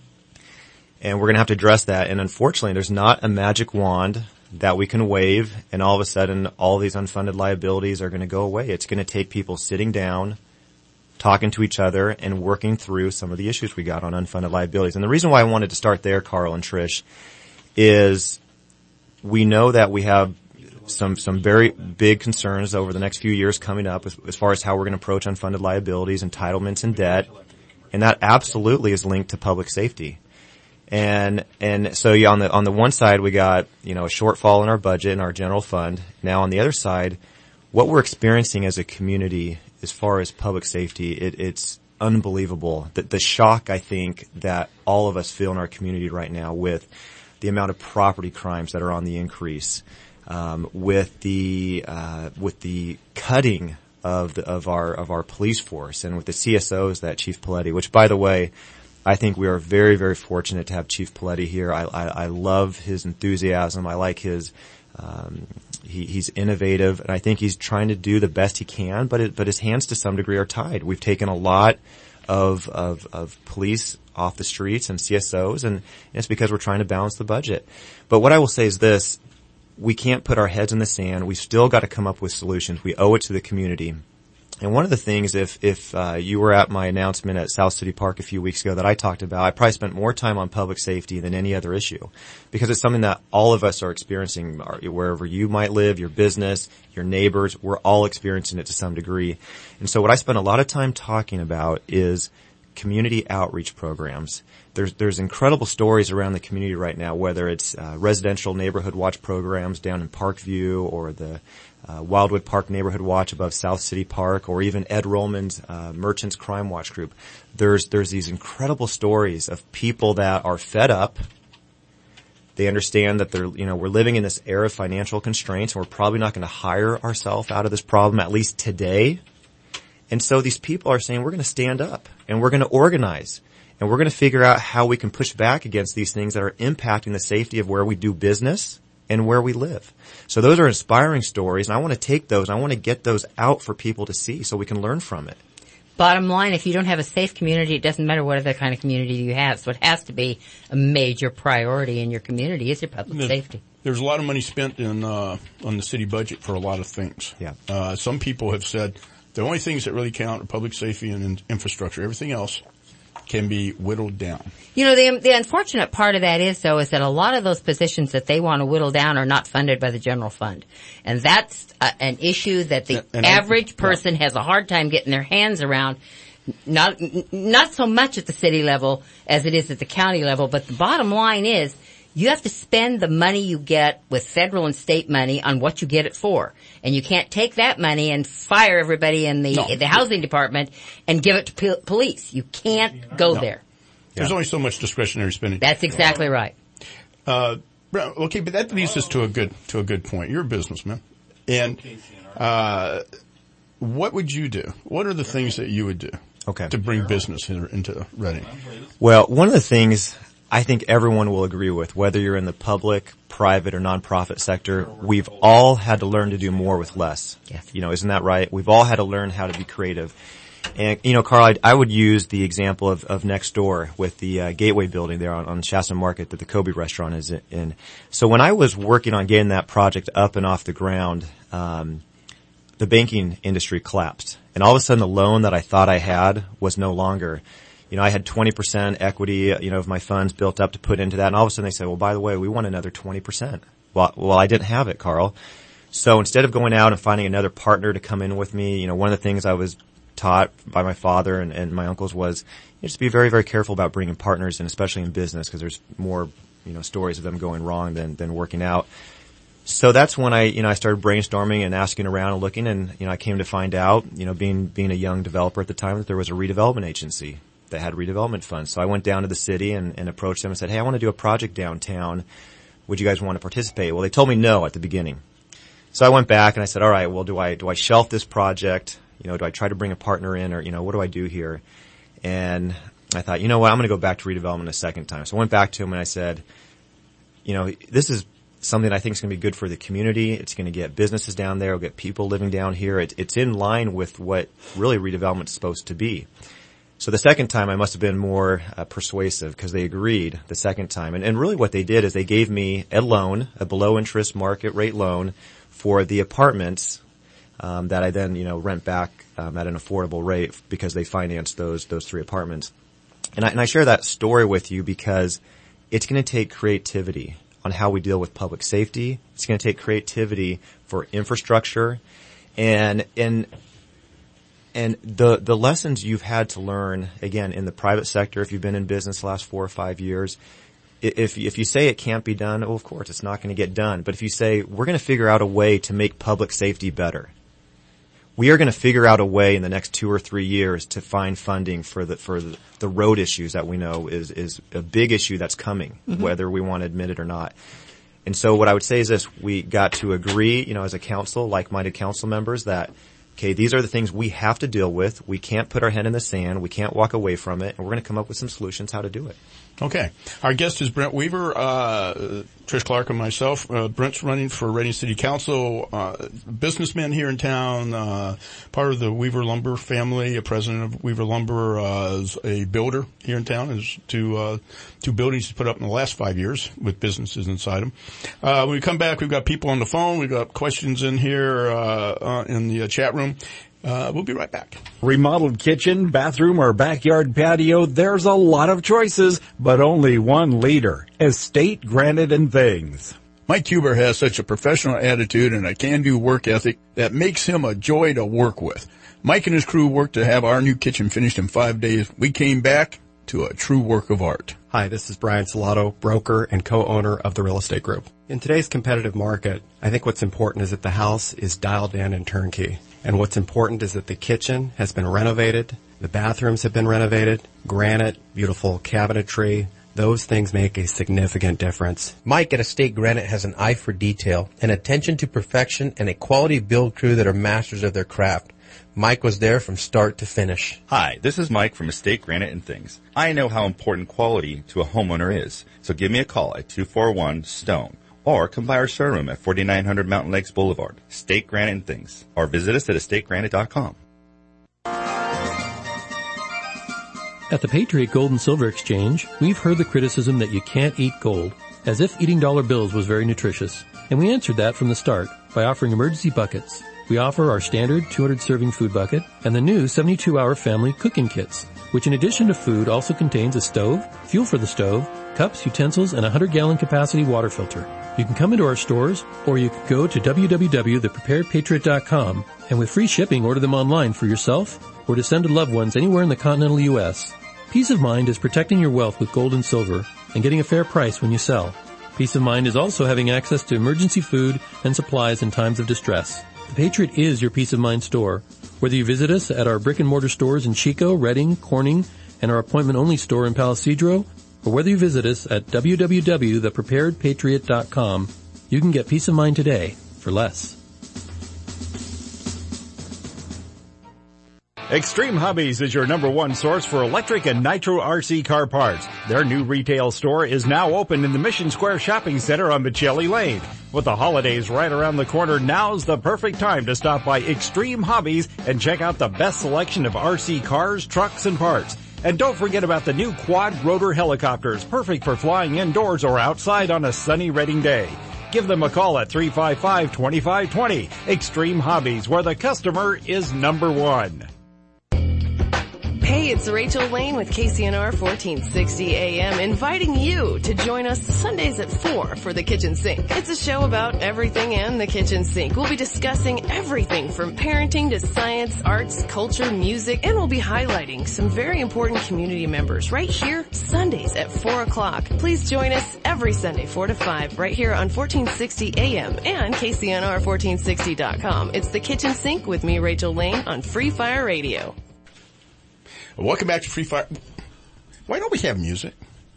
And we're going to have to address that. And unfortunately, there's not a magic wand that we can wave and all of a sudden all these unfunded liabilities are going to go away. It's going to take people sitting down, talking to each other and working through some of the issues we got on unfunded liabilities. And the reason why I wanted to start there, Carl and Trish, is we know that we have some some very big concerns over the next few years coming up as, as far as how we're going to approach unfunded liabilities, entitlements, and debt. And that absolutely is linked to public safety. And and so yeah, on the on the one side we got, you know, a shortfall in our budget in our general fund. Now on the other side, what we're experiencing as a community as far as public safety, it, it's unbelievable. The, the shock, I think, that all of us feel in our community right now with the amount of property crimes that are on the increase, um, with the uh, with the cutting of the, of our of our police force, and with the C S Os that Chief Paletti, which by the way, I think we are very very fortunate to have Chief Paletti here. I I, I love his enthusiasm. I like his. Um, He, he's innovative, and I think he's trying to do the best he can, but it, but his hands to some degree are tied. We've taken a lot of, of, of police off the streets and C S Os, and it's because we're trying to balance the budget. But what I will say is this, we can't put our heads in the sand. We've still got to come up with solutions. We owe it to the community. And one of the things, if, if, uh, you were at my announcement at South City Park a few weeks ago that I talked about, I probably spent more time on public safety than any other issue. Because it's something that all of us are experiencing, wherever you might live, your business, your neighbors, we're all experiencing it to some degree. And so what I spent a lot of time talking about is community outreach programs. There's, there's incredible stories around the community right now, whether it's, uh, residential neighborhood watch programs down in Parkview or the, Uh, Wildwood Park Neighborhood Watch above South City Park, or even Ed Rollman's uh, Merchants Crime Watch group. There's there's these incredible stories of people that are fed up. They understand that they're, you know, we're living in this era of financial constraints, and we're probably not going to hire ourselves out of this problem, at least today. And so these people are saying, we're going to stand up, and we're going to organize, and we're going to figure out how we can push back against these things that are impacting the safety of where we do business and where we live. So those are inspiring stories, and I want to take those, and I want to get those out for people to see so we can learn from it. Bottom line, if you don't have a safe community, it doesn't matter what other kind of community you have. So it has to be a major priority in your community is your public there's, safety. There's a lot of money spent in uh on the city budget for a lot of things. Yeah. Uh some people have said the only things that really count are public safety and in infrastructure. Everything else can be whittled down. You know, the the unfortunate part of that is, though, is that a lot of those positions that they want to whittle down are not funded by the general fund. And that's uh, an issue that the and average I, person yeah. has a hard time getting their hands around. Not not so much at the city level as it is at the county level, but the bottom line is You have to spend the money you get with federal and state money on what you get it for. And you can't take that money and fire everybody in the, No. the housing department and give it to po- police. You can't go No. there. There's only so much discretionary spending. That's exactly right. Uh, okay, but that leads us to a good, to a good point. You're a businessman. And, uh, what would you do? What are the things that you would do? Okay. To bring business here into Reading? Well, one of the things I think everyone will agree with, whether you're in the public, private, or nonprofit sector, we've all had to learn to do more with less. Yes. You know, isn't that right? We've all had to learn how to be creative. And, you know, Carl, I, I would use the example of, of next door with the uh, Gateway building there on, on Shasta Market that the Kobe restaurant is in. So when I was working on getting that project up and off the ground, um, the banking industry collapsed. And all of a sudden the loan that I thought I had was no longer. You know, I had twenty percent equity, you know, of my funds built up to put into that. And all of a sudden they said, well, by the way, we want another twenty percent. Well, well, I didn't have it, Carl. So instead of going out and finding another partner to come in with me, you know, one of the things I was taught by my father and, and my uncles was you know, just be very, very careful about bringing partners in, especially in business, because there's more, you know, stories of them going wrong than, than working out. So that's when I, you know, I started brainstorming and asking around and looking, and, you know, I came to find out, you know, being, being a young developer at the time, that there was a redevelopment agency that had redevelopment funds. So I went down to the city and, and approached them and said, hey, I want to do a project downtown. Would you guys want to participate? Well, they told me no at the beginning. So I went back and I said, all right, well, do I, do I shelf this project? You know, do I try to bring a partner in, or, you know, what do I do here? And I thought, you know what, I'm going to go back to redevelopment a second time. So I went back to him and I said, you know, this is something I think is going to be good for the community. It's going to get businesses down there. We'll get people living down here. It, it's in line with what really redevelopment is supposed to be. So the second time I must have been more uh, persuasive, because they agreed the second time. And, and really what they did is they gave me a loan, a below interest market rate loan for the apartments um, that I then, you know, rent back um, at an affordable rate, because they financed those those three apartments. And I, and I share that story with you because it's going to take creativity on how we deal with public safety. It's going to take creativity for infrastructure, and and and the the lessons you've had to learn, again, in the private sector, if you've been in business the last four or five years. If if you say it can't be done, well, of course it's not going to get done. But if you say we're going to figure out a way to make public safety better, we are going to figure out a way in the next two or three years to find funding for the for the, the road issues that we know is is a big issue that's coming, mm-hmm. whether we want to admit it or not. And so what I would say is this: we got to agree, you know, as a council, like-minded council members, that okay, these are the things we have to deal with. We can't put our head in the sand. We can't walk away from it, and we're going to come up with some solutions how to do it. Okay. Our guest is Brent Weaver, uh, Trish Clark and myself. Uh, Brent's running for Reading City Council, uh, businessman here in town, uh, part of the Weaver Lumber family, a president of Weaver Lumber, uh, is a builder here in town. There's two, uh, two buildings he's put up in the last five years with businesses inside them. Uh, when we come back, we've got people on the phone. We've got questions in here, uh, uh in the uh, chat room. Uh, we'll be right back. Remodeled kitchen, bathroom, or backyard patio, there's a lot of choices, but only one leader. Estate Granite and Things. Mike Huber has such a professional attitude and a can-do work ethic that makes him a joy to work with. Mike and his crew worked to have our new kitchen finished in five days. We came back to a true work of art. Hi, this is Brian Salato, broker and co-owner of the Real Estate Group. In today's competitive market, I think what's important is that the house is dialed in and turnkey. And what's important is that the kitchen has been renovated, the bathrooms have been renovated, granite, beautiful cabinetry. Those things make a significant difference. Mike at Estate Granite has an eye for detail, an attention to perfection, and a quality build crew that are masters of their craft. Mike was there from start to finish. Hi, this is Mike from Estate Granite and Things. I know how important quality to a homeowner is, so give me a call at two four one STONE. Or come by our showroom at forty-nine hundred Mountain Lakes Boulevard, Estate Granite and Things. Or visit us at estate granite dot com. At the Patriot Gold and Silver Exchange, we've heard the criticism that you can't eat gold, as if eating dollar bills was very nutritious. And we answered that from the start by offering emergency buckets. We offer our standard two hundred serving food bucket and the new seventy-two hour family cooking kits, which in addition to food also contains a stove, fuel for the stove, cups, utensils, and a one hundred gallon capacity water filter. You can come into our stores, or you can go to w w w dot the prepared patriot dot com and with free shipping order them online for yourself or to send to loved ones anywhere in the continental U S. Peace of mind is protecting your wealth with gold and silver and getting a fair price when you sell. Peace of mind is also having access to emergency food and supplies in times of distress. The Patriot is your peace of mind store. Whether you visit us at our brick and mortar stores in Chico, Redding, Corning, and our appointment-only store in Palisadro, or whether you visit us at w w w dot the prepared patriot dot com, you can get peace of mind today for less. Extreme Hobbies is your number one source for electric and nitro R C car parts. Their new retail store is now open in the Mission Square Shopping Center on Michelli Lane. With the holidays right around the corner, now's the perfect time to stop by Extreme Hobbies and check out the best selection of R C cars, trucks, and parts. And don't forget about the new quad rotor helicopters, perfect for flying indoors or outside on a sunny Reading day. Give them a call at three five five, two five two zero. Extreme Hobbies, where the customer is number one. Hey, it's Rachel Lane with K C N R fourteen sixty A M inviting you to join us Sundays at four for The Kitchen Sink. It's a show about everything and the kitchen sink. We'll be discussing everything from parenting to science, arts, culture, music, and we'll be highlighting some very important community members right here Sundays at four o'clock. Please join us every Sunday four to five right here on fourteen sixty A M and K C N R fourteen sixty dot com. It's The Kitchen Sink with me, Rachel Lane, on Free Fire Radio. Welcome back to Free Fire. Why don't we have music?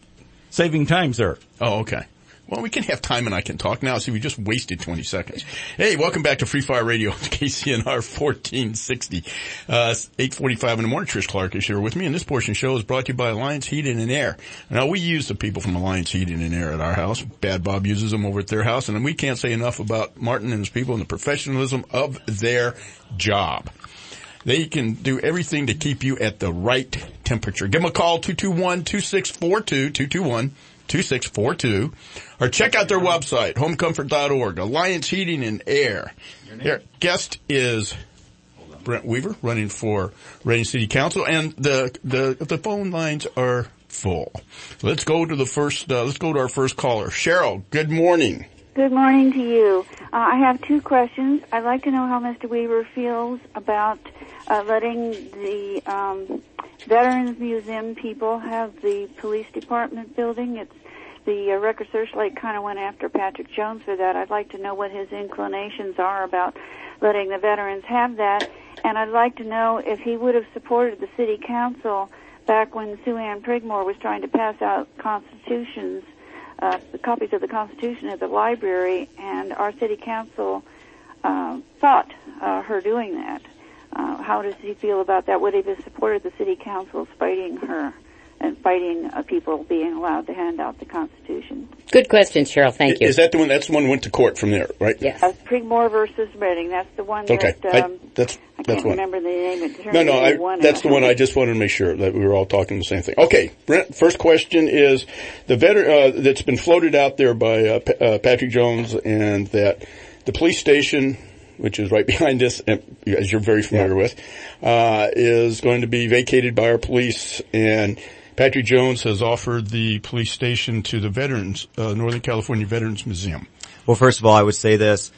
Saving time, sir. Oh, okay. Well, we can have time and I can talk now. See, we just wasted twenty seconds. Hey, welcome back to Free Fire Radio, K C N R fourteen sixty. Uh, eight forty-five in the morning. Trish Clark is here with me, and this portion of the show is brought to you by Alliance Heating and Air. Now, we use the people from Alliance Heating and Air at our house. Bad Bob uses them over at their house, and we can't say enough about Martin and his people and the professionalism of their job. They can do everything to keep you at the right temperature. Give them a call, two two one, two six four two, two two one, two six four two, or check out their website, home comfort dot org, Alliance Heating and Air. Their guest is Brent Weaver, running for Reading City Council, and the, the, the phone lines are full. So let's go to the first, uh, let's go to our first caller. Cheryl, good morning. Good morning to you. Uh, I have two questions. I'd like to know how Mister Weaver feels about uh, letting the um, Veterans Museum people have the police department building. It's the uh, Record Searchlight kind of went after Patrick Jones for that. I'd like to know what his inclinations are about letting the veterans have that. And I'd like to know if he would have supported the city council back when Sue Ann Prigmore was trying to pass out constitutions, Uh, the copies of the Constitution at the library, and our city council uh, fought uh, her doing that. Uh, how does he feel about that? Would he have supported the city council fighting her and fighting uh, people being allowed to hand out the Constitution? Good question, Cheryl. Thank you. Is that the one? That's the one who went to court from there, right? Yes. Uh, Prigmore versus Reading. That's the one Okay. that um, I, that's I that's can't one. remember the name. It No, no, I, one that's the one. I just wanted to make sure that we were all talking the same thing. Okay, Brent. First question is the veteran uh, that's been floated out there by uh, P- uh, Patrick Jones, and that the police station, which is right behind this, as you're very familiar yeah. with, uh, is going to be vacated by our police. And Patrick Jones has offered the police station to the veterans, uh, Northern California Veterans Museum. Well, first of all, I would say this.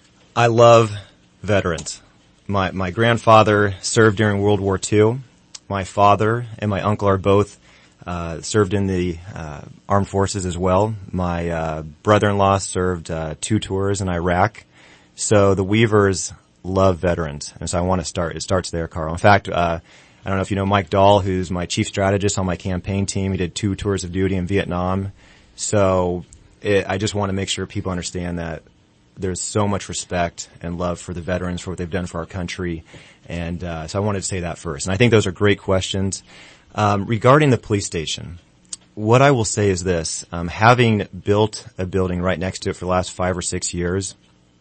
I love veterans. My, my grandfather served during World War Two. My father and my uncle are both, uh, served in the, uh, armed forces as well. My, uh, brother-in-law served, uh, two tours in Iraq. So the Weavers love veterans. And so I want to start, it starts there, Carl. In fact, uh, I don't know if you know Mike Dahl, who's my chief strategist on my campaign team. He did two tours of duty in Vietnam. So it, I just want to make sure people understand that there's so much respect and love for the veterans for what they've done for our country. And uh, so I wanted to say that first. And I think those are great questions. Um, regarding the police station, what I will say is this. Um, having built a building right next to it for the last five or six years,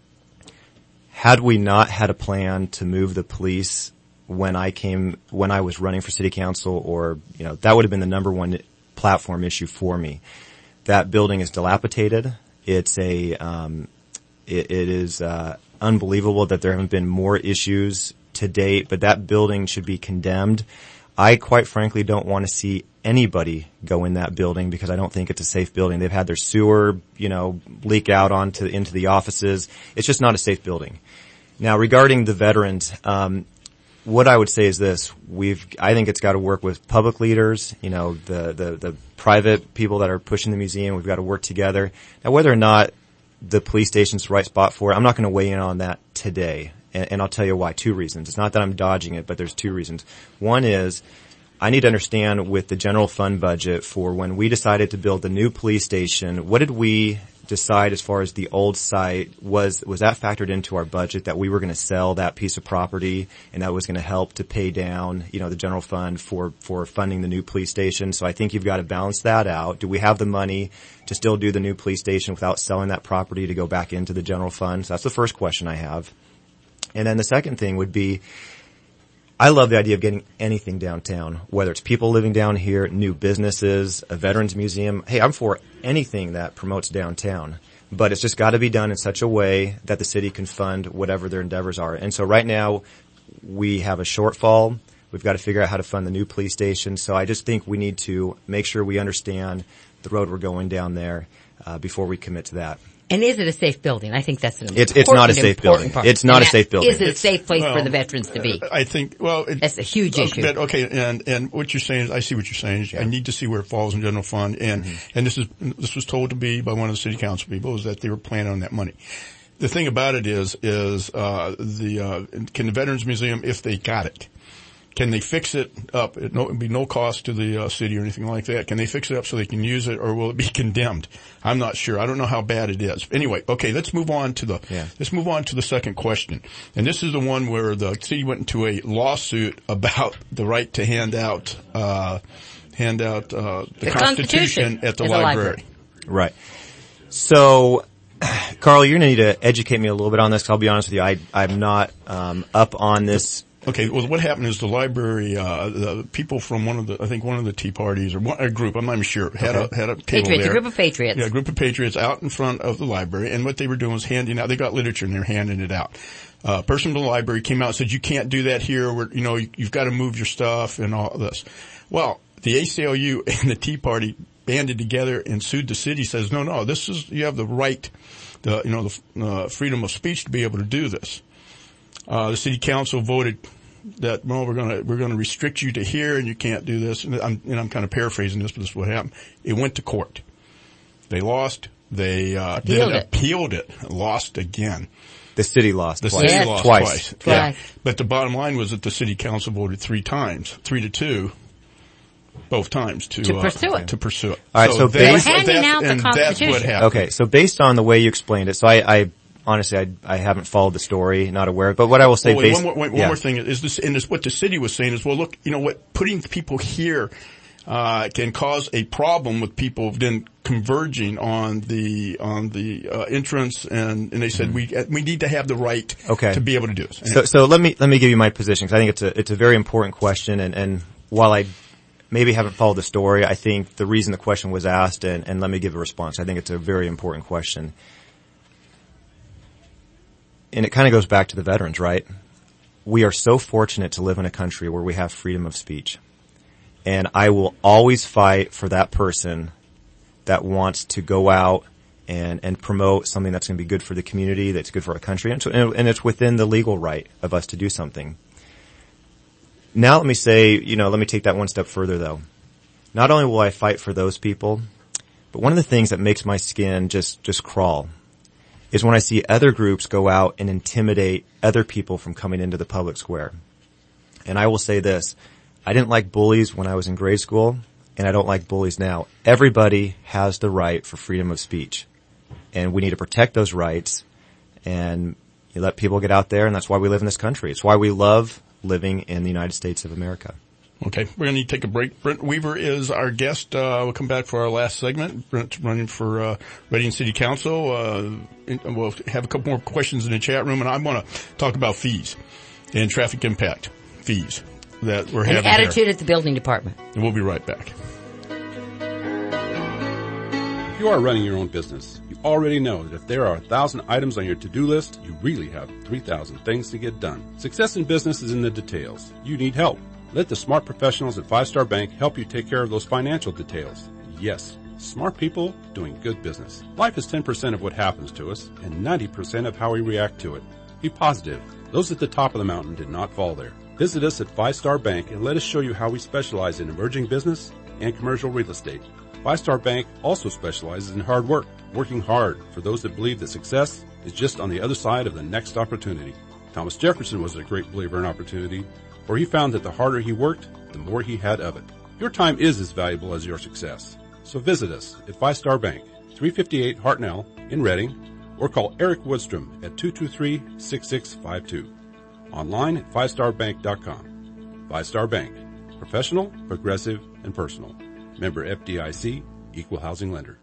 had we not had a plan to move the police when I came, when I was running for city council, or, you know, that would have been the number one platform issue for me. That building is dilapidated. It's a, um, it, it is, uh, unbelievable that there haven't been more issues to date, but that building should be condemned. I quite frankly don't want to see anybody go in that building because I don't think it's a safe building. They've had their sewer, you know, leak out onto, into the offices. It's just not a safe building. Now, regarding the veterans, um, what I would say is this: we've, I think it's got to work with public leaders, you know, the, the, the private people that are pushing the museum. We've got to work together. Now, whether or not the police station's the right spot for it, I'm not going to weigh in on that today. And, and I'll tell you why. Two reasons. It's not that I'm dodging it, but there's two reasons. One is, I need to understand with the general fund budget for when we decided to build the new police station, what did we decide as far as the old site? Was was that factored into our budget that we were going to sell that piece of property and that was going to help to pay down, you know, the general fund for for funding the new police station? So I think you've got to balance that out. Do we have the money to still do the new police station without selling that property to go back into the general fund? So that's the first question I have. And then the second thing would be, I love the idea of getting anything downtown, whether it's people living down here, new businesses, a veterans museum. Hey, I'm for anything that promotes downtown, but it's just got to be done in such a way that the city can fund whatever their endeavors are. And so right now we have a shortfall. We've got to figure out how to fund the new police station. So I just think we need to make sure we understand the road we're going down there uh, before we commit to that. And is it a safe building? I think that's an important, it's, it's not a safe building. Part. It's not and a safe building. Is it a safe place well, for the veterans to be? I think, well, it, that's a huge okay, issue. But, okay, and, and what you're saying is, I see what you're saying. Is yeah. I need to see where it falls in general fund. And, mm-hmm. and this is, this was told to me by one of the city council people, is that they were planning on that money. The thing about it is, is, uh, the, uh, can the Veterans Museum, if they got it, can they fix it up? It no, it'd be no cost to the uh, city or anything like that. Can they fix it up so they can use it, or will it be condemned? I'm not sure. I don't know how bad it is. Anyway, okay, let's move on to the yeah. let's move on to the second question. And this is the one where the city went into a lawsuit about the right to hand out uh hand out uh the, the Constitution, Constitution at the library. the library. Right. So, Carl, you're going to need to educate me a little bit on this, 'cause I'll be honest with you, I I'm not um up on this. Okay, well, what happened is the library, uh, the people from one of the, I think one of the Tea Parties, or one, a group, I'm not even sure, had okay. a, had a table Patriots, there. a group of patriots. Yeah, a group of patriots out in front of the library, and what they were doing was handing out, they got literature and they were handing it out. Uh, a person from the library came out and said, you can't do that here, we're, you know, you, you've got to move your stuff and all this. Well, the A C L U and the Tea Party banded together and sued the city, says, no, no, this is, you have the right, the, you know, the, uh, freedom of speech to be able to do this. Uh, the city council voted that, well, we're gonna, we're gonna restrict you to here and you can't do this. And I'm, and I'm kind of paraphrasing this, but this is what happened. It went to court. They lost. They, uh, appealed then it. appealed it. Lost again. The city lost the twice. city Yeah. lost twice. twice. Twice. Yeah. But the bottom line was that the city council voted three times, three to two, both times to, to uh, pursue it. To pursue it. All right. So, so that's, handing that's, out the and Constitution. that's what happened. Okay. So based on the way you explained it, so I, I honestly, I, I haven't followed the story, not aware. But what I will say, oh, wait, based, one more, wait, one yeah. more thing is this, and this, what the city was saying is, well, look, you know what, putting people here uh can cause a problem with people then converging on the on the uh, entrance, and and they said mm-hmm. we we need to have the right okay. to be able to do this. So, so let me let me give you my position, because I think it's a it's a very important question, and and while I maybe haven't followed the story, I think the reason the question was asked, and and let me give a response. I think it's a very important question. And it kind of goes back to the veterans, right? We are so fortunate to live in a country where we have freedom of speech. And I will always fight for that person that wants to go out and, and promote something that's going to be good for the community, that's good for our country, and, so, and it's within the legal right of us to do something. Now let me say, you know, let me take that one step further though. Not only will I fight for those people, but one of the things that makes my skin just, just crawl is when I see other groups go out and intimidate other people from coming into the public square. And I will say this, I didn't like bullies when I was in grade school, and I don't like bullies now. Everybody has the right for freedom of speech, and we need to protect those rights, and you let people get out there, and that's why we live in this country. It's why we love living in the United States of America. Okay, we're going to need to take a break. Brent Weaver is our guest. Uh, we'll come back for our last segment. Brent's running for uh, Reading City Council. Uh, and we'll have a couple more questions in the chat room, and I want to talk about fees and traffic impact fees that we're An having attitude here. at the building department. And we'll be right back. If you are running your own business, you already know that if there are a thousand items on your to-do list, you really have three thousand things to get done. Success in business is in the details. You need help. Let the smart professionals at Five Star Bank help you take care of those financial details. Yes, smart people doing good business. Life is ten percent of what happens to us and ninety percent of how we react to it. Be positive. Those at the top of the mountain did not fall there. Visit us at Five Star Bank and let us show you how we specialize in emerging business and commercial real estate. Five Star Bank also specializes in hard work, working hard for those that believe that success is just on the other side of the next opportunity. Thomas Jefferson was a great believer in opportunity, for he found that the harder he worked, the more he had of it. Your time is as valuable as your success. So visit us at Five Star Bank, three fifty-eight Hartnell in Reading, or call Eric Woodstrom at two two three, six six five two. Online at five star bank dot com. Five Star Bank. Professional, progressive, and personal. Member F D I C, Equal Housing Lender.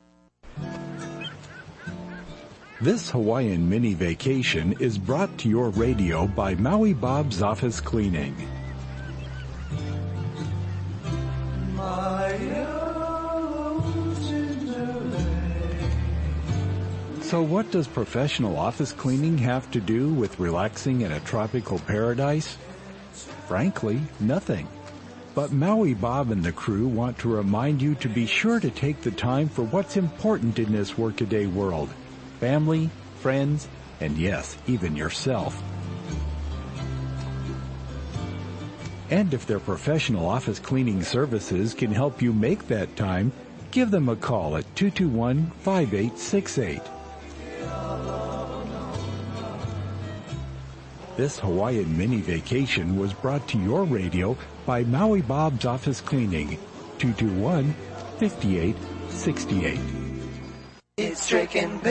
This Hawaiian mini vacation is brought to your radio by Maui Bob's Office Cleaning. So what does professional office cleaning have to do with relaxing in a tropical paradise? Frankly, nothing. But Maui Bob and the crew want to remind you to be sure to take the time for what's important in this workaday world. Family, friends, and yes, even yourself. And if their professional office cleaning services can help you make that time, give them a call at two two one, five eight six eight. This Hawaiian mini vacation was brought to your radio by Maui Bob's Office Cleaning, two two one, five eight six eight. It's Drake and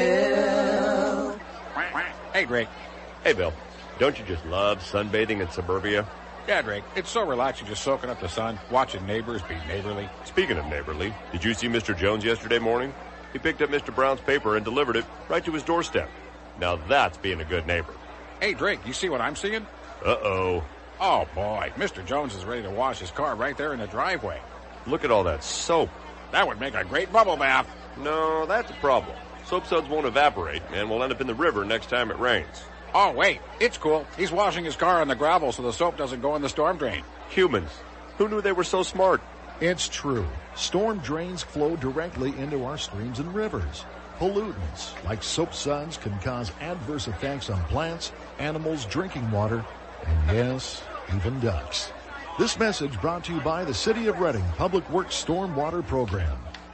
Bill. Hey, Drake. Hey, Bill. Don't you just love sunbathing in suburbia? Yeah, Drake. It's so relaxing just soaking up the sun, watching neighbors be neighborly. Speaking of neighborly, did you see Mister Jones yesterday morning? He picked up Mister Brown's paper and delivered it right to his doorstep. Now that's being a good neighbor. Hey, Drake, you see what I'm seeing? Uh-oh. Oh, boy. Mister Jones is ready to wash his car right there in the driveway. Look at all that soap. That would make a great bubble bath. No, that's a problem. Soap suds won't evaporate and will end up in the river next time it rains. Oh, wait. It's cool. He's washing his car on the gravel so the soap doesn't go in the storm drain. Humans. Who knew they were so smart? It's true. Storm drains flow directly into our streams and rivers. Pollutants like soap suds can cause adverse effects on plants, animals, drinking water, and yes, even ducks. This message brought to you by the City of Reading Public Works Stormwater Program.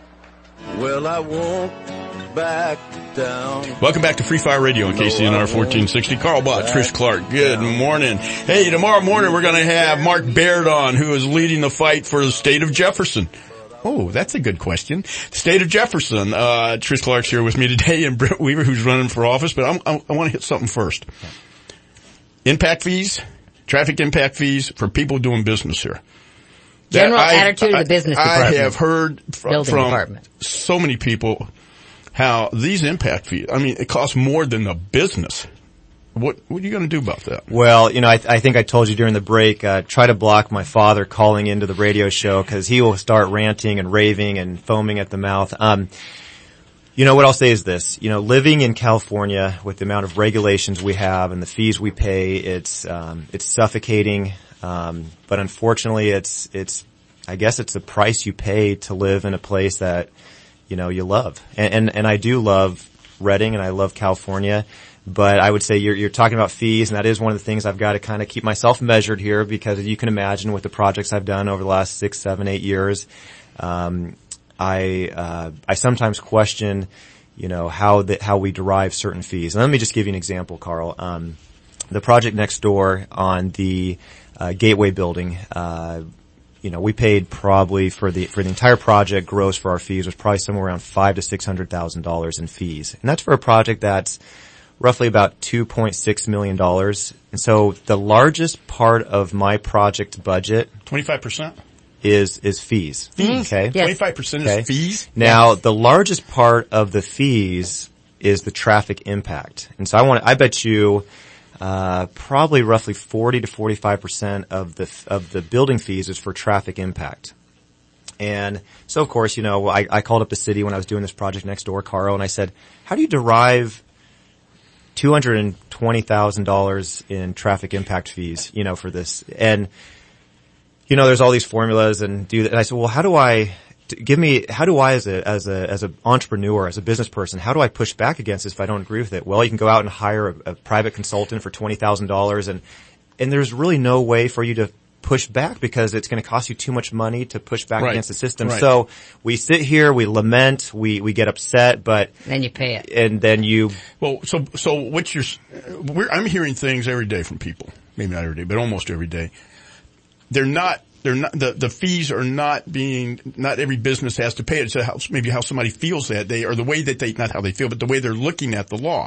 Well, I won't back down. Welcome back to Free Fire Radio on K C N R fourteen sixty. Carl Bott, Trish Clark, good morning. Hey, tomorrow morning we're going to have Mark Baird on, who is leading the fight for the state of Jefferson. Oh, that's a good question. The state of Jefferson. Uh, Trish Clark's here with me today, and Brent Weaver, who's running for office, but I'm, I'm, I want to hit something first. Impact fees, traffic impact fees for people doing business here. General I, attitude I, of the business I department. I have heard from, from department. so many people how these impact fees, I mean, it costs more than the business. What, what are you going to do about that? Well, you know, I, I think I told you during the break, uh, try to block my father calling into the radio show because he will start ranting and raving and foaming at the mouth. Um, you know, what I'll say is this, you know, living in California with the amount of regulations we have and the fees we pay, it's, um, it's suffocating. Um, but unfortunately it's, it's, I guess it's the price you pay to live in a place that, you know, you love. And, and, and I do love Reading and I love California. But I would say you're, you're talking about fees, and that is one of the things I've got to kind of keep myself measured here, because you can imagine with the projects I've done over the last six, seven, eight years, um, I uh, I sometimes question, you know, how the, how we derive certain fees. And let me just give you an example, Carl. Um, the project next door on the uh, Gateway building, uh, you know, we paid probably for the for the entire project, gross for our fees was probably somewhere around five to six hundred thousand dollars in fees, and that's for a project that's roughly about two point six million dollars. And so the largest part of my project budget, twenty-five percent, is is fees. Fees. Okay. Yes. twenty-five percent is okay. fees? Now, yes. The largest part of the fees is the traffic impact. And so I want I bet you uh probably roughly forty to forty-five percent of the of the building fees is for traffic impact. And so of course, you know, I I called up the city when I was doing this project next door, Carl, and I said, "How do you derive two hundred twenty thousand dollars in traffic impact fees, you know, for this?" And, you know, there's all these formulas and do that. And I said, well, how do I, give me, how do I as a, as a, as an entrepreneur, as a business person, how do I push back against this if I don't agree with it? Well, you can go out and hire a, a private consultant for twenty thousand dollars, and and there's really no way for you to push back because it's going to cost you too much money to push back Right. against the system. Right. So we sit here, we lament, we, we get upset, but then you pay it. And then you, Well, so, so what's your, we're, I'm hearing things every day from people. Maybe not every day, but almost every day. They're not, they're not, the, the fees are not being, not every business has to pay it. It's how, maybe how somebody feels that day, or the way that they, not how they feel, but the way they're looking at the law.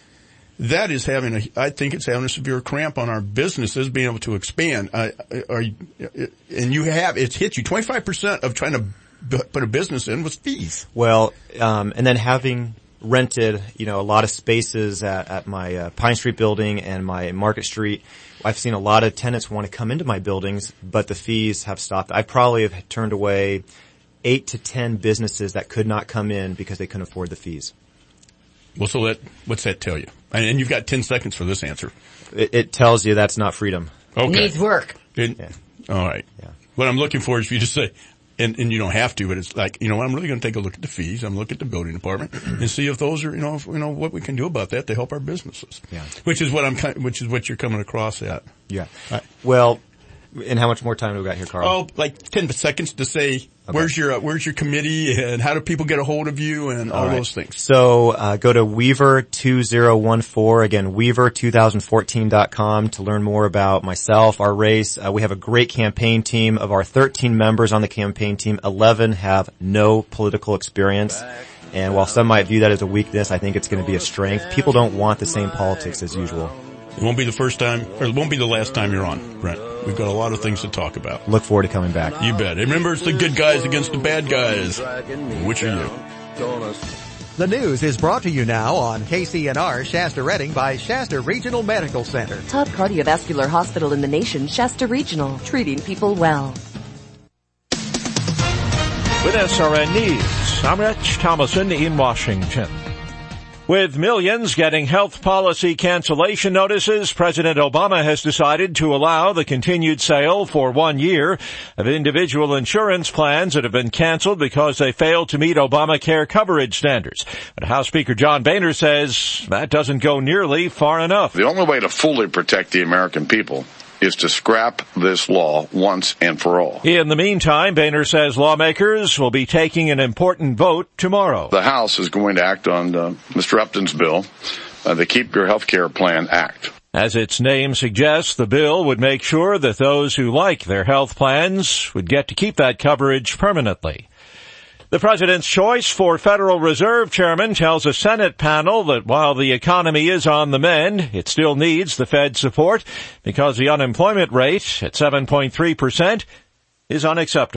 That is having a, I think it's having a severe cramp on our businesses being able to expand. Uh, are you, and you have, it's hit you. twenty-five percent of trying to b- put a business in was fees. well, um, and then having rented, you know, a lot of spaces at, at my uh, Pine Street building and my Market Street, I've seen a lot of tenants want to come into my buildings, but the fees have stopped. I probably have turned away eight to ten businesses that could not come in because they couldn't afford the fees. Well, so that, what's that tell you? And, and you've got ten seconds for this answer. It, it tells you that's not freedom. Okay. Needs work. It, Yeah. All right. Yeah. What I'm looking for is for you to say, and, and you don't have to, but it's like, you know, I'm really going to take a look at the fees. I'm looking at the building department and see if those are, you know, if, you know, what we can do about that to help our businesses. Yeah. Which is what I'm, kind- which is what you're coming across at. Yeah. Right. Well, and how much more time do we got here, Carl? Oh, like ten seconds to say, where's your, uh, where's your committee and how do people get a hold of you and all, All right. those things. So, uh, go to Weaver two thousand fourteen, again, Weaver twenty fourteen dot com to learn more about myself, our race. Uh, we have a great campaign team. Of our thirteen members on the campaign team, eleven have no political experience. And while some might view that as a weakness, I think it's going to be a strength. People don't want the same politics as usual. It won't be the first time, or it won't be the last time you're on, Brent. We've got a lot of things to talk about. Look forward to coming back. You bet. And remember, it's the good guys against the bad guys. Which are you? The news is brought to you now on K C N R Shasta Redding by Shasta Regional Medical Center. Top cardiovascular hospital in the nation, Shasta Regional, treating people well. With S R N News, I'm Rich Thomason in Washington. With millions getting health policy cancellation notices, President Obama has decided to allow the continued sale for one year of individual insurance plans that have been canceled because they failed to meet Obamacare coverage standards. But House Speaker John Boehner says that doesn't go nearly far enough. The only way to fully protect the American people is to scrap this law once and for all. In the meantime, Boehner says lawmakers will be taking an important vote tomorrow. The House is going to act on uh, Mister Upton's bill, uh, the Keep Your Health Care Plan Act. As its name suggests, the bill would make sure that those who like their health plans would get to keep that coverage permanently. The president's choice for Federal Reserve Chairman tells a Senate panel that while the economy is on the mend, it still needs the Fed's support because the unemployment rate at seven point three percent is unacceptable.